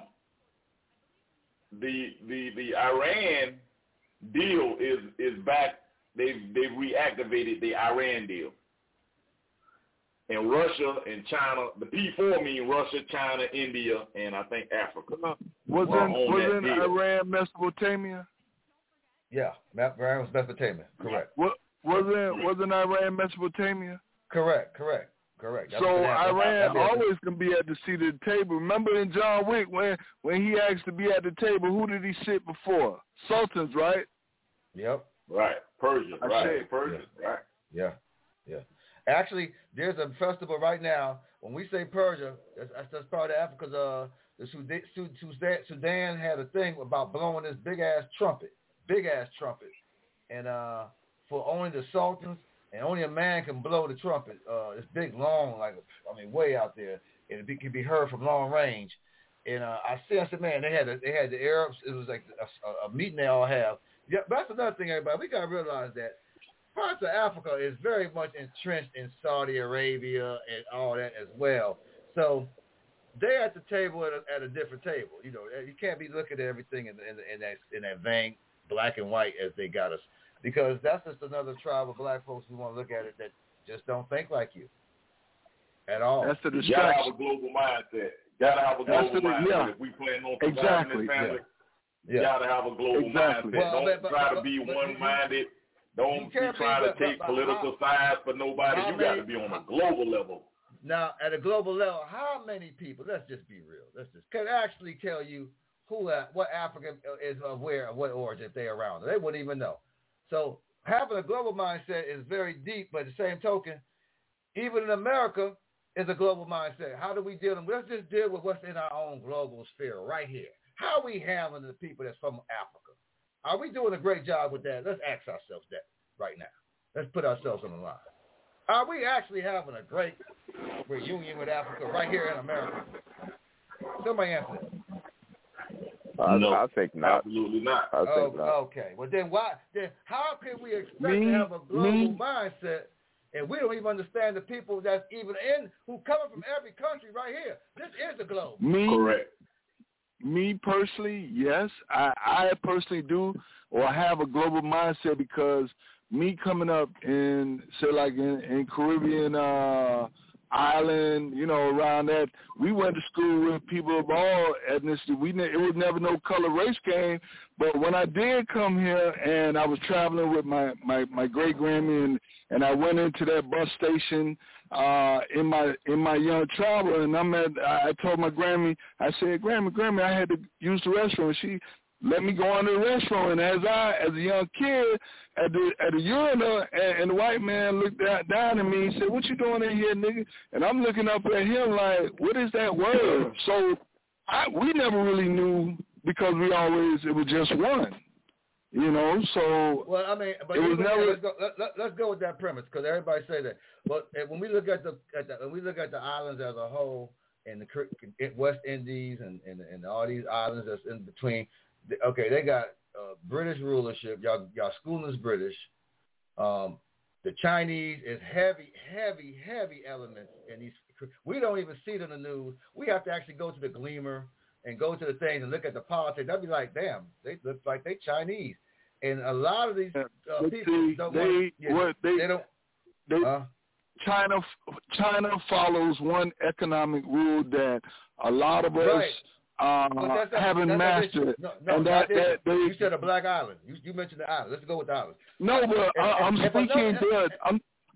the the the Iran deal is is back. They've they've reactivated the Iran deal. And Russia and China, the P four mean Russia, China, India, and I think Africa. Wasn't wasn't Iran Mesopotamia? Yeah, Iran was Mesopotamia. Correct. What wasn't wasn't Iran Mesopotamia? Correct. Correct. Correct. That's so that's, Iran always can be at the seat of the table. Remember in John Wick when when he asked to be at the table, who did he sit before? Sultans, right? Yep. Right. Persia. I right. said, Persia. Yeah. Right. Yeah. Yeah. Actually, there's a festival right now. When we say Persia, that's, that's part of Africa's. Uh, the Sudan, Sudan, Sudan had a thing about blowing this big ass trumpet, big ass trumpet, and uh, for only the sultans, and only a man can blow the trumpet. Uh, it's big, long, like I mean, way out there, and it be, can be heard from long range. And uh, I see, I said, man, they had a, they had the Arabs. It was like a, a meeting they all have. Yeah, but that's another thing, everybody. We gotta realize that parts of Africa is very much entrenched in Saudi Arabia and all that as well. So they're at the table at a, at a different table. You know, you can't be looking at everything in, in, in that in that vein, black and white, as they got us, because that's just another tribe of black folks who want to look at it that just don't think like you at all. That's the You gotta have a global mindset. Gotta have a global the, mindset. Yeah. If we plan on surviving exactly. this family, yeah. you gotta have a global exactly. mindset. Well, don't but, but, try but, to be but, one-minded. Don't be trying to but, take but, political how, sides for nobody. You got to be on a global level. Now, at a global level, how many people, let's just be real, let's just, can actually tell you who, uh, what Africa is of where, what origin, if they're around. They wouldn't even know. So having a global mindset is very deep, but at the same token, even in America, is a global mindset. How do we deal with them? Let's just deal with what's in our own global sphere right here. How are we handling the people that's from Africa? Are we doing a great job with that? Let's ask ourselves that right now. Let's put ourselves on the line. Are we actually having a great reunion with Africa right here in America? Somebody answer that. Uh, no, I think not. Absolutely not. I think oh, not. Okay. Well, then why? Then how can we expect Me, to have a global me. mindset and we don't even understand the people that's even in who coming from every country right here? This is the globe. Me, Correct. Me personally, yes, I, I personally do, or have a global mindset because me coming up in, say, like in, in Caribbean uh, island, you know, around that, we went to school with people of all ethnicity. We ne- it was never no color race game, but when I did come here and I was traveling with my, my, my great Grammy and, and I went into that bus station uh, in my in my young travel, and I'm at, I told my Grammy, I said, Grammy, Grammy, I had to use the restroom. She let me go into the restroom, and as I, as a young kid, at the at the urinal, and, and the white man looked down, down at me and said, what you doing in here, nigga? And I'm looking up at him like, what is that word? So I, we never really knew because we always, it was just one. You know, so well, I mean, but it was even, never, let's go. Let, let, let's go with that premise because everybody say that. But when we look at the, at the when we look at the islands as a whole, and the West Indies and, and and all these islands that's in between, okay, they got uh, British rulership. Y'all y'all schooling is British. Um, the Chinese is heavy, heavy, heavy elements in these. We don't even see it in the news. We have to actually go to the Gleamer and go to the things and look at the politics. I'd be like, damn, they look like they Chinese. And a lot of these uh, people see, don't they, want, yeah, what they, they don't. They, uh, China China follows one economic rule that a lot of us right. uh, haven't mastered. No, no, and that, that they, you said a black island. You, you mentioned the island. Let's go with the island. No, but and, I, I'm and, speaking. no, There, I'm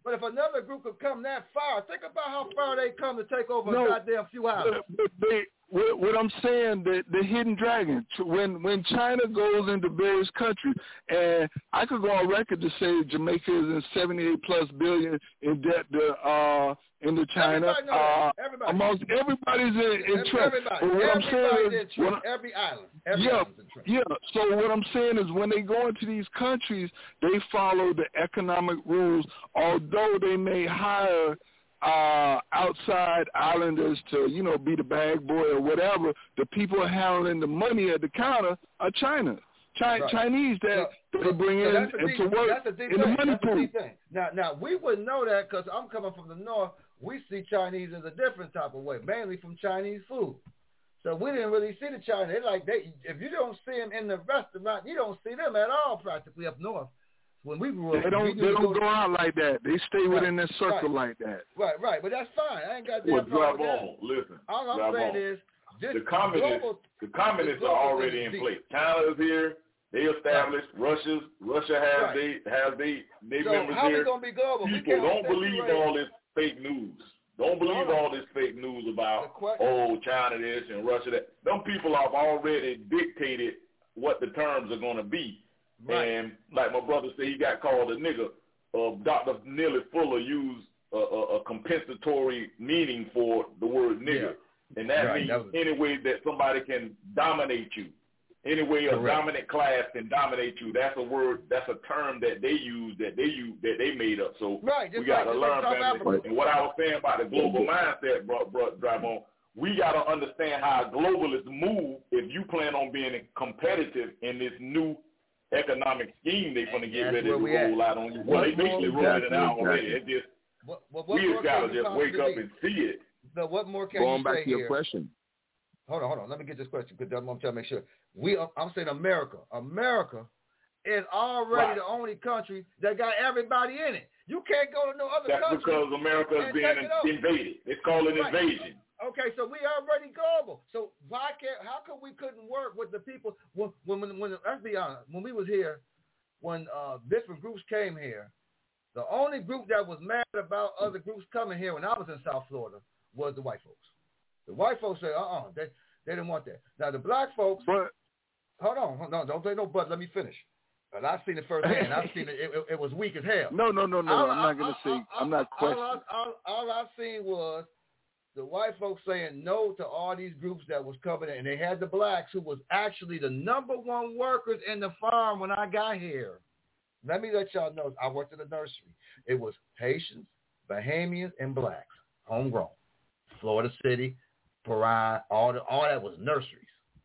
but if another group could come that far, think about how far they come to take over No, a goddamn few islands. But, but they, what, what I'm saying, the, the hidden dragon, when when China goes into various countries, and I could go on record to say Jamaica is in seventy-eight plus billion in debt to uh into China. Everybody know Uh, that. Everybody. amongst everybody's in, in trust. Everybody. But what I'm saying Everybody's is, in trust. what I- Every island. Every yeah, island's in trust. yeah. So what I'm saying is when they go into these countries, they follow the economic rules, although they may hire uh, outside islanders to, you know, be the bag boy or whatever. The people handling the money at the counter are China. Chi- Right. Chinese that So- they bring so in that's the and deep- to work that's the deep in the thing. money That's the pool. deep thing. Now, now we wouldn't know that because I'm coming from the north. We see Chinese as a different type of way, mainly from Chinese food. So we didn't really see the Chinese. They like they. If you don't see them in the restaurant, you don't see them at all practically up north. When we grew up, They don't. we They don't go, go out like that. They stay Right, within their circle right. like that. Right, right. But that's fine. I ain't got Well, that problem drive with that. on. Listen. All I'm drive saying on. is this the communists. global, the communists the are global already thing in is place. deep. China is here. They established. Russia's. Russia has Right. they has they they So members how here. we gonna be global? We People can't don't stay believe right. all this fake news. Don't believe Hold on. all this fake news about question- oh China this and Russia that. Them people have already dictated what the terms are going to be. Right. And like my brother said, he got called a nigger. Uh, Doctor Neely Fuller used a, a, a compensatory meaning for the word nigger, and that Right, means that was- any way that somebody can dominate you. Any way a Correct. dominant class can dominate you. That's a word. That's a term that they use. That they use. That they made up. So Right, just we got like- to just like learn, South family. Africa. And what I was saying about the global mindset, bro, bro, drive on. We got to understand how globalists move. If you plan on being competitive in this new economic scheme they're going to get That's ready where to we at. roll out on you. What Well, they more- basically rolling it out exactly, already. exactly. It just What, what, what we more just got to can you just wake up possibly and see it. So what more can Going you back say to your here? question. Hold on, hold on. Let me get this question because I'm trying to make sure. We, I'm saying America. America is already Right. the only country that got everybody in it. You can't go to no other That's country. because America is and being take it over. invaded. It's called an Right. invasion. Okay, so we already global. So why can't? How come we couldn't work with the people when when when, when let's be honest, when we was here, when uh, different groups came here, the only group that was mad about other groups coming here when I was in South Florida was the white folks. The white folks said, uh-uh, they they didn't want that. Now the black folks, but hold on, hold on, don't say no but. Let me finish. And I've seen it firsthand. I've seen it. It, it, it was weak as hell. No, no, no, no. All- I'm not going to say. all- I'm not all, questioning. I, all, all I've seen was the white folks saying no to all these groups that was coming in. And they had the blacks who was actually the number one workers in the farm when I got here. Let me let y'all know, I worked in the nursery. It was Haitians, Bahamians, and blacks, homegrown. Florida City, Paran, all, the, all that was nurseries.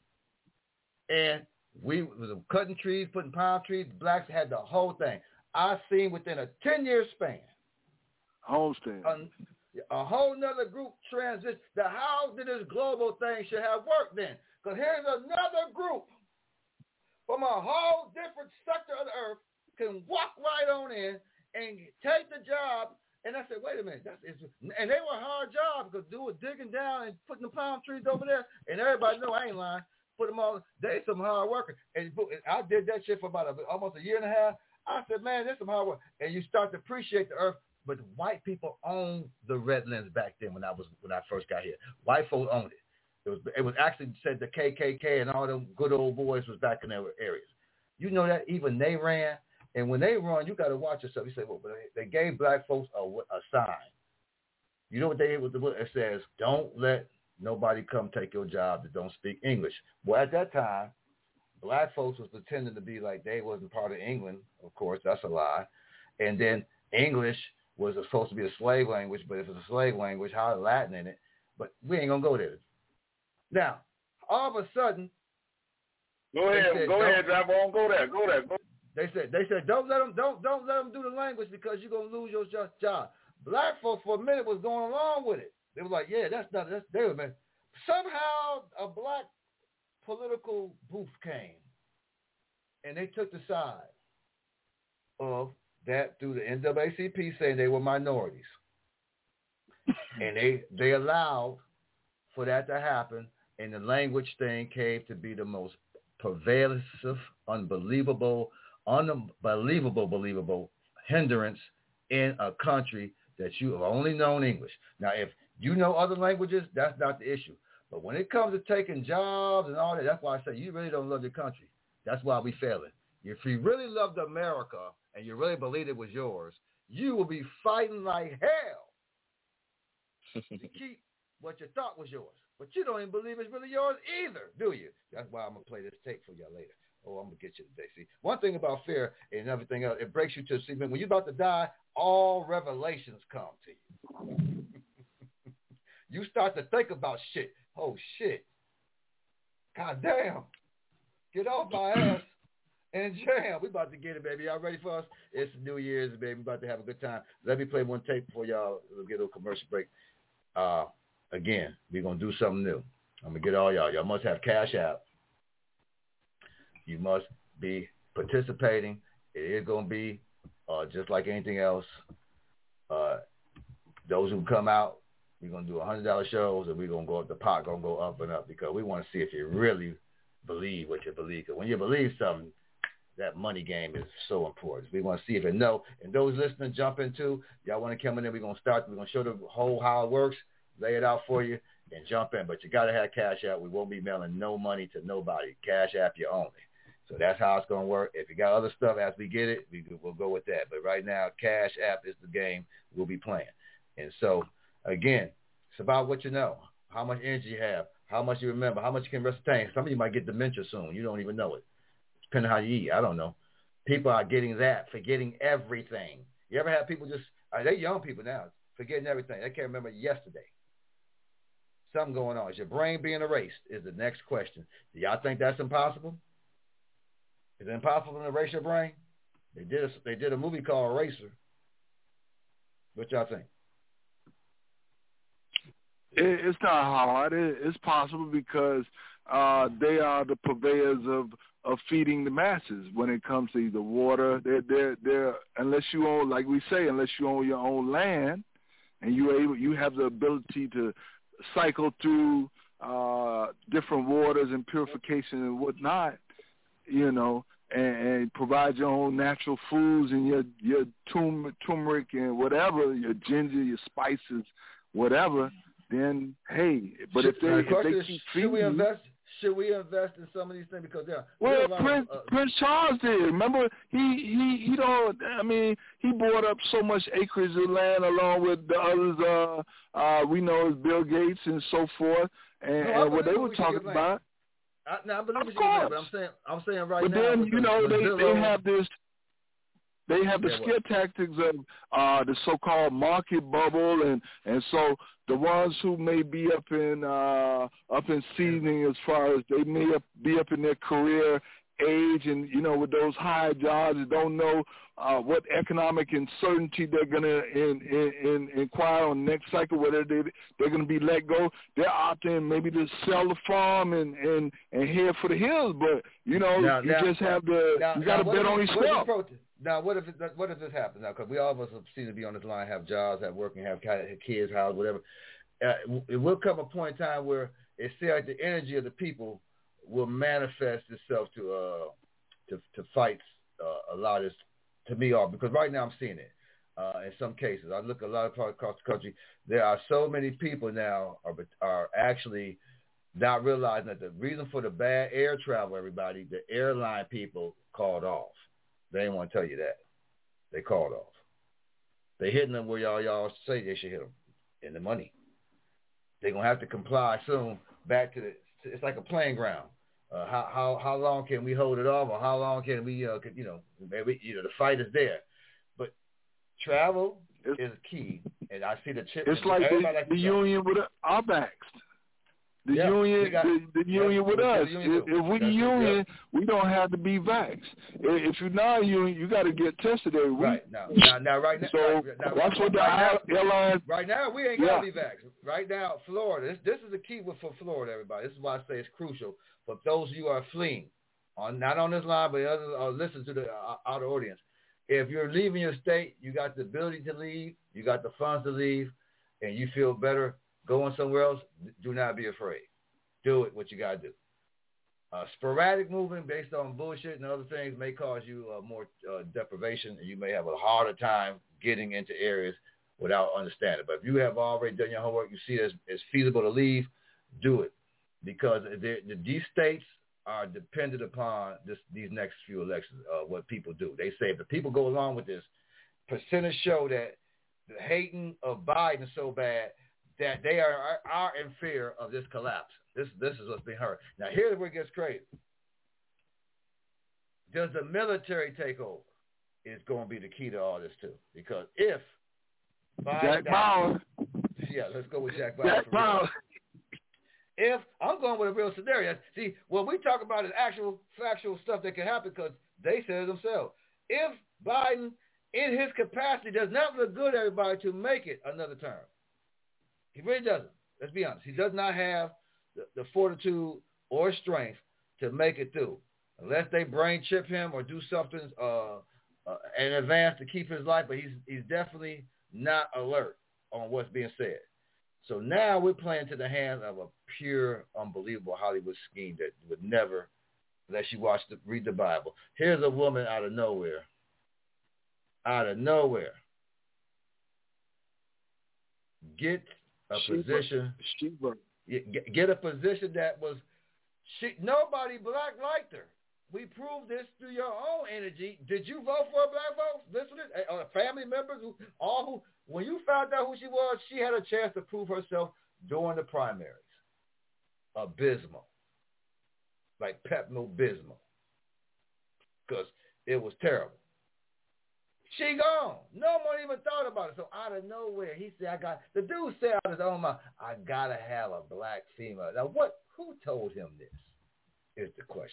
And we was cutting trees, putting palm trees. Blacks had the whole thing. I seen within a ten-year span, Homestead. a, a whole nother group transition. The how did this global thing should have worked then? Because here's another group from a whole different sector of the earth can walk right on in and take the job. And I said, wait a minute, that's it's, and they were hard jobs because dude was digging down and putting the palm trees over there. And everybody know I ain't lying. Put them all. They some hard workers. And I did that shit for about a, almost a year and a half. I said, man, there's some hard work. And you start to appreciate the earth. But white people owned the Redlands back then when I was when I first got here. White folks owned it. It was it was actually said the K K K and all them good old boys was back in their areas. You know that even they ran. And when they run, you got to watch yourself. You say, well, they gave black folks a, a sign. You know what they with the book? It says, don't let nobody come take your job that don't speak English. Well, at that time, black folks was pretending to be like they wasn't part of England. Of course, that's a lie. And then English was supposed to be a slave language, but if it's a slave language, how Latin in it. But we ain't going to go there. Now, all of a sudden, Go ahead, said, go ahead, drive on, go there, go there. Go. They said, they said, don't let them, don't, don't let them do the language because you're gonna lose your job. Black folks for a minute was going along with it. They were like, yeah, that's not, that's they were man. Somehow a black political booth came, and they took the side of that through the N double A C P saying they were minorities, and they they allowed for that to happen, and the language thing came to be the most pervasive, unbelievable. unbelievable, believable hindrance in a country that you have only known English. Now, if you know other languages, that's not the issue. But when it comes to taking jobs and all that, that's why I say you really don't love your country. That's why we failing. If you really loved America and you really believed it was yours, you will be fighting like hell to keep what you thought was yours. But you don't even believe it's really yours either, do you? That's why I'm going to play this tape for y'all later. Oh, I'm going to get you today. See, one thing about fear and everything else, it breaks you to see, when you're about to die, all revelations come to you. You start to think about shit. Oh, shit. God damn. Get off my ass and jam. We about to get it, baby. Y'all ready for us? It's New Year's, baby. We about to have a good time. Let me play one tape before y'all we'll get a little commercial break. Uh, again, we're going to do something new. I'm going to get all y'all. Y'all must have Cash App. You must be participating. It is going to be uh, just like anything else. Uh, those who come out, we're going to do one hundred dollars shows, and we're going to go up, the pot going to go up and up, because we want to see if you really believe what you believe. Because when you believe something, that money game is so important. We want to see if you know. And those listening, jump into, y'all want to come in there, we're going to start, we're going to show the whole how it works, lay it out for you, and jump in. But you got to have Cash App. We won't be mailing no money to nobody. Cash App you only. So that's how it's going to work. If you got other stuff, as we get it, we, we'll go with that. But right now, Cash App is the game we'll be playing. And so, again, it's about what you know, how much energy you have, how much you remember, how much you can retain. Some of you might get dementia soon. You don't even know it, depending on how you eat. I don't know. People are getting that, forgetting everything. You ever have people just, uh, they're young people now, forgetting everything. They can't remember yesterday. Something going on. Is your brain being erased is the next question. Do y'all think that's impossible? Is it impossible to erase your brain? They did a, they did a movie called Eraser. What y'all think? It, it's not hard. It, it's possible because uh, they are the purveyors of, of feeding the masses when it comes to either water. They're, they're, they're, unless you own, like we say, unless you own your own land and you able, you have the ability to cycle through uh, different waters and purification and whatnot, you know, and, and provide your own natural foods and your your tum, turmeric and whatever, your ginger, your spices, whatever. Then hey, but should, if they, if they keep should feeding we you, invest? Should we invest in some of these things because they're well, they're Prince of, uh, Prince Charles did. Remember, he he he don't. I mean, he bought up so much acreage of land along with the others. Uh, uh, we know as Bill Gates and so forth, and, no, and what they were talking about. I, now, I believe of what course. you're saying, but I'm saying, I'm saying right but now. But then with you the, know they Zillow, they have this. They have the yeah, scare tactics of uh, the so-called market bubble, and, and so the ones who may be up in uh, up in seasoning as far as they may be up in their career age, and you know with those high jobs, and don't know uh, what economic uncertainty they're going to in, in, in, inquire on next cycle, whether they they're going to be let go. They're opting maybe to sell the farm and, and, and head for the hills, but you know now, you now, just have to now, you got to now, bet on yourself. Now, what if it, what if this happens now? Because we all of us seem to be on this line, have jobs, have work, and have kids, house, whatever. Uh, it will come a point in time where it seems like the energy of the people will manifest itself to uh to to fight uh, a lot of this, to me off, because right now I'm seeing it uh, in some cases. I look a lot of parts across the country. There are so many people now are are actually not realizing that the reason for the bad air travel, everybody, the airline people called off. They didn't want to tell you that. They called off. They hitting them where y'all y'all say they should hit them, in the money. They're gonna have to comply soon. Back to the, it's like a playing ground. Uh, how how how long can we hold it off, or how long can we uh you know maybe you know the fight is there, but travel it's, is key. And I see the chip. It's like the, like the union with our backs. The yeah, union, got, the, the yeah, union with us. Union if, if we That's union, it, yeah. we don't have to be vaxxed. If you're not union, you got to get tested every week. Right now, now, now right now, so right, now, that's what the right airlines. Right now, we ain't yeah. gotta be vaxxed. Right now, Florida. This, this is the key for Florida, everybody. This is why I say it's crucial for those of you who are fleeing, on not on this line, but others, or listen to the uh, outer audience. If you're leaving your state, you got the ability to leave, you got the funds to leave, and you feel better going somewhere else. Do not be afraid. Do it, what you got to do. Uh, sporadic movement based on bullshit and other things may cause you uh, more uh, deprivation, and you may have a harder time getting into areas without understanding. But if you have already done your homework, you see it as, as feasible to leave, do it. Because the, the, these states are dependent upon this, these next few elections, uh, what people do. They say if the people go along with this, percentage show that the hating of Biden is so bad that they are, are, are in fear of this collapse. This, this is what's being heard. Now, here's where it gets crazy. Does the military take over? Is going to be the key to all this, too. Because if Biden... Jack Bauer. Yeah, let's go with Jack Bauer. Jack Bauer. If I'm going with a real scenario, see, what we talk about is actual factual stuff that can happen because they said it themselves. If Biden, in his capacity, does not look good, everybody, to make it another term, he really doesn't. Let's be honest. He does not have the, the fortitude or strength to make it through, unless they brain chip him or do something uh, uh, in advance to keep his life. But he's he's definitely not alert on what's being said. So now we're playing to the hands of a pure, unbelievable Hollywood scheme that would never, unless you watch the, read the Bible. Here's a woman out of nowhere, out of nowhere, get a She position, she get, get a position that was, she, nobody black liked her. We proved this through your own energy. Did you vote for a black vote? Listeners, uh, family members, who, all who. When you found out who she was, she had a chance to prove herself during the primaries. Abysmal. Like Pepto-Bismol. Because it was terrible. She gone. No one even thought about it. So out of nowhere, he said, I got, the dude said out of his own mouth, I got to have a black female. Now, what? Who told him this is the question.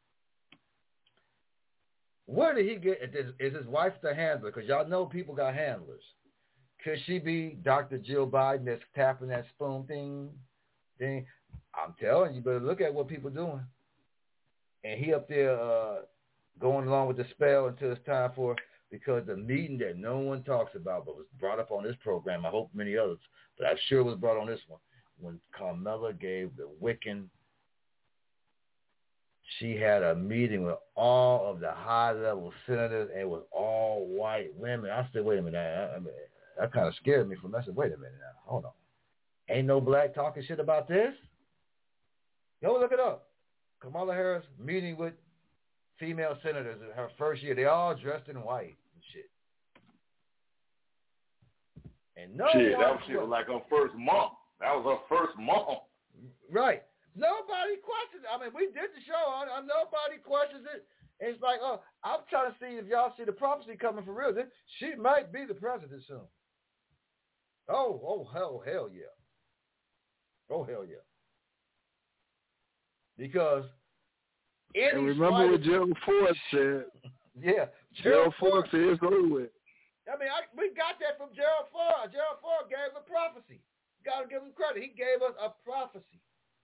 Where did he get, is, is his wife the handler? Because y'all know people got handlers. Could she be Doctor Jill Biden that's tapping that spoon thing? thing? I'm telling you, better look at what people doing. And he up there uh, going along with the spell until it's time for, because the meeting that no one talks about but was brought up on this program, I hope many others, but I'm sure it was brought on this one, when Carmella gave the Wiccan, she had a meeting with all of the high-level senators, and it was all white women. I said, wait a minute, I, I mean, that kind of scared me from I said, wait a minute now, hold on. Ain't no black talking shit about this? Go look it up. Kamala Harris meeting with female senators in her first year. They all dressed in white and shit. And no shit, one that was shit was like her first month. That was her first month. Right. Nobody questions it. I mean, we did the show on it. Nobody questions it. And it's like, oh, I'm trying to see if y'all see the prophecy coming for real. She might be the president soon. Oh, oh, hell, hell yeah. Oh, hell yeah. Because any and remember what Gerald Ford said. Yeah. Gerald Ford said it's over with. I mean, I, we got that from Gerald Ford. Gerald Ford gave a prophecy. Got to give him credit. He gave us a prophecy.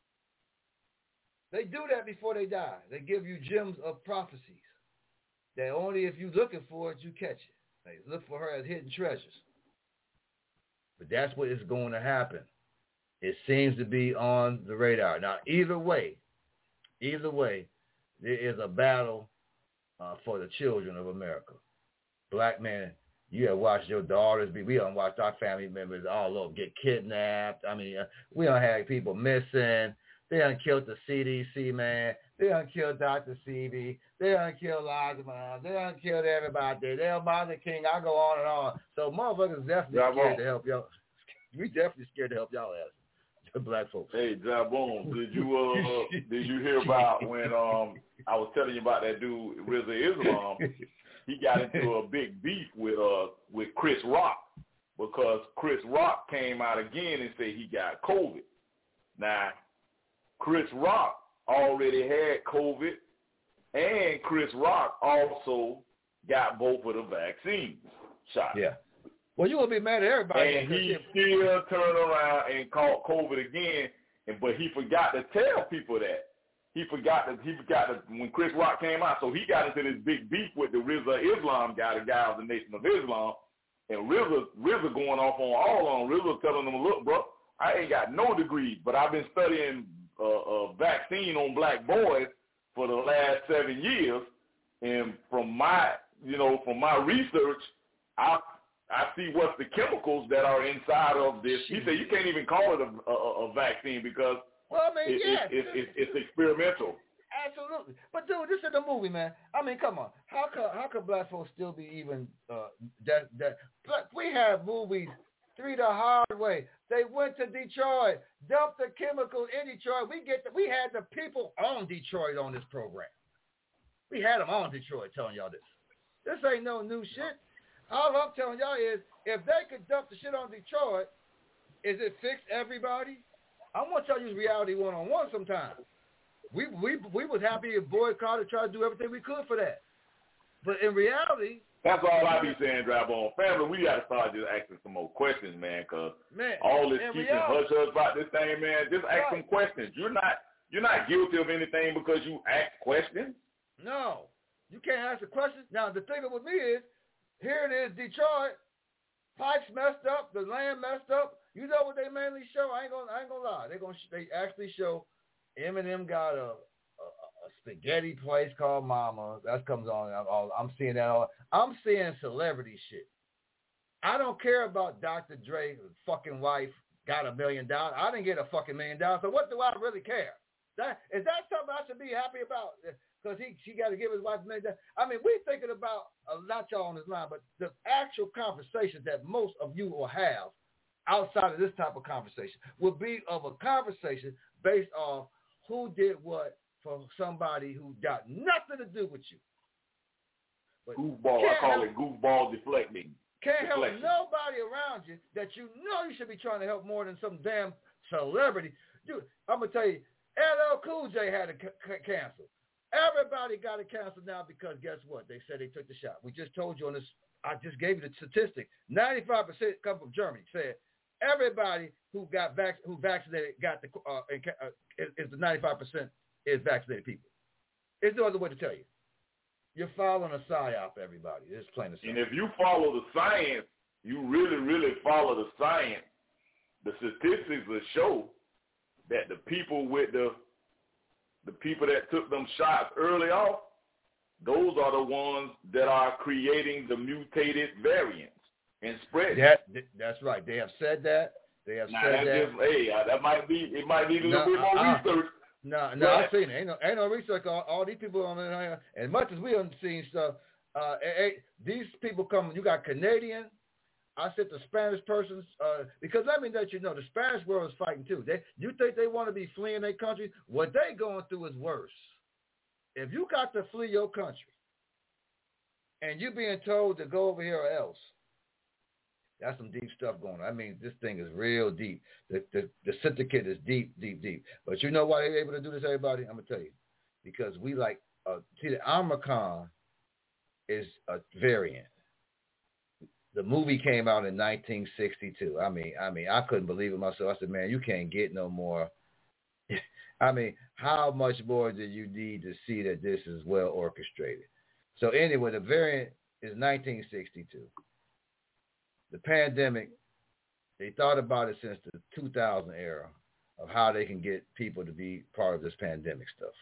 They do that before they die. They give you gems of prophecies that only if you're looking for it, you catch it. They look for her as hidden treasures. But that's what is going to happen. It seems to be on the radar. Now, either way, either way, there is a battle uh, for the children of America. Black men, you have watched your daughters be, we done watched our family members all over get kidnapped. I mean, uh, we done had people missing. They done killed the C D C man. They done killed Doctor Seavey. They done killed Liza Minnelli. They done killed everybody there. They're Martin King. I go on and on. So motherfuckers definitely Jabon. scared to help y'all. We definitely scared to help y'all ass. Black folks. Hey, Jabon, did you uh did you hear about when um I was telling you about that dude Rizza Islam? He got into a big beef with uh with Chris Rock because Chris Rock came out again and said he got COVID. Now, Chris Rock already had COVID, and Chris Rock also got both of the vaccines shots. Yeah. Well, you will be mad at everybody. And he still turned around and caught COVID again, and but he forgot to tell people that. He forgot that he forgot that when Chris Rock came out, so he got into this big beef with the Rizza Islam guy, the guy of the Nation of Islam, and Rizza Rizza going off on all of them. Rizza telling them, look, bro, I ain't got no degrees, but I've been studying uh, a vaccine on black boys for the last seven years, and from my, you know, from my research, I I see what's the chemicals that are inside of this. He said you can't even call it a, a, a vaccine because well, I mean, it, yes. it, it, it, it's experimental. Absolutely. But, dude, this is a movie, man. I mean, come on. How could, how could black folks still be even uh, that? that? But we have movies, Three the Hard Way. They went to Detroit, dumped the chemicals in Detroit. We get the, we had the people on Detroit on this program. We had them on Detroit telling y'all this. This ain't no new shit. All I'm telling y'all is if they could dump the shit on Detroit, is it fix everybody? I want y'all to use reality one-on-one sometime. We we we was happy to boycott and try to do everything we could for that. But in reality... That's all I be saying, Drive On. Family, we got to start just asking some more questions, man, because all this keeping hush-hush about this thing, man, just ask some questions. You're not you're not guilty of anything because you ask questions. No. You can't ask a question. Now, the thing with me is, here it is, Detroit. Pipes messed up. The land messed up. You know what they mainly show? I ain't gonna I ain't gonna lie. They gonna they actually show Eminem got a, a, a spaghetti place called Mama. That comes on. I'm, I'm seeing that all. I'm seeing celebrity shit. I don't care about Doctor Dre's fucking wife got a million dollars. I didn't get a fucking million dollars. So what do I really care? That is that something I should be happy about? Because he she got to give his wife a million dollars. I mean, we're thinking about uh, not y'all on this line, but the actual conversations that most of you will have outside of this type of conversation will be of a conversation based off who did what for somebody who got nothing to do with you. But goofball. I call it goofball deflecting. Can't deflection. help nobody around you that you know you should be trying to help more than some damn celebrity. Dude, I'm going to tell you, L L Cool J had to c- c- cancel. Everybody got it canceled now because guess what? They said they took the shot. We just told you on this. I just gave you the statistic. ninety-five percent come from Germany. Said everybody who got vac- who vaccinated got the uh, uh, is, is the ninety-five percent is vaccinated people. There's no other way to tell you. You're following a psyop, everybody. It's plain and simple. And if you follow the science, you really, really follow the science, the statistics will show that the people with the the people that took them shots early off, those are the ones that are creating the mutated variants and spreading. That, that's right. They have said that. They have now, said that. Just, hey, that might be. It might need a little no, bit more uh, research. No, no, I've seen it. Ain't no, ain't no research. All, all these people on there, as much as we haven't seen stuff, uh, hey, these people come. You got Canadian. I said the Spanish persons, uh, because let me let you know, the Spanish world is fighting too. They, you think they want to be fleeing their country? What they going through is worse. If you got to flee your country, and you being told to go over here or else, that's some deep stuff going on. I mean, this thing is real deep. The, the the syndicate is deep, deep, deep. But you know why they're able to do this, everybody? I'm going to tell you. Because we like, uh, see, the Omicron is a variant. The movie came out in nineteen sixty-two. I mean, I mean, I couldn't believe it myself. I said, man, you can't get no more. I mean, how much more do you need to see that this is well orchestrated? So anyway, the variant is nineteen sixty-two. The pandemic, they thought about it since the two thousand era of how they can get people to be part of this pandemic stuff.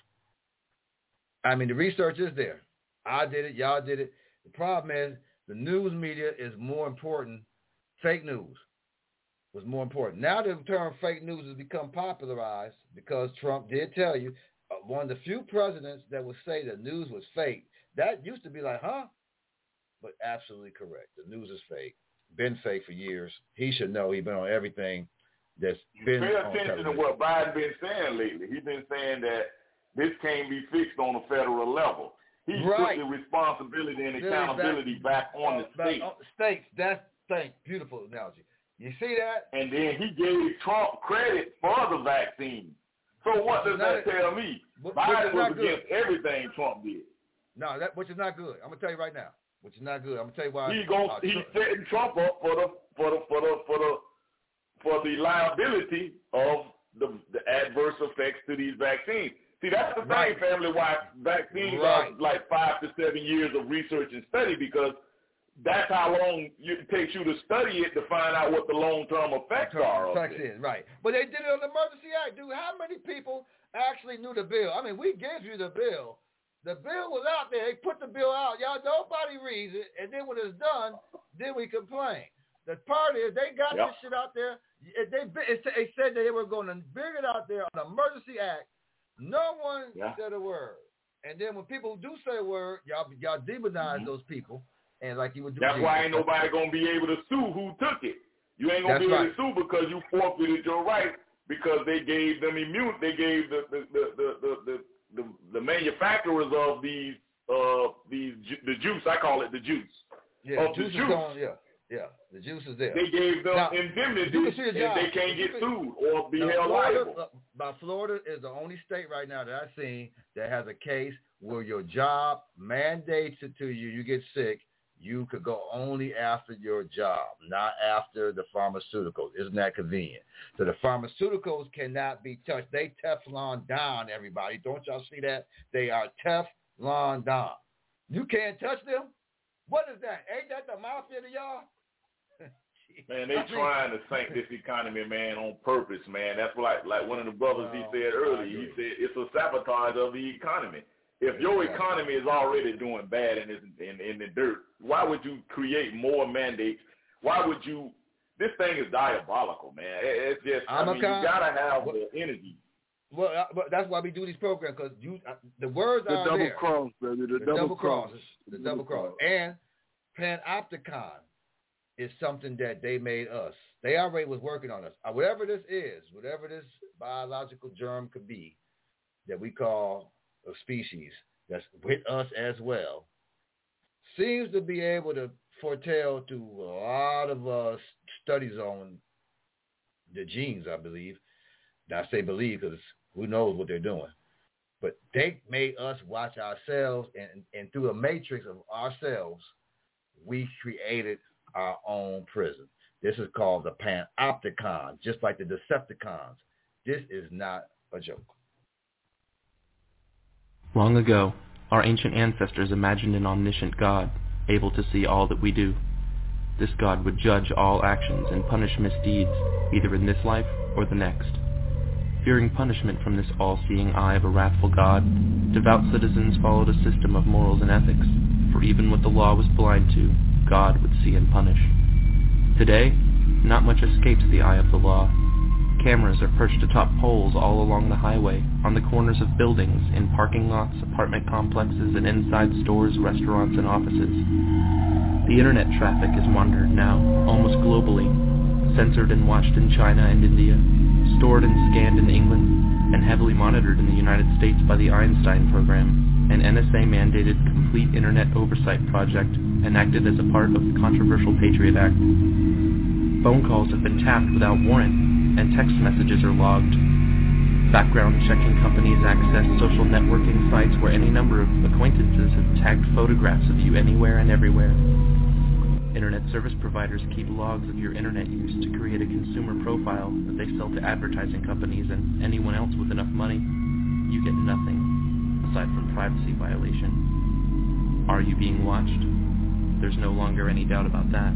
I mean, the research is there. I did it. Y'all did it. The problem is the news media is more important. Fake news was more important. Now the term fake news has become popularized because Trump did tell you, uh, one of the few presidents that would say the news was fake. That used to be like, huh? But absolutely correct. The news is fake. Been fake for years. He should know. He's been on everything that's been Pay on attention television. to what Biden been saying lately. He's been saying that this can't be fixed on a federal level. He right. put the responsibility and Really accountability back, back on uh, the states. On the states. That's thank beautiful analogy. You see that? And then he gave Trump credit for the vaccine. So what does that tell me? Which Biden was good. against everything Trump did. No, that which is not good. I'm gonna tell you right now. Which is not good. I'm gonna tell you why. He going uh, he's setting Trump up for the for the for the for the for the liability of the, the adverse effects to these vaccines. See, that's the right. thing, family. Why vaccines right. are like five to seven years of research and study, because that's how long it takes you to study it to find out what the long-term effects are. Effects is right, but they did it on the Emergency Act, dude. How many people actually knew the bill? I mean, we gave you the bill. The bill was out there. They put the bill out. Y'all, nobody reads it. And then when it's done, then we complain. The part is they got yep. this shit out there. They, they said that they were going to bring it out there on an emergency act. No one yeah. said a word. And then when people do say a word, y'all y'all demonize mm-hmm. those people. And like you would do. That's why ain't nobody going to be able to sue who took it. You ain't going to be able right. to sue because you forfeited your right because they gave them immune. They gave the the the the the, the, the, the manufacturers of these uh these the juice. I call it the juice. Yeah, of the juice the juice. Is going, yeah, yeah, the juice is there. They gave them now, indemnity, and they can't get sued or be now, held Florida, liable. Uh, but Florida is the only state right now that I've seen that has a case where your job mandates it to you. You get sick. You could go only after your job, not after the pharmaceuticals. Isn't that convenient? So the pharmaceuticals cannot be touched. They Teflon down, everybody. Don't y'all see that? They are Teflon down. You can't touch them? What is that? Ain't that the mafia to y'all? Man, they trying to sink this economy, man, on purpose, man. That's like like one of the brothers he said earlier. He said it's a sabotage of the economy. If your economy is already doing bad in, in, in the dirt, why would you create more mandates? Why would you? This thing is diabolical, man. It's just, I mean, you got to have the energy. Well, uh, but that's why we do these programs, because you uh, the words the are double there. Cross, baby. The, the double, double cross. cross. The double cross. And Panopticon is something that they made us. They already was working on us. Uh, whatever this is, whatever this biological germ could be that we call a species that's with us as well, seems to be able to foretell to a lot of uh, studies on the genes, I believe. Now, I say believe because who knows what they're doing. But they made us watch ourselves, and, and through a matrix of ourselves, we created our own prison. This is called the Panopticon, just like the Decepticons. This is not a joke. Long ago, our ancient ancestors imagined an omniscient God, able to see all that we do. This God would judge all actions and punish misdeeds, either in this life or the next. Fearing punishment from this all-seeing eye of a wrathful God, devout citizens followed a system of morals and ethics, for even what the law was blind to, God would see and punish. Today, not much escapes the eye of the law. Cameras are perched atop poles all along the highway, on the corners of buildings, in parking lots, apartment complexes, and inside stores, restaurants, and offices. The internet traffic is monitored now, almost globally, censored and watched in China and India, stored and scanned in England, and heavily monitored in the United States by the Einstein Program, an N S A-mandated complete internet oversight project enacted as a part of the controversial Patriot Act. Phone calls have been tapped without warrant, and text messages are logged. Background checking companies access social networking sites where any number of acquaintances have tagged photographs of you anywhere and everywhere. Internet service providers keep logs of your internet use to create a consumer profile that they sell to advertising companies and anyone else with enough money. You get nothing, aside from privacy violation. Are you being watched? There's no longer any doubt about that.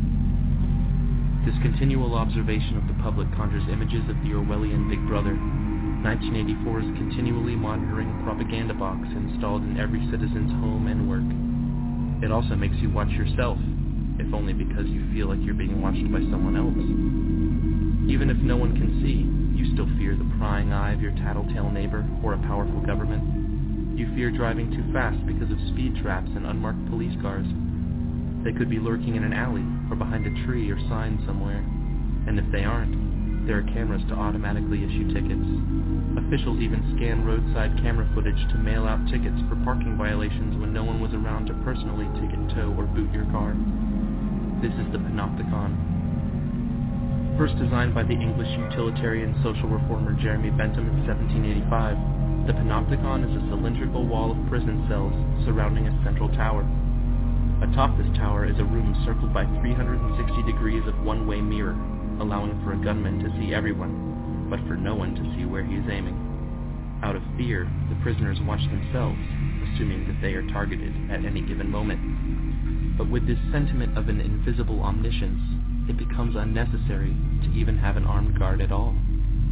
This continual observation of the public conjures images of the Orwellian Big Brother. nineteen eighty-four's continually monitoring propaganda box installed in every citizen's home and work. It also makes you watch yourself, if only because you feel like you're being watched by someone else. Even if no one can see, you still fear the prying eye of your tattletale neighbor or a powerful government. You fear driving too fast because of speed traps and unmarked police cars. They could be lurking in an alley or behind a tree or sign somewhere. And if they aren't, there are cameras to automatically issue tickets. Officials even scan roadside camera footage to mail out tickets for parking violations when no one was around to personally take in tow or boot your car. This is the Panopticon. First designed by the English utilitarian social reformer Jeremy Bentham in seventeen eighty-five, the Panopticon is a cylindrical wall of prison cells surrounding a central tower. Atop this tower is a room circled by three hundred sixty degrees of one-way mirror, allowing for a gunman to see everyone, but for no one to see where he is aiming. Out of fear, the prisoners watch themselves, assuming that they are targeted at any given moment. But with this sentiment of an invisible omniscience, it becomes unnecessary to even have an armed guard at all.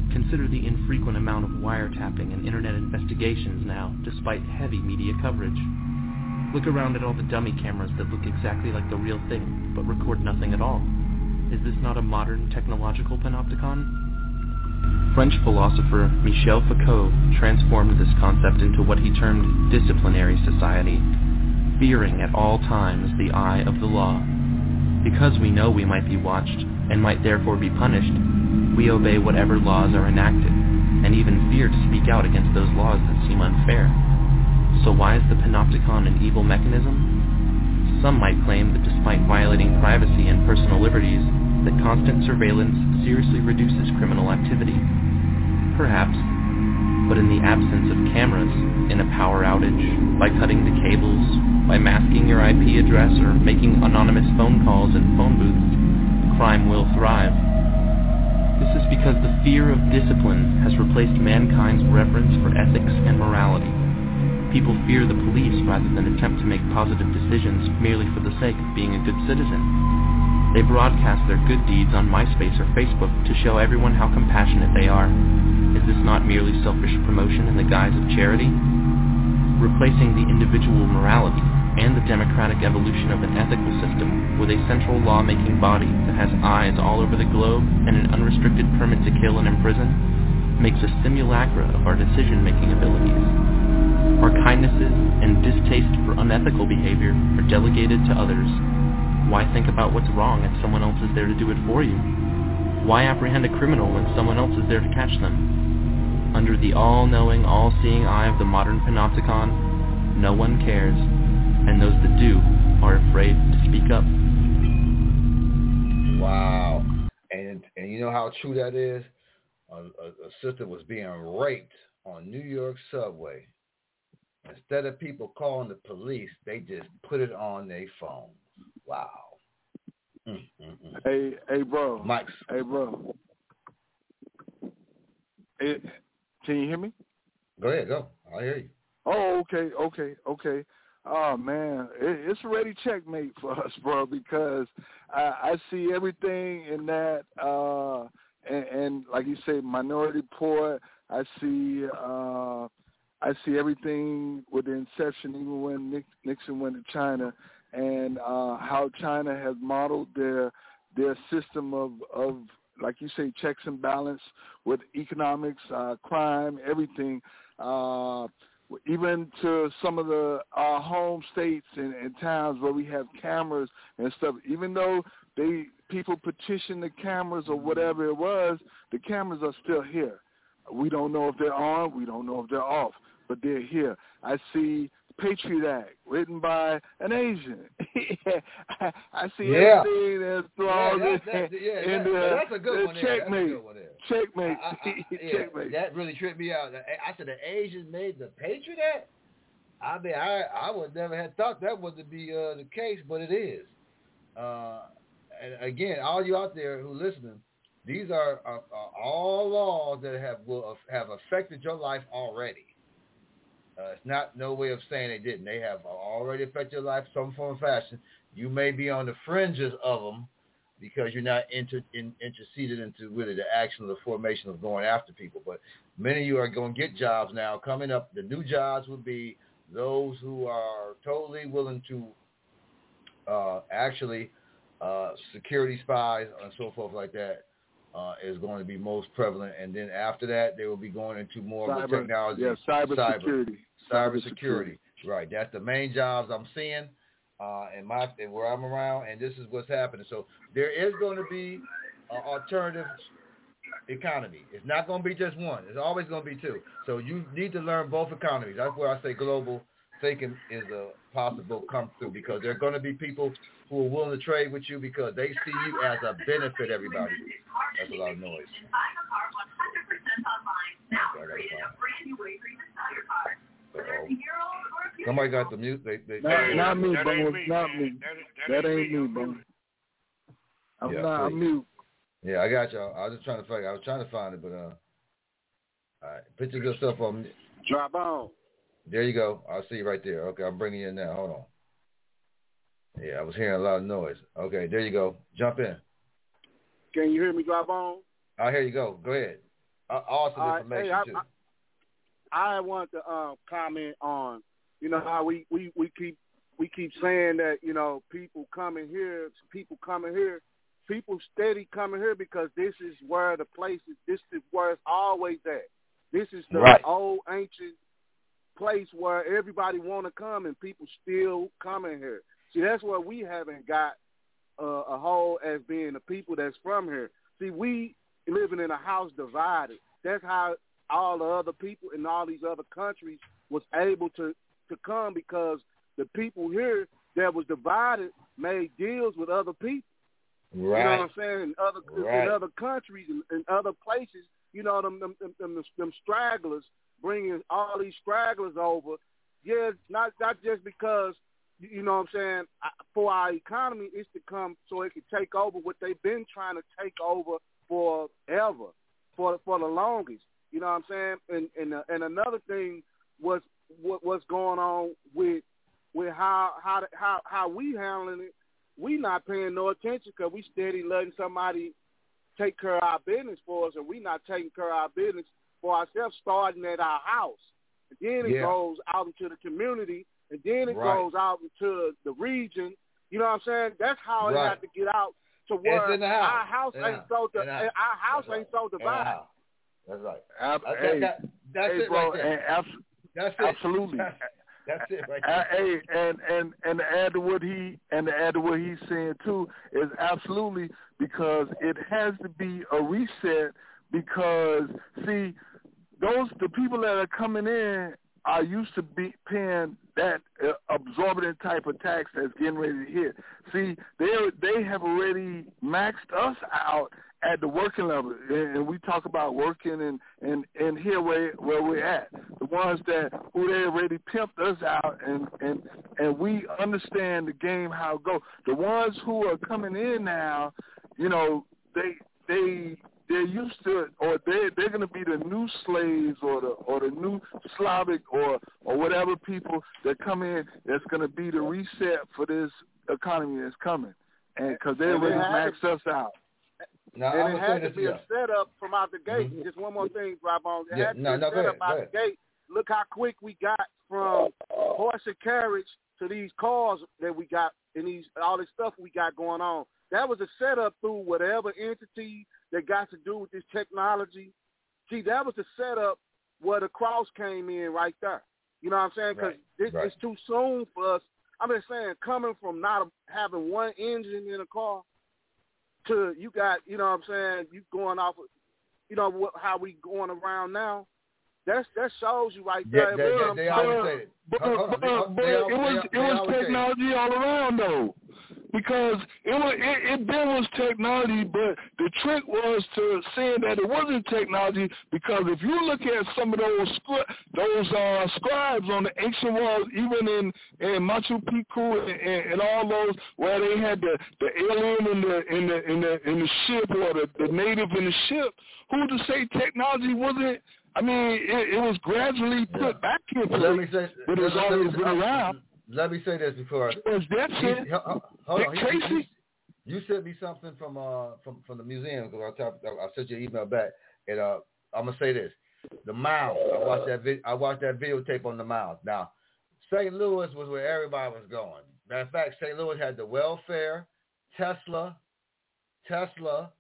Consider the infrequent amount of wiretapping and internet investigations now, despite heavy media coverage. Look around at all the dummy cameras that look exactly like the real thing, but record nothing at all. Is this not a modern technological panopticon? French philosopher Michel Foucault transformed this concept into what he termed disciplinary society, fearing at all times the eye of the law. Because we know we might be watched, and might therefore be punished, we obey whatever laws are enacted, and even fear to speak out against those laws that seem unfair. So why is the panopticon an evil mechanism? Some might claim that despite violating privacy and personal liberties, that constant surveillance seriously reduces criminal activity. Perhaps, but in the absence of cameras, in a power outage, by cutting the cables, by masking your I P address or making anonymous phone calls in phone booths, crime will thrive. This is because the fear of discipline has replaced mankind's reverence for ethics and morality. People fear the police rather than attempt to make positive decisions merely for the sake of being a good citizen. They broadcast their good deeds on MySpace or Facebook to show everyone how compassionate they are. Is this not merely selfish promotion in the guise of charity? Replacing the individual morality and the democratic evolution of an ethical system with a central law-making body that has eyes all over the globe and an unrestricted permit to kill and imprison makes a simulacra of our decision-making abilities. Our kindnesses and distaste for unethical behavior are delegated to others. Why think about what's wrong if someone else is there to do it for you? Why apprehend a criminal when someone else is there to catch them? Under the all-knowing, all-seeing eye of the modern panopticon, no one cares, and those that do are afraid to speak up. Wow. And and you know how true that is? A, a, a sister was being raped on New York subway. Instead of people calling the police, they just put it on their phone. Wow. Mm, mm, mm. Hey, hey, bro. Mike. Hey, bro. It, can you hear me? Go ahead, go. I hear you. Oh, okay, okay, okay. Oh, man, it, it's already checkmate for us, bro, because I, I see everything in that, uh, and, and like you say, Minority Report. I see uh, I see everything with the inception, even when Nixon went to China, and uh, how China has modeled their their system of, of, like you say, checks and balance with economics, uh, crime, everything, uh, even to some of the uh, home states and, and towns where we have cameras and stuff. Even though they people petition the cameras or whatever it was, the cameras are still here. We don't know if they're on. We don't know if they're off, but they're here. I see Patriot Act written by an Asian. I, I see yeah. everything that's thrown yeah, that, that, yeah, in that, the that's a good one. checkmate. That's a good one there. Checkmate. I, I, I, yeah, checkmate. That really tripped me out. I said the Asians made the Patriot Act. I mean, I I would never have thought that was to be uh, the case, but it is. Uh, and again, all you out there who listening, these are, are, are all laws that have will have affected your life already. Uh, it's not no way of saying they didn't. They have already affected your life some form or fashion. You may be on the fringes of them because you're not inter, in, interceded into really the action of the formation of going after people. But many of you are going to get jobs now. Coming up, the new jobs would be those who are totally willing to uh, actually uh, security spies and so forth like that. Uh, is going to be most prevalent, and then after that, they will be going into more cyber, of the technology. Yeah, cyber, cyber security. Cyber, cyber security. Right. That's the main jobs I'm seeing uh, in my where I'm around, and this is what's happening. So there is going to be an alternative economy. It's not going to be just one. It's always going to be two. So you need to learn both economies. That's where I say global thinking is a possible come through, because there are going to be people who are willing to trade with you because they see you as a benefit, everybody. That's a lot of noise. Okay, somebody got the mute. They, they, not, they, not me, that Bo. Ain't me, not man. me. That, that, that ain't, ain't me, Bo. I'm yeah, not. please. I'm mute. Yeah, I got y'all. I was just trying to find. I was trying to find it, but uh, all right. Put your good stuff on. Drop on. There you go. I'll see you right there. Okay, I'm bringing you in now. Hold on. Yeah, I was hearing a lot of noise. Okay, there you go. Jump in. Can you hear me, Drop on? Oh, here you go. Go ahead. uh, awesome uh, information hey, I, too. I, I wanted to uh, comment on, you know, how we, we, we keep we keep saying that, you know, people coming here, people coming here, people steady coming here because this is where the place is. This is where it's always at. This is the right. old ancient place where everybody want to come and people still coming here. See, that's where we haven't got uh, a hold as being the people that's from here. See, we living in a house divided. That's how all the other people in all these other countries was able to, to come, because the people here that was divided made deals with other people. Right. You know what I'm saying? In other right. in other countries and in other places, you know, them them, them them them stragglers bringing all these stragglers over. Yeah, not not just because, you know what I'm saying, for our economy, it's to come so it can take over what they've been trying to take over forever, for for the longest. You know what I'm saying? And and uh, and another thing was what what's going on with with how how how how we handling it. We not paying no attention because we steady letting somebody take care of our business for us, and we not taking care of our business for ourselves, starting at our house. And then it yeah. goes out into the community, and then it right. goes out into the region. You know what I'm saying? That's how it right. has to get out to where in the house. our house in ain't so di- house. our house That's ain't so divided. That's right. Ab- that, hey, that, that's hey, it bro, right there. and abs- that's it. Absolutely. That's, that's it right Uh, there. hey, and, and, and to add to what he and to add to what he's saying too is absolutely, because it has to be a reset, because see, those the people that are coming in are used to be paying that uh, absorbent type of tax that's getting ready to hit. See, they they have already maxed us out at the working level, and we talk about working and, and, and here where where we're at. The ones that who they already pimped us out, and, and, and we understand the game how it goes. The ones who are coming in now, you know, they they they're used to it, or they they're going to be the new slaves or the or the new Slavic or or whatever people that come in. That's going to be the reset for this economy that's coming, and because they already maxed us out. Now, and I'm it had to this, be yeah. a setup from out the gate. Mm-hmm. Just one more thing, Rob-on. It yeah, had to no, be a no, go setup ahead, out the gate. Look how quick we got from horse and carriage to these cars that we got and these all this stuff we got going on. That was a setup through whatever entity that got to do with this technology. See, that was the setup where the cross came in right there. You know what I'm saying? Because right, right. it's too soon for us. I'm just saying, coming from not having one engine in a car to you got, you know what I'm saying, you going off of, you know, what, how we going around now, that's, that shows you right there. Yeah, they, but, they, they always say it. But, Hold on, but, they, but they, it was, they, it they was technology all around, though. Because it was it, it then was technology, but the trick was to saying that it wasn't technology, because if you look at some of those scri- those uh, scribes on the ancient walls, even in, in Machu Picchu and, and, and all those where they had the, the alien in the in the in the in the ship, or the, the native in the ship, who to say technology wasn't? I mean, it, it was gradually put yeah. back in place, let me say, but it's always been around. Let me say this before. Was that it? Hold on. Dick Tracy? You, you sent me something from uh from, from the museum, because I I sent you an email back, and uh I'm gonna say this: the mounds. I watched that vid- I watched that videotape on the mounds. Now, Saint Louis was where everybody was going. Matter of fact, Saint Louis had the welfare, Tesla, Tesla,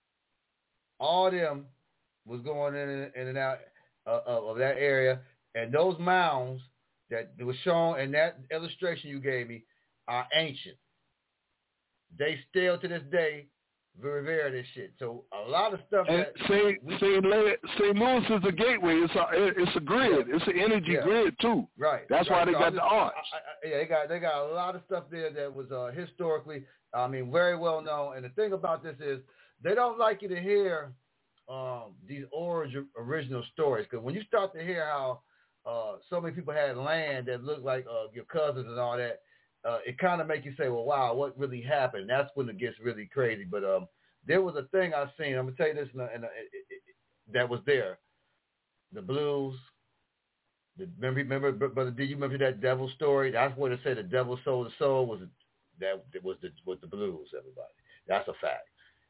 all them was going in and, in and out uh, of, of that area, and those mounds that was shown in that illustration you gave me are ancient. They still to this day revere this shit. So a lot of stuff and that Saint Saint Louis is a gateway. It's a it's a grid. It's an energy yeah. grid too. Right. That's right. why they so got just, the arch. I, I, yeah, they got they got a lot of stuff there that was uh, historically, I mean, very well known. And the thing about this is they don't like you to hear um, these origin, original stories, because when you start to hear how Uh, so many people had land that looked like uh, your cousins and all that, uh, it kind of make you say, well, wow, what really happened? That's when it gets really crazy. But um, there was a thing I seen. I'm going to tell you this, in a, in a, it, it, it, that was there. The blues. The, remember, remember, Brother D, you remember that devil story? That's what it said, the devil sold the soul. Was it, that it was the, was the blues, everybody. That's a fact.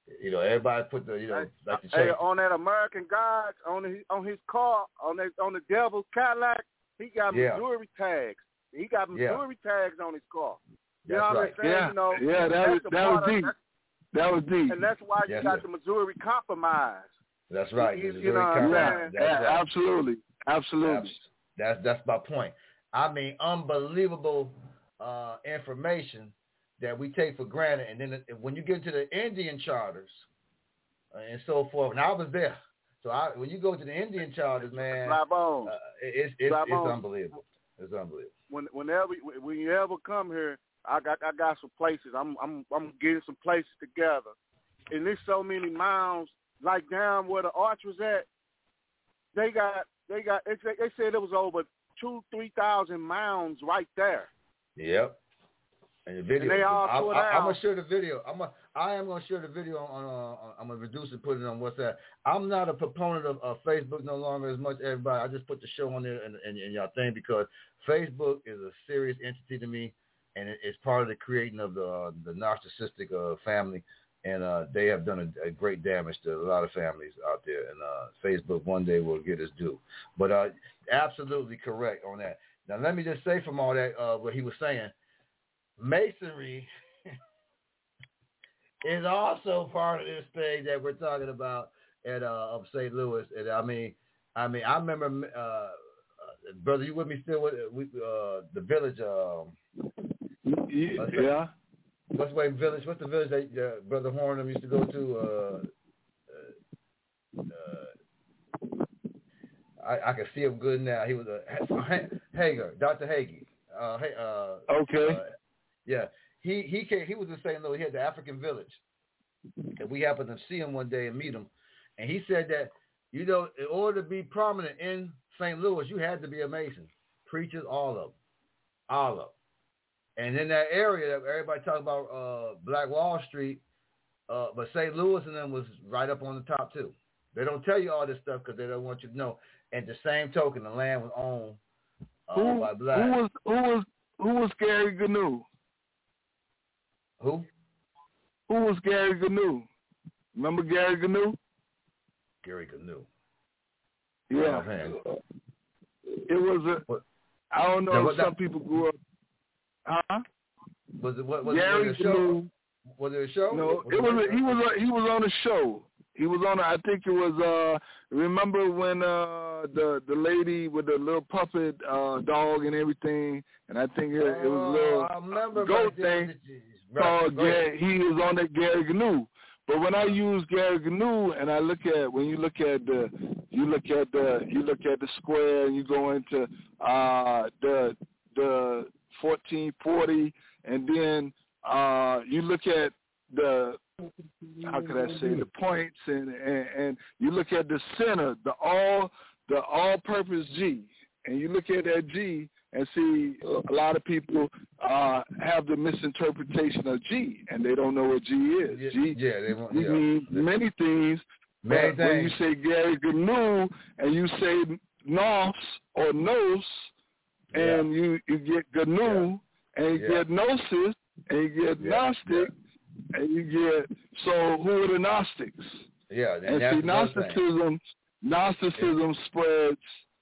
You know, everybody put the, you know, like the Hey, chain. on that American God, on his, on his car, on that, on the Devil's Cadillac, he got Yeah. Missouri tags. He got Yeah. Missouri tags on his car. You That's know what right. I'm saying? Yeah, you know, yeah, that that's was the that was part of- deep. that's- That was deep. And that's why you Yes, got sir. the Missouri Compromise. That's right. You, The you know Missouri what I'm Compromise. saying? That's Yeah, right. absolutely, absolutely. Abs- That's that's my point. I mean, unbelievable uh, information that we take for granted, and then it- when you get into the Indian charters uh, and so forth, and I was there, so I, when you go to the Indian charters, man, Fly bones. uh, it's it's, Fly it's bones. unbelievable. It's unbelievable. When whenever when you ever come here, I got I got some places. I'm I'm I'm getting some places together, and there's so many mounds like down where the arch was at. They got they got they said, they said it was over two three thousand mounds right there. Yep. And the video. And they all I, tore I, I'm down. gonna share the video. I'm a, I am gonna share the video on. Uh, on I'm gonna reduce it, put it on WhatsApp. I'm not a proponent of, of Facebook no longer as much. Everybody, I just put the show on there and, and, and y'all thing because Facebook is a serious entity to me, and it, it's part of the creating of the uh, the narcissistic uh, family, and uh, they have done a, a great damage to a lot of families out there. And uh, Facebook one day will get its due. But uh, absolutely correct on that. Now let me just say from all that uh, what he was saying. Masonry is also part of this thing that we're talking about at uh, of Saint Louis. And I mean, I mean, I remember, uh, uh, brother, you with me still with we, uh, the village? Um, yeah. What's the village? What's the village that uh, Brother Hornham used to go to? Uh, uh, uh, I, I can see him good now. He was a Hager, Doctor Hagee. Uh, hey, uh, okay. Uh, Yeah, he he came, he was in Saint Louis. He had the African Village, and we happened to see him one day and meet him. And he said that, you know, in order to be prominent in Saint Louis, you had to be a Mason. Preachers, all of them, all of them. And in that area that everybody talk about, uh, Black Wall Street, uh, but Saint Louis and them was right up on the top too. They don't tell you all this stuff because they don't want you to know. And the same token, the land was owned uh, who, by Black. Who was who was who was Gary Gnu? Who? Who was Gary Gnu? Remember Gary Gnu? Gary Gnu. Yeah. Oh, it was a. What? I don't know now, if some that, people grew up. Huh? Was it what? Was, Gary was it a show? Gnu. Was it a show? No, was it it was. a, A, he was. A, he was on a show. He was on. A, I think it was. Uh, remember when uh, the the lady with the little puppet uh, dog and everything, and I think it, it was a little I remember goat thing. Right. Called Gary, he was on that Gary Gnu. But when I use Gary Gnu and I look at when you look at the you look at the you look at the square and you go into uh, the the fourteen forty and then uh, you look at the how could I say the points and, and and you look at the center the all the all purpose G and you look at that G and see a lot of people uh, have the misinterpretation of G, and they don't know what G is. Yeah, G, yeah, they want, G yeah. means many things. Many but things. when you say Gary Gnu and you say Nos or Nos, and yeah. you, you get Gnu, yeah. and you yeah. get Gnosis, and you get yeah. Gnostic, yeah. and you get, so who are the Gnostics? Yeah, and, and see, Gnosticism, Gnosticism yeah. spreads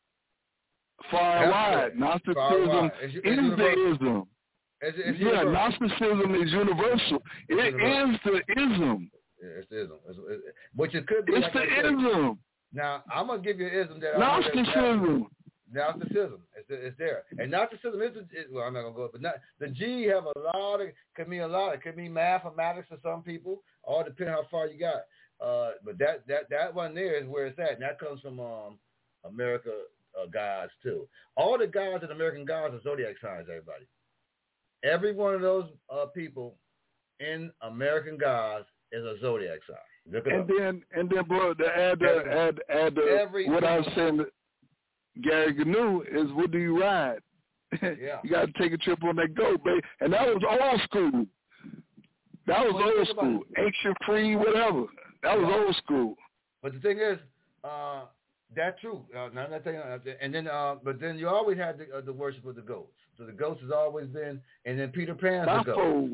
far and wide. Gnosticism is the ism. It's, it's yeah, universal. Gnosticism is universal. It it's universal. is the ism. Yeah, it's the ism. It's, it, which it could be. It's like the ism. Now, I'm going to give you an ism that Gnosticism. Gnosticism. It's, it's there. And Gnosticism is, is, well, I'm not going to go, but not, the G have a lot of, could mean a lot. It could mean mathematics to some people, all depending how far you got. Uh, but that, that, that one there is where it's at. And that comes from um, America uh, gods, too. All the gods in American gods are zodiac signs, everybody. Every one of those uh, people in American gods is a zodiac sign. Look it and up. then, and then, bro, to add, the, add, add the, Every what I was saying, Gary Gnu is, what do you ride? Yeah. You got to take a trip on that goat, baby. And that was old school. That was well, old school. Ancient free, whatever. That was yeah. old school. But the thing is, uh, that's true. Uh, not that thing, uh, and then, uh, but then you always had the, uh, the worship of the goats. So the ghost has always been, and then Peter Pan's the goat.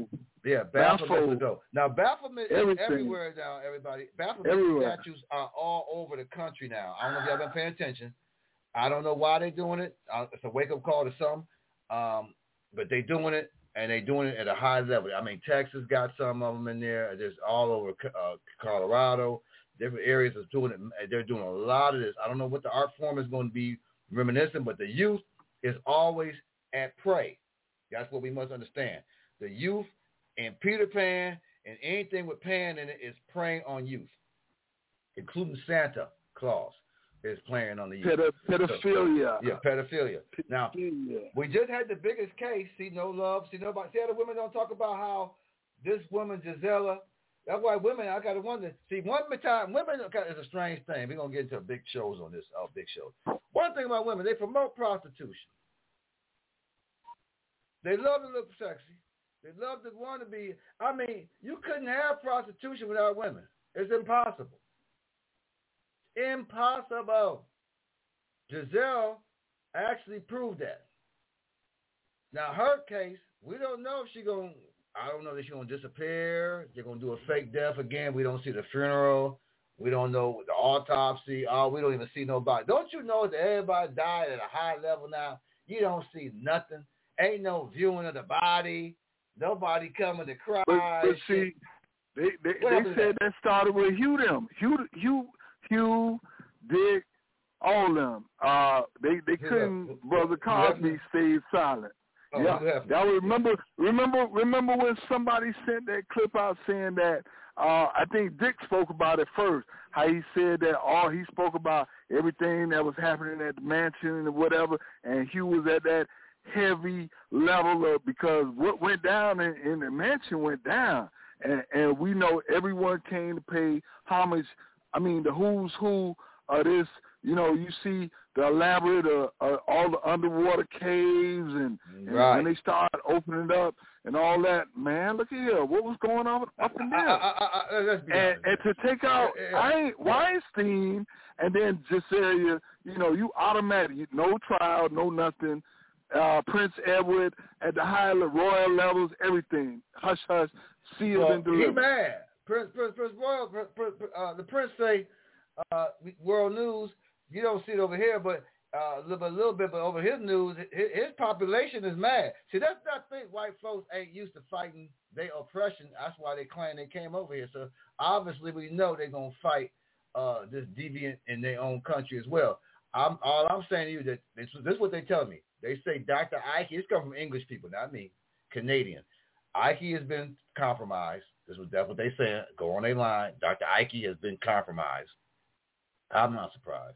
Yeah, Baphomet Bapho- is dope. Now, Baphomet is everything. everywhere now, everybody. Baphomet Everywhere. statues are all over the country now. I don't know if y'all been paying attention. I don't know why they're doing it. Uh, it's a wake-up call to some. Um, but they're doing it, and they're doing it at a high level. I mean, Texas got some of them in there. There's all over uh, Colorado. Different areas are doing it. They're doing a lot of this. I don't know what the art form is going to be reminiscent, but the youth is always at prey. That's what we must understand. The youth and Peter Pan and anything with Pan in it is preying on youth, including Santa Claus is playing on the youth. Pedo- pedophilia. So, yeah, pedophilia. Now, we just had the biggest case. See no love. See nobody. See how the women don't talk about how this woman, Gisela, that's why women, I got to wonder. See, one time, women is a strange thing. We're going to get into big shows on this, uh, big show. One thing about women, they promote prostitution. They love to look sexy. They love to want to be. I mean, you couldn't have prostitution without women. It's impossible. Impossible. Giselle actually proved that. Now, her case, we don't know if she's going to, I don't know if she's going to disappear. They're going to do a fake death again. We don't see the funeral. We don't know the autopsy. Oh, we don't even see nobody. Don't you know that everybody died at a high level now? You don't see nothing. Ain't no viewing of the body. Nobody coming to cry. But, but see, they they, they said that? that started with Hugh them. Hugh Hugh Hugh, Dick, all them. Uh, they they Hugh couldn't. Hugh, Brother Cosby stayed silent. Oh, yeah, that was, remember remember remember when somebody sent that clip out saying that. Uh, I think Dick spoke about it first. How he said that all he spoke about everything that was happening at the mansion and whatever, and Hugh was at that heavy level of, because what went down in, in the mansion went down, and, and we know everyone came to pay homage. I mean, the who's who of this, you know, you see the elaborate, uh, uh, all the underwater caves, and, and right. when they started opening it up and all that, man, look at here, what was going on up in there? I, I, I, let's be and, and to take out yeah, yeah. Weinstein and then Gisela, you know, you automatic, no trial, no nothing. Uh, Prince Edward at the high royal levels, everything hush hush, sealed well, and delivered. He mad. Prince Prince Prince Royal. Prince, Prince, uh, the Prince say, uh, World News. You don't see it over here, but uh, a little, a little bit. But over his news, his, his population is mad. See, that's not thing. White folks ain't used to fighting their oppression. That's why they claim they came over here. So obviously, we know they're gonna fight uh, this deviant in their own country as well. I'm all I'm saying to you that this, this is what they tell me. They say Doctor Ike, it's come from English people, not me, Canadian. Ike has been compromised. This was that's what they said. Go on their line. Doctor Ike has been compromised. I'm not surprised.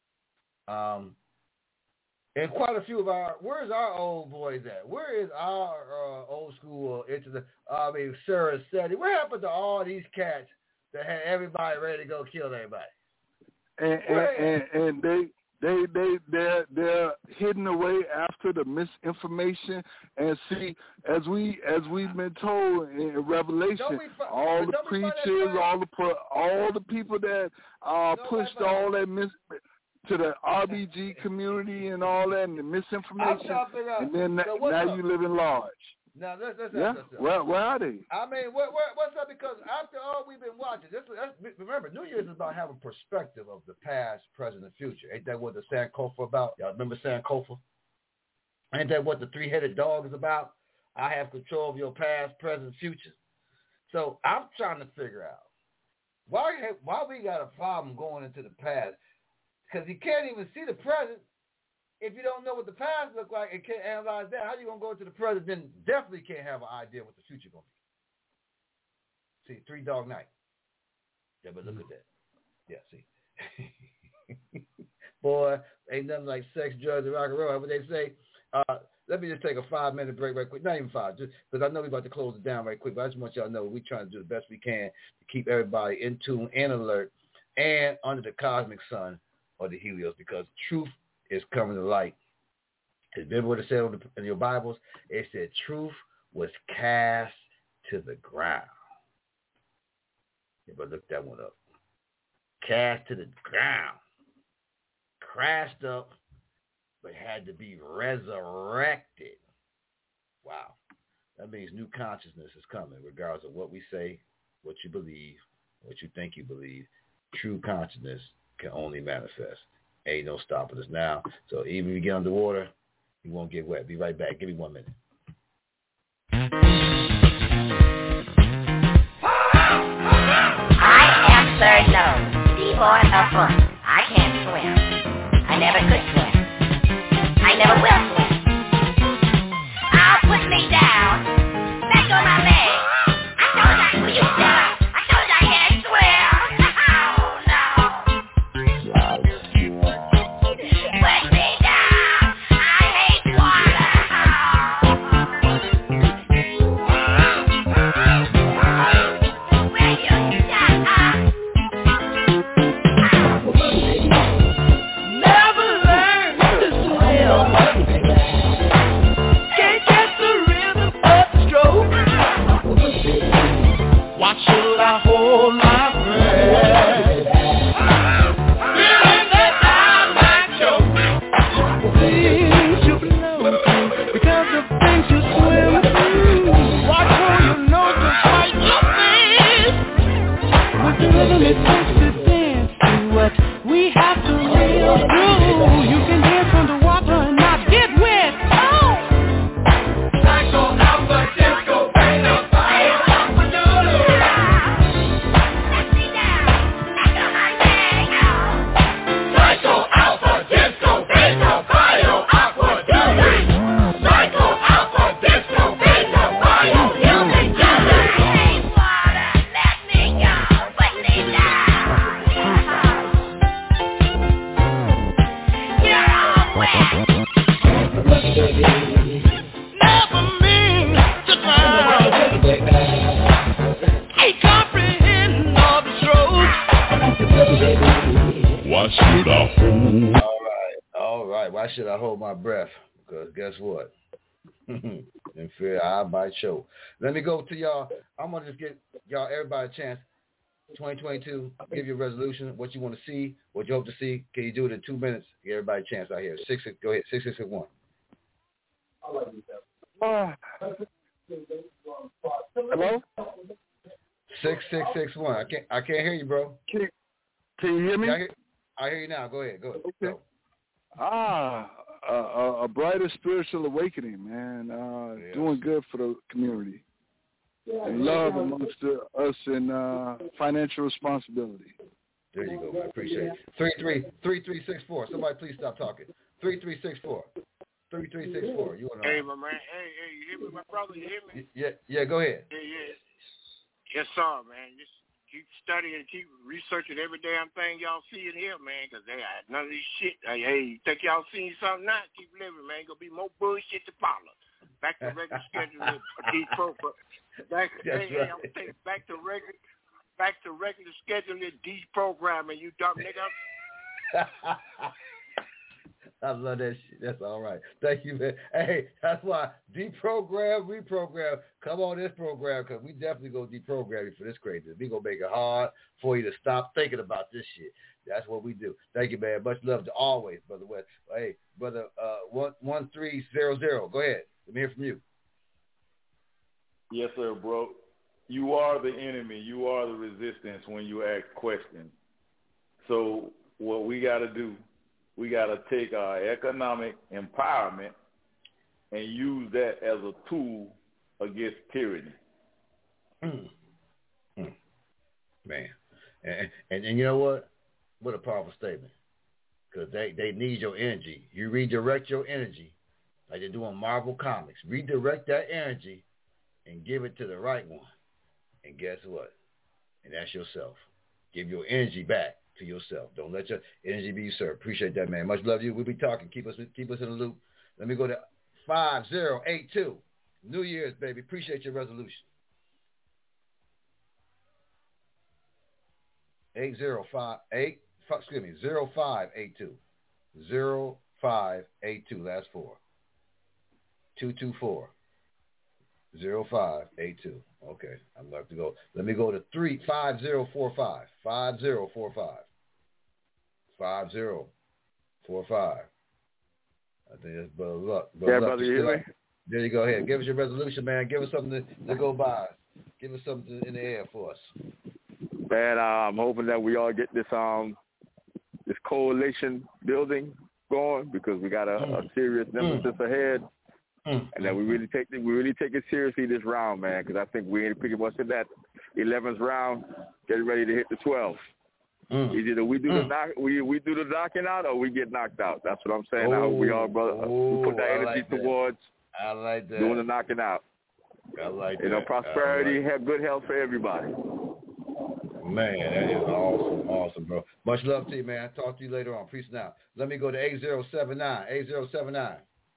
Um, and quite a few of our, where's our old boys at? Where is our uh, old school into the? Uh, I mean, Sarah Setti. What happened to all these cats that had everybody ready to go kill everybody? And and, and, and they. They they they're they're hidden away after the misinformation, and see, as we as we've been told in Revelation, fi- all the preachers, all the all the people that uh, pushed all that mis to the R B G community and all that, and the misinformation, and then so now up? you live in large. Now let's let's yeah. Let's, let's, where where are they? I mean, what, what what's up? Because after all we've been watching, this that's, remember, New Year's is about having perspective of the past, present, and future. Ain't that what the Sankofa about? Y'all remember Sankofa? Ain't that what the three-headed dog is about? I have control of your past, present, future. So I'm trying to figure out why why we got a problem going into the past, because you can't even see the present. If you don't know what the past looked like and can't analyze that, how you going to go into the present? Then definitely can't have an idea what the future going to be. See, Three Dog Night. Yeah, but look at that. Yeah, see. Boy, ain't nothing like sex, drugs, and rock and roll. What they say. Uh, let me just take a five-minute break right quick. Not even five, just because I know we're about to close it down right quick, but I just want y'all to know we're trying to do the best we can to keep everybody in tune and alert and under the cosmic sun or the Helios, because truth is coming to light. Remember what it said in your Bibles? It said truth was cast to the ground. You better look that one up. Cast to the ground. Crashed up, but had to be resurrected. Wow. That means new consciousness is coming, regardless of what we say, what you believe, what you think you believe. True consciousness can only manifest. Ain't no stopping us now. So even if you get underwater, you won't get wet. Be right back. Give me one minute. I am Sir No, D-Boy of Fun. I can't swim. I never could swim. I never will swim. I'll put me down. Back on my leg. I told you, will you shut up? I told you I can't swim. Put me down. I hate water. Will you shut up? Never learned to swim. Can't catch the rhythm of the stroke. Why should I hold my breath? Feeling that I might choke. Things you blow because of things you swim through. Watch where you know to fight your fears. With the rhythm it takes to dance to what we have to live through. You can dance underwater and not get wet. Oh! Psycho Alpha Disco Beta Fire Aqua Doodle. Psycho Alpha Disco Beta Fire Aqua Doodle. Psycho Alpha Disco Beta Fire You can do it. Let me go. Put me down. You're all wet. Never mean to drown. Can't comprehend all the strokes. Why should I hold? All right, all right. Why should I hold my breath? Because guess what? In fear, I might choke. Let me go to y'all. I'm gonna just give y'all everybody a chance. twenty twenty-two. Give your resolution. What you want to see. What you hope to see. Can you do it in two minutes? Give everybody a chance out here. Six. six go ahead. Six six six one. Uh, hello? Six six six one. I can't. I can't hear you, bro. Can, can you hear me? Yeah, I, hear, I hear you now. Go ahead. Go ahead. Okay. Go. Ah, a, a, a brighter spiritual awakening, man. Uh, Yes. Doing good for the community. And love amongst the, us and uh, financial responsibility. There you go, man. Appreciate it. Three three three three six four. Somebody please stop talking. Three three six four. Three three six four. You want to? Hey, my man. Hey, hey, you hear me, my brother? You hear me? Yeah, yeah. Go ahead. Yeah, yeah. Yes, sir, man. Just keep studying, keep researching every damn thing y'all see and hear, man, because they none of this shit. Hey, hey, think y'all seen something now? Keep living, man. Gonna be more bullshit to follow. Back to regular schedule of these programs. Back, hey, hey, I'm taking back to regular, back to regular scheduling, deprogramming. You dumb nigga. I love that shit. That's all right. Thank you, man. Hey, that's why deprogram, reprogram. Come on this program because we definitely go deprogram you for this craziness. We gonna make it hard for you to stop thinking about this shit. That's what we do. Thank you, man. Much love to always, brother West. Hey, brother, uh, one one three zero zero. Go ahead. Let me hear from you. Yes, sir, bro. You are the enemy. You are the resistance when you ask questions. So what we got to do, we got to take our economic empowerment and use that as a tool against tyranny. Mm. Mm. Man. And, and and you know what? What a powerful statement. Because they, they need your energy. You redirect your energy like they do on Marvel Comics. Redirect that energy and give it to the right one. And guess what? And that's yourself. Give your energy back to yourself. Don't let your energy be usurped. Appreciate that, man. Much love to you. We'll be talking. Keep us keep us in the loop. Let me go to five zero eight two. New Year's, baby. Appreciate your resolution. Eight zero five eight. Excuse me. Zero five eight two. Zero five eight two. Last four. Two two four. Zero five eight two. Okay, I'm going to have to go. Let me go to three five zero four five. Five zero four five. Five zero four five. I think that's Brother Luck. Brother yeah, Luck, brother, you you still, hear me? There you go. Ahead. Give us your resolution, man. Give us something to, to go by. Give us something in the air for us. Man, uh, I'm hoping that we all get this um this coalition building going because we got a, mm. a serious nemesis mm. ahead, mm. and that we really take it, we really take it seriously this round, man. Because I think we ain't pretty much in that eleventh round, getting ready to hit the twelfth. Mm. Either we do mm. the knock, we we do the knocking out, or we get knocked out. That's what I'm saying. Oh, I hope we all, brother, oh, we put that I energy like that. towards I like that. doing the knocking out. I like you that. know, prosperity, like have good health for everybody. Man, that is awesome, awesome, bro. Much love to you, man. I'll talk to you later on. Peace now. Let me go to eight zero seven nine. eight zero seven nine.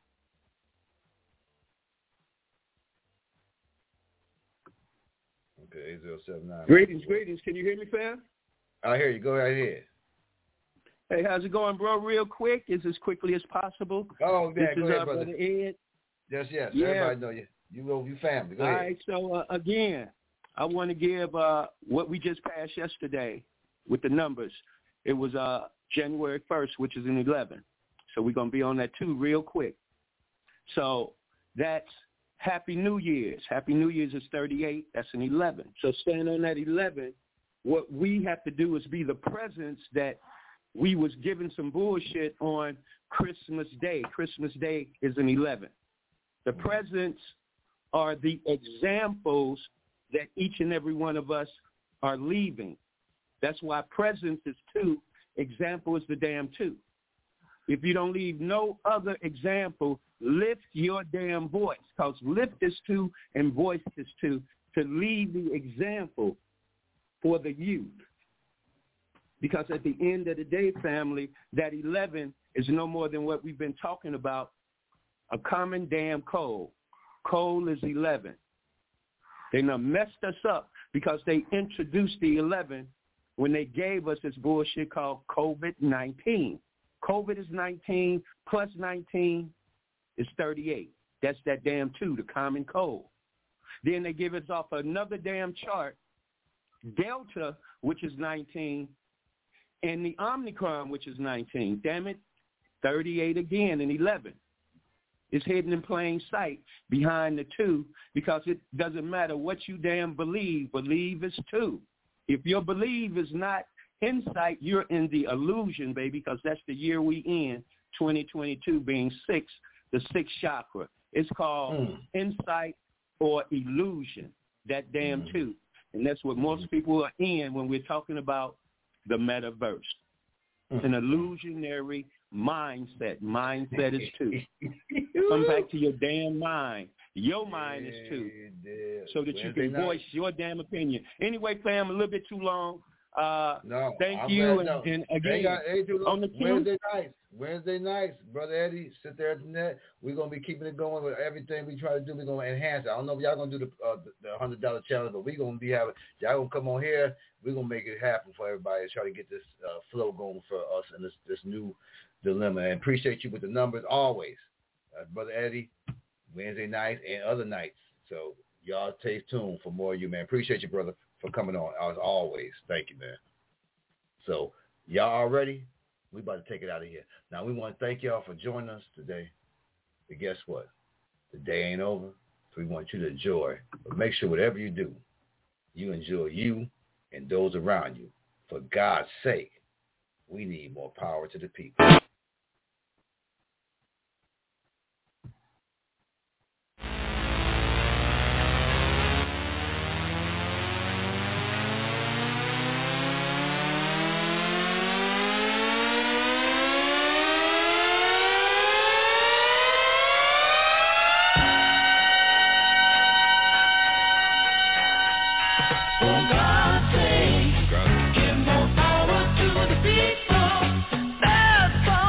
Okay, eight zero seven nine. Greetings, greetings. Can you hear me, fam? I hear you. Go right ahead. Hey, how's it going, bro? Real quick, is as quickly as possible. Oh, man, this go is, ahead, uh, brother. brother Ed. Yes, yes. Yeah. Everybody know you. You know, you family. Go All ahead. right, so uh, again, I want to give uh, what we just passed yesterday with the numbers. It was uh, January first, which is an eleven. So we're going to be on that too real quick. So that's Happy New Year's. Happy New Year's is thirty-eight. That's an eleven. So staying on that eleven, what we have to do is be the presence that we was given some bullshit on Christmas Day. Christmas Day is an eleven. The presents are the examples that each and every one of us are leaving. That's why presence is two, example is the damn two. If you don't leave no other example, lift your damn voice, because lift is two and voice is two, to leave the example for the youth. Because at the end of the day, family, that eleven is no more than what we've been talking about, a common damn cold. Cold is eleven. They done messed us up because they introduced the eleven when they gave us this bullshit called COVID nineteen. COVID is nineteen, plus nineteen is thirty-eight. That's that damn two, the common cold. Then they give us off another damn chart, Delta, which is nineteen, and the Omicron, which is nineteen. Damn it, thirty-eight again and eleven. It's hidden in plain sight behind the two, because it doesn't matter what you damn believe. Believe is two. If your believe is not insight, you're in the illusion, baby, because that's the year we in, twenty twenty-two being six, the sixth chakra. It's called mm. insight or illusion, that damn mm. two. And that's what most people are in when we're talking about the metaverse. Mm. An illusionary mindset. Mindset is two. Come back to your damn mind. Your mind is two. So that you can voice your damn opinion. Anyway, fam, a little bit too long. Uh, no, thank I'm you. glad, no. And, and again, got, hey, on the queue. Wednesday nights. Wednesday nights, Brother Eddie, sit there at the net. We're going to be keeping it going with everything we try to do. We're going to enhance it. I don't know if y'all going to do the, uh, the, the one hundred dollars challenge, but we're going to be having, y'all going to come on here. We're going to make it happen for everybody to try to get this uh, flow going for us and this, this new dilemma. And appreciate you with the numbers always. Uh, Brother Eddie, Wednesday nights and other nights. So y'all stay tuned for more of you, man. Appreciate you, brother, for coming on as always. Thank you, man. So y'all all ready? We about to take it out of here. Now we want to thank y'all for joining us today. But guess what? The day ain't over. So we want you to enjoy. But make sure whatever you do, you enjoy you and those around you. For God's sake, we need more power to the people. Give more power to the people. That's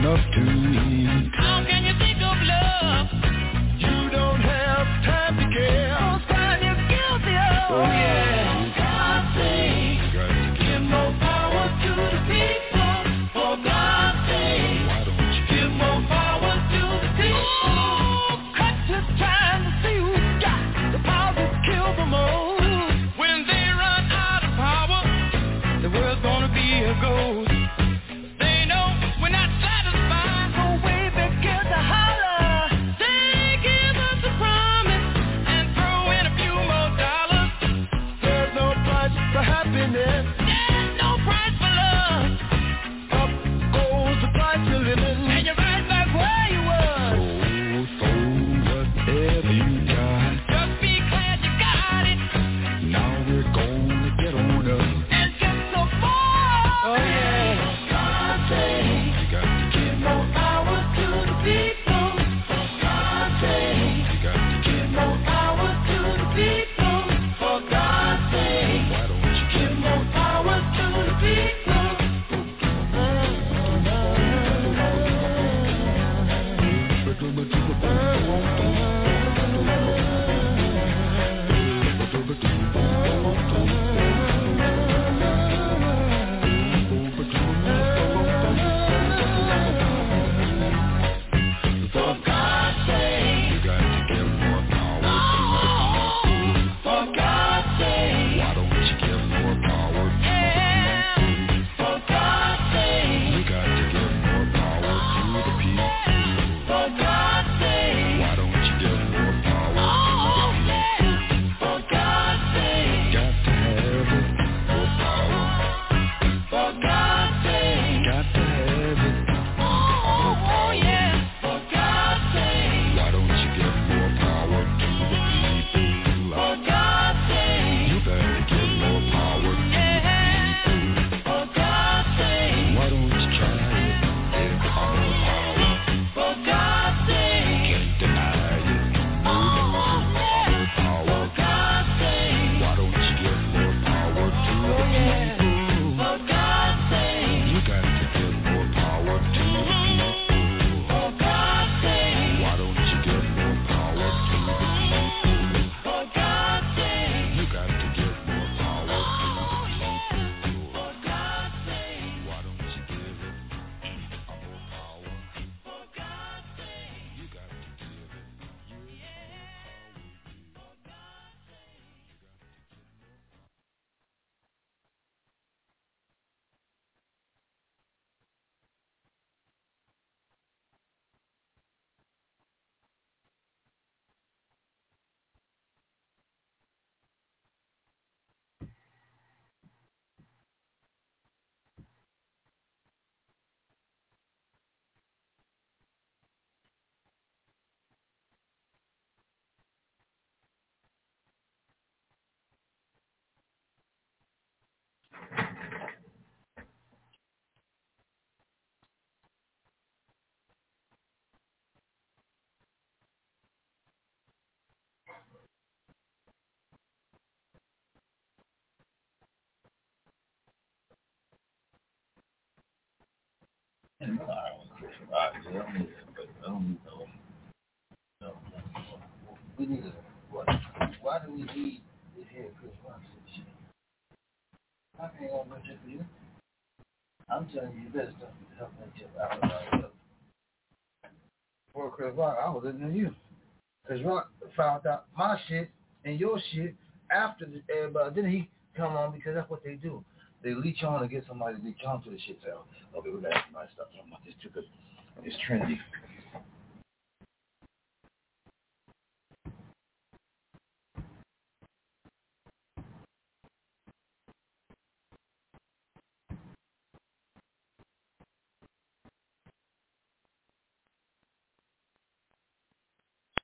enough to eat. How can you think of love? You don't have time to care. Most time you're guilty of. Oh yeah. God sake, give more power to the people. For God's sake, Why don't you give more power to the people. Oh, cut to time to see who's got the power to kill the most. When they run out of power, The world's gonna be a ghost. they know we're not satisfied. So wave and get the holler. They give us a promise and throw in a few more dollars. There's no price for happiness. There's no price for love. Up goes the price of living. And you're right back where you were. So, so whatever you got, Just be glad you got it now we're gonna get on up. and get some more. Oh yeah. God's sake, You got to give give more power to the people. For God's sake, You got to give give more power to the people. For God's sake, Why don't you give more power to the people. For God's sake, You got to give more power to the people. for God's sake, Why don't you give more power to yeah. For God's sake, You got to give more power to the people. for God's sake, Why don't you give more power oh to the yeah. people? For God's sake, Got to have it, more power. for God's sake, Got to have it, oh yeah. For God's sake, Why don't you give more power to the people? for God's sake, You better give more power to yeah. For God's sake, Why don't you try it? Give more power. for God's sake, Can't deny it. No, no, more power. for God's sake, Why don't you give more power to the people? for God's sake, You got to give more power to the people. for God's sake, Why don't you give more power to the people? for God's sake, You got to give more power to the people. for God's sake, Why don't you give it more power? for God's sake. You got to give it And I don't Chris Rock, you know, but I don't know. No, no, no. We need a what? Why do we need to hear Chris Rock say shit? I ain't gonna go check for you. I'm telling you, you better start helping each other out about it. Before Chris Rock, I was listening to you. Chris Rock found out my shit and your shit after the, everybody. Didn't he come on because that's what they do. They leech on to get somebody to leech on to the shit. So, okay, we got to have nice stuff. This too good. It's trendy.